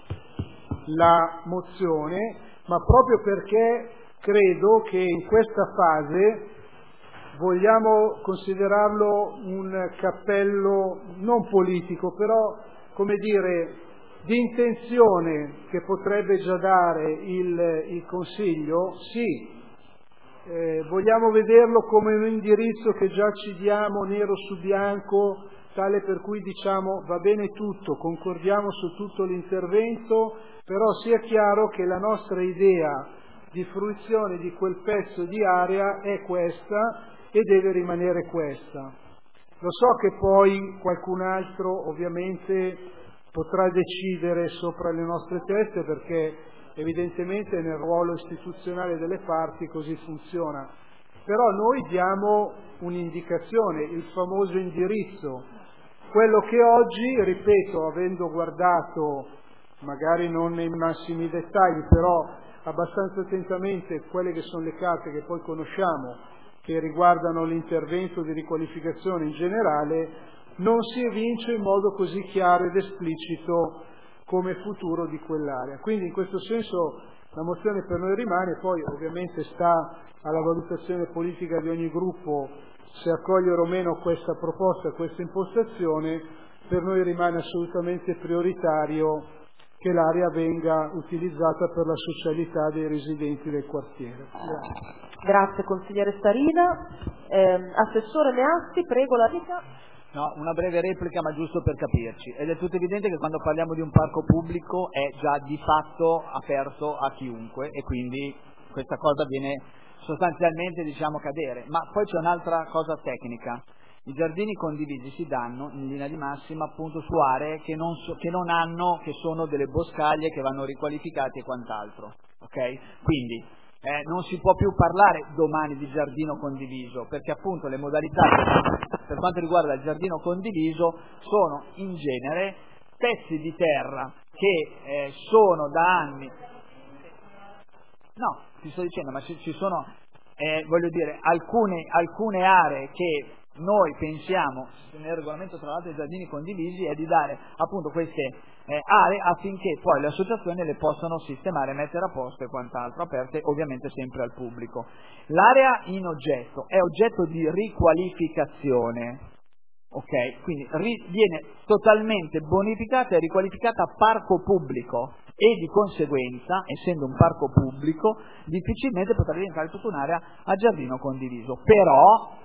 la mozione, ma proprio perché credo che in questa fase vogliamo considerarlo un cappello non politico, però, come dire, di intenzione che potrebbe già dare il, il Consiglio, sì. Eh, vogliamo vederlo come un indirizzo che già ci diamo nero su bianco, tale per cui diciamo va bene tutto, concordiamo su tutto l'intervento, però sia chiaro che la nostra idea di fruizione di quel pezzo di area è questa e deve rimanere questa. Lo so che poi qualcun altro ovviamente potrà decidere sopra le nostre teste, perché evidentemente nel ruolo istituzionale delle parti così funziona, però noi diamo un'indicazione, il famoso indirizzo, quello che oggi, ripeto, avendo guardato magari non nei massimi dettagli, però abbastanza attentamente quelle che sono le carte che poi conosciamo, che riguardano l'intervento di riqualificazione in generale, non si evince in modo così chiaro ed esplicito come futuro di quell'area. Quindi in questo senso la mozione per noi rimane, poi ovviamente sta alla valutazione politica di ogni gruppo se accogliere o meno questa proposta, questa impostazione. Per noi rimane assolutamente prioritario che l'area venga utilizzata per la socialità dei residenti del quartiere. Grazie, Grazie consigliere Starina. Eh, Assessore Meazzi, prego la rica. No, una breve replica, ma giusto per capirci. Ed è tutto evidente che quando parliamo di un parco pubblico è già di fatto aperto a chiunque e quindi questa cosa viene sostanzialmente, diciamo, cadere. Ma poi c'è un'altra cosa tecnica. I giardini condivisi si danno in linea di massima appunto su aree che non, so, che non hanno, che sono delle boscaglie che vanno riqualificate e quant'altro. Ok? Quindi eh, non si può più parlare domani di giardino condiviso, perché appunto le modalità per quanto riguarda il giardino condiviso sono in genere pezzi di terra che eh, sono da anni. No, ti sto dicendo, ma ci, ci sono, eh, voglio dire, alcune, alcune aree che noi pensiamo, nel regolamento tra l'altro dei giardini condivisi, è di dare appunto queste eh, aree affinché poi le associazioni le possano sistemare, mettere a posto e quant'altro, aperte ovviamente sempre al pubblico. L'area in oggetto è oggetto di riqualificazione, ok? Quindi ri- viene totalmente bonificata e riqualificata a parco pubblico e di conseguenza, essendo un parco pubblico, difficilmente potrà diventare tutta un'area a giardino condiviso. Però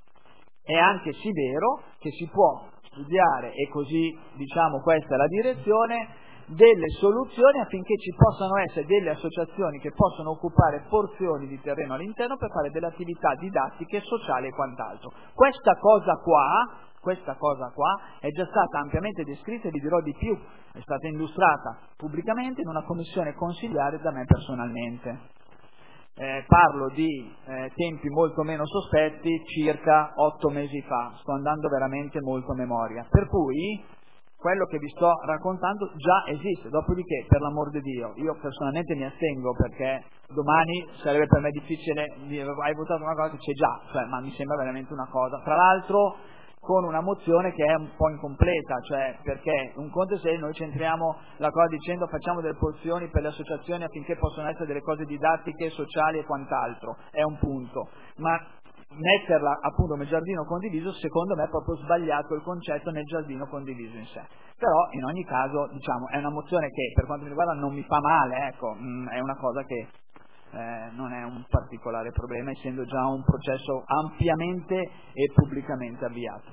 è anche sì vero che si può studiare, e così diciamo questa è la direzione, delle soluzioni affinché ci possano essere delle associazioni che possono occupare porzioni di terreno all'interno per fare delle attività didattiche, sociali e quant'altro. Questa cosa qua, questa cosa qua è già stata ampiamente descritta e vi dirò di più, è stata illustrata pubblicamente in una commissione consigliare da me personalmente. Eh, parlo di eh, tempi molto meno sospetti, circa otto mesi fa, sto andando veramente molto a memoria, per cui quello che vi sto raccontando già esiste. Dopodiché, per l'amor di Dio, io personalmente mi astengo perché domani sarebbe per me difficile dire hai votato una cosa che c'è già, cioè, ma mi sembra veramente una cosa, tra l'altro con una mozione che è un po' incompleta, cioè perché un conto è se noi centriamo la cosa dicendo facciamo delle porzioni per le associazioni affinché possano essere delle cose didattiche, sociali e quant'altro, è un punto, ma metterla appunto nel giardino condiviso secondo me è proprio sbagliato il concetto nel giardino condiviso in sé. Però in ogni caso diciamo è una mozione che per quanto mi riguarda non mi fa male, ecco, mh, è una cosa che Eh, non è un particolare problema, essendo già un processo ampiamente e pubblicamente avviato.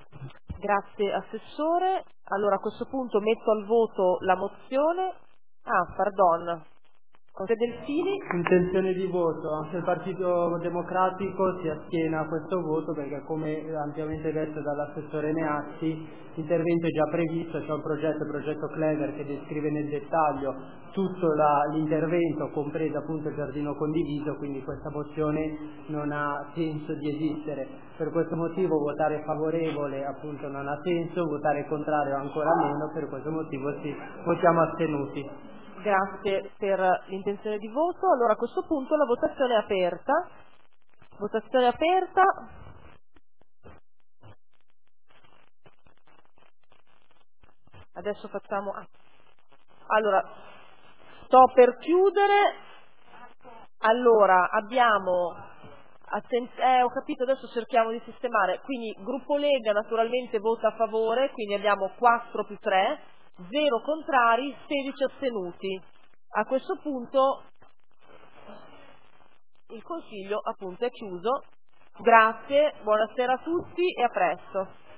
Grazie Assessore. Allora a questo punto metto al voto la mozione. Ah, pardon. José Delfini. Intenzione di voto, anche il Partito Democratico si astiene a questo voto perché, come ampiamente detto dall'assessore Meazzi, l'intervento è già previsto, c'è un progetto, il progetto Clever, che descrive nel dettaglio tutto la, l'intervento, compreso appunto il giardino condiviso, quindi questa mozione non ha senso di esistere. Per questo motivo votare favorevole appunto non ha senso, votare contrario ancora meno, per questo motivo sì, votiamo astenuti. Grazie per l'intenzione di voto. Allora a questo punto la votazione è aperta. Votazione aperta. Adesso facciamo... Allora, sto per chiudere. Allora, abbiamo Atten- eh, ho capito, adesso cerchiamo di sistemare. Quindi gruppo Lega naturalmente vota a favore, quindi abbiamo quattro più tre, zero contrari, sedici astenuti. A questo punto il Consiglio appunto è chiuso. Grazie, buonasera a tutti e a presto.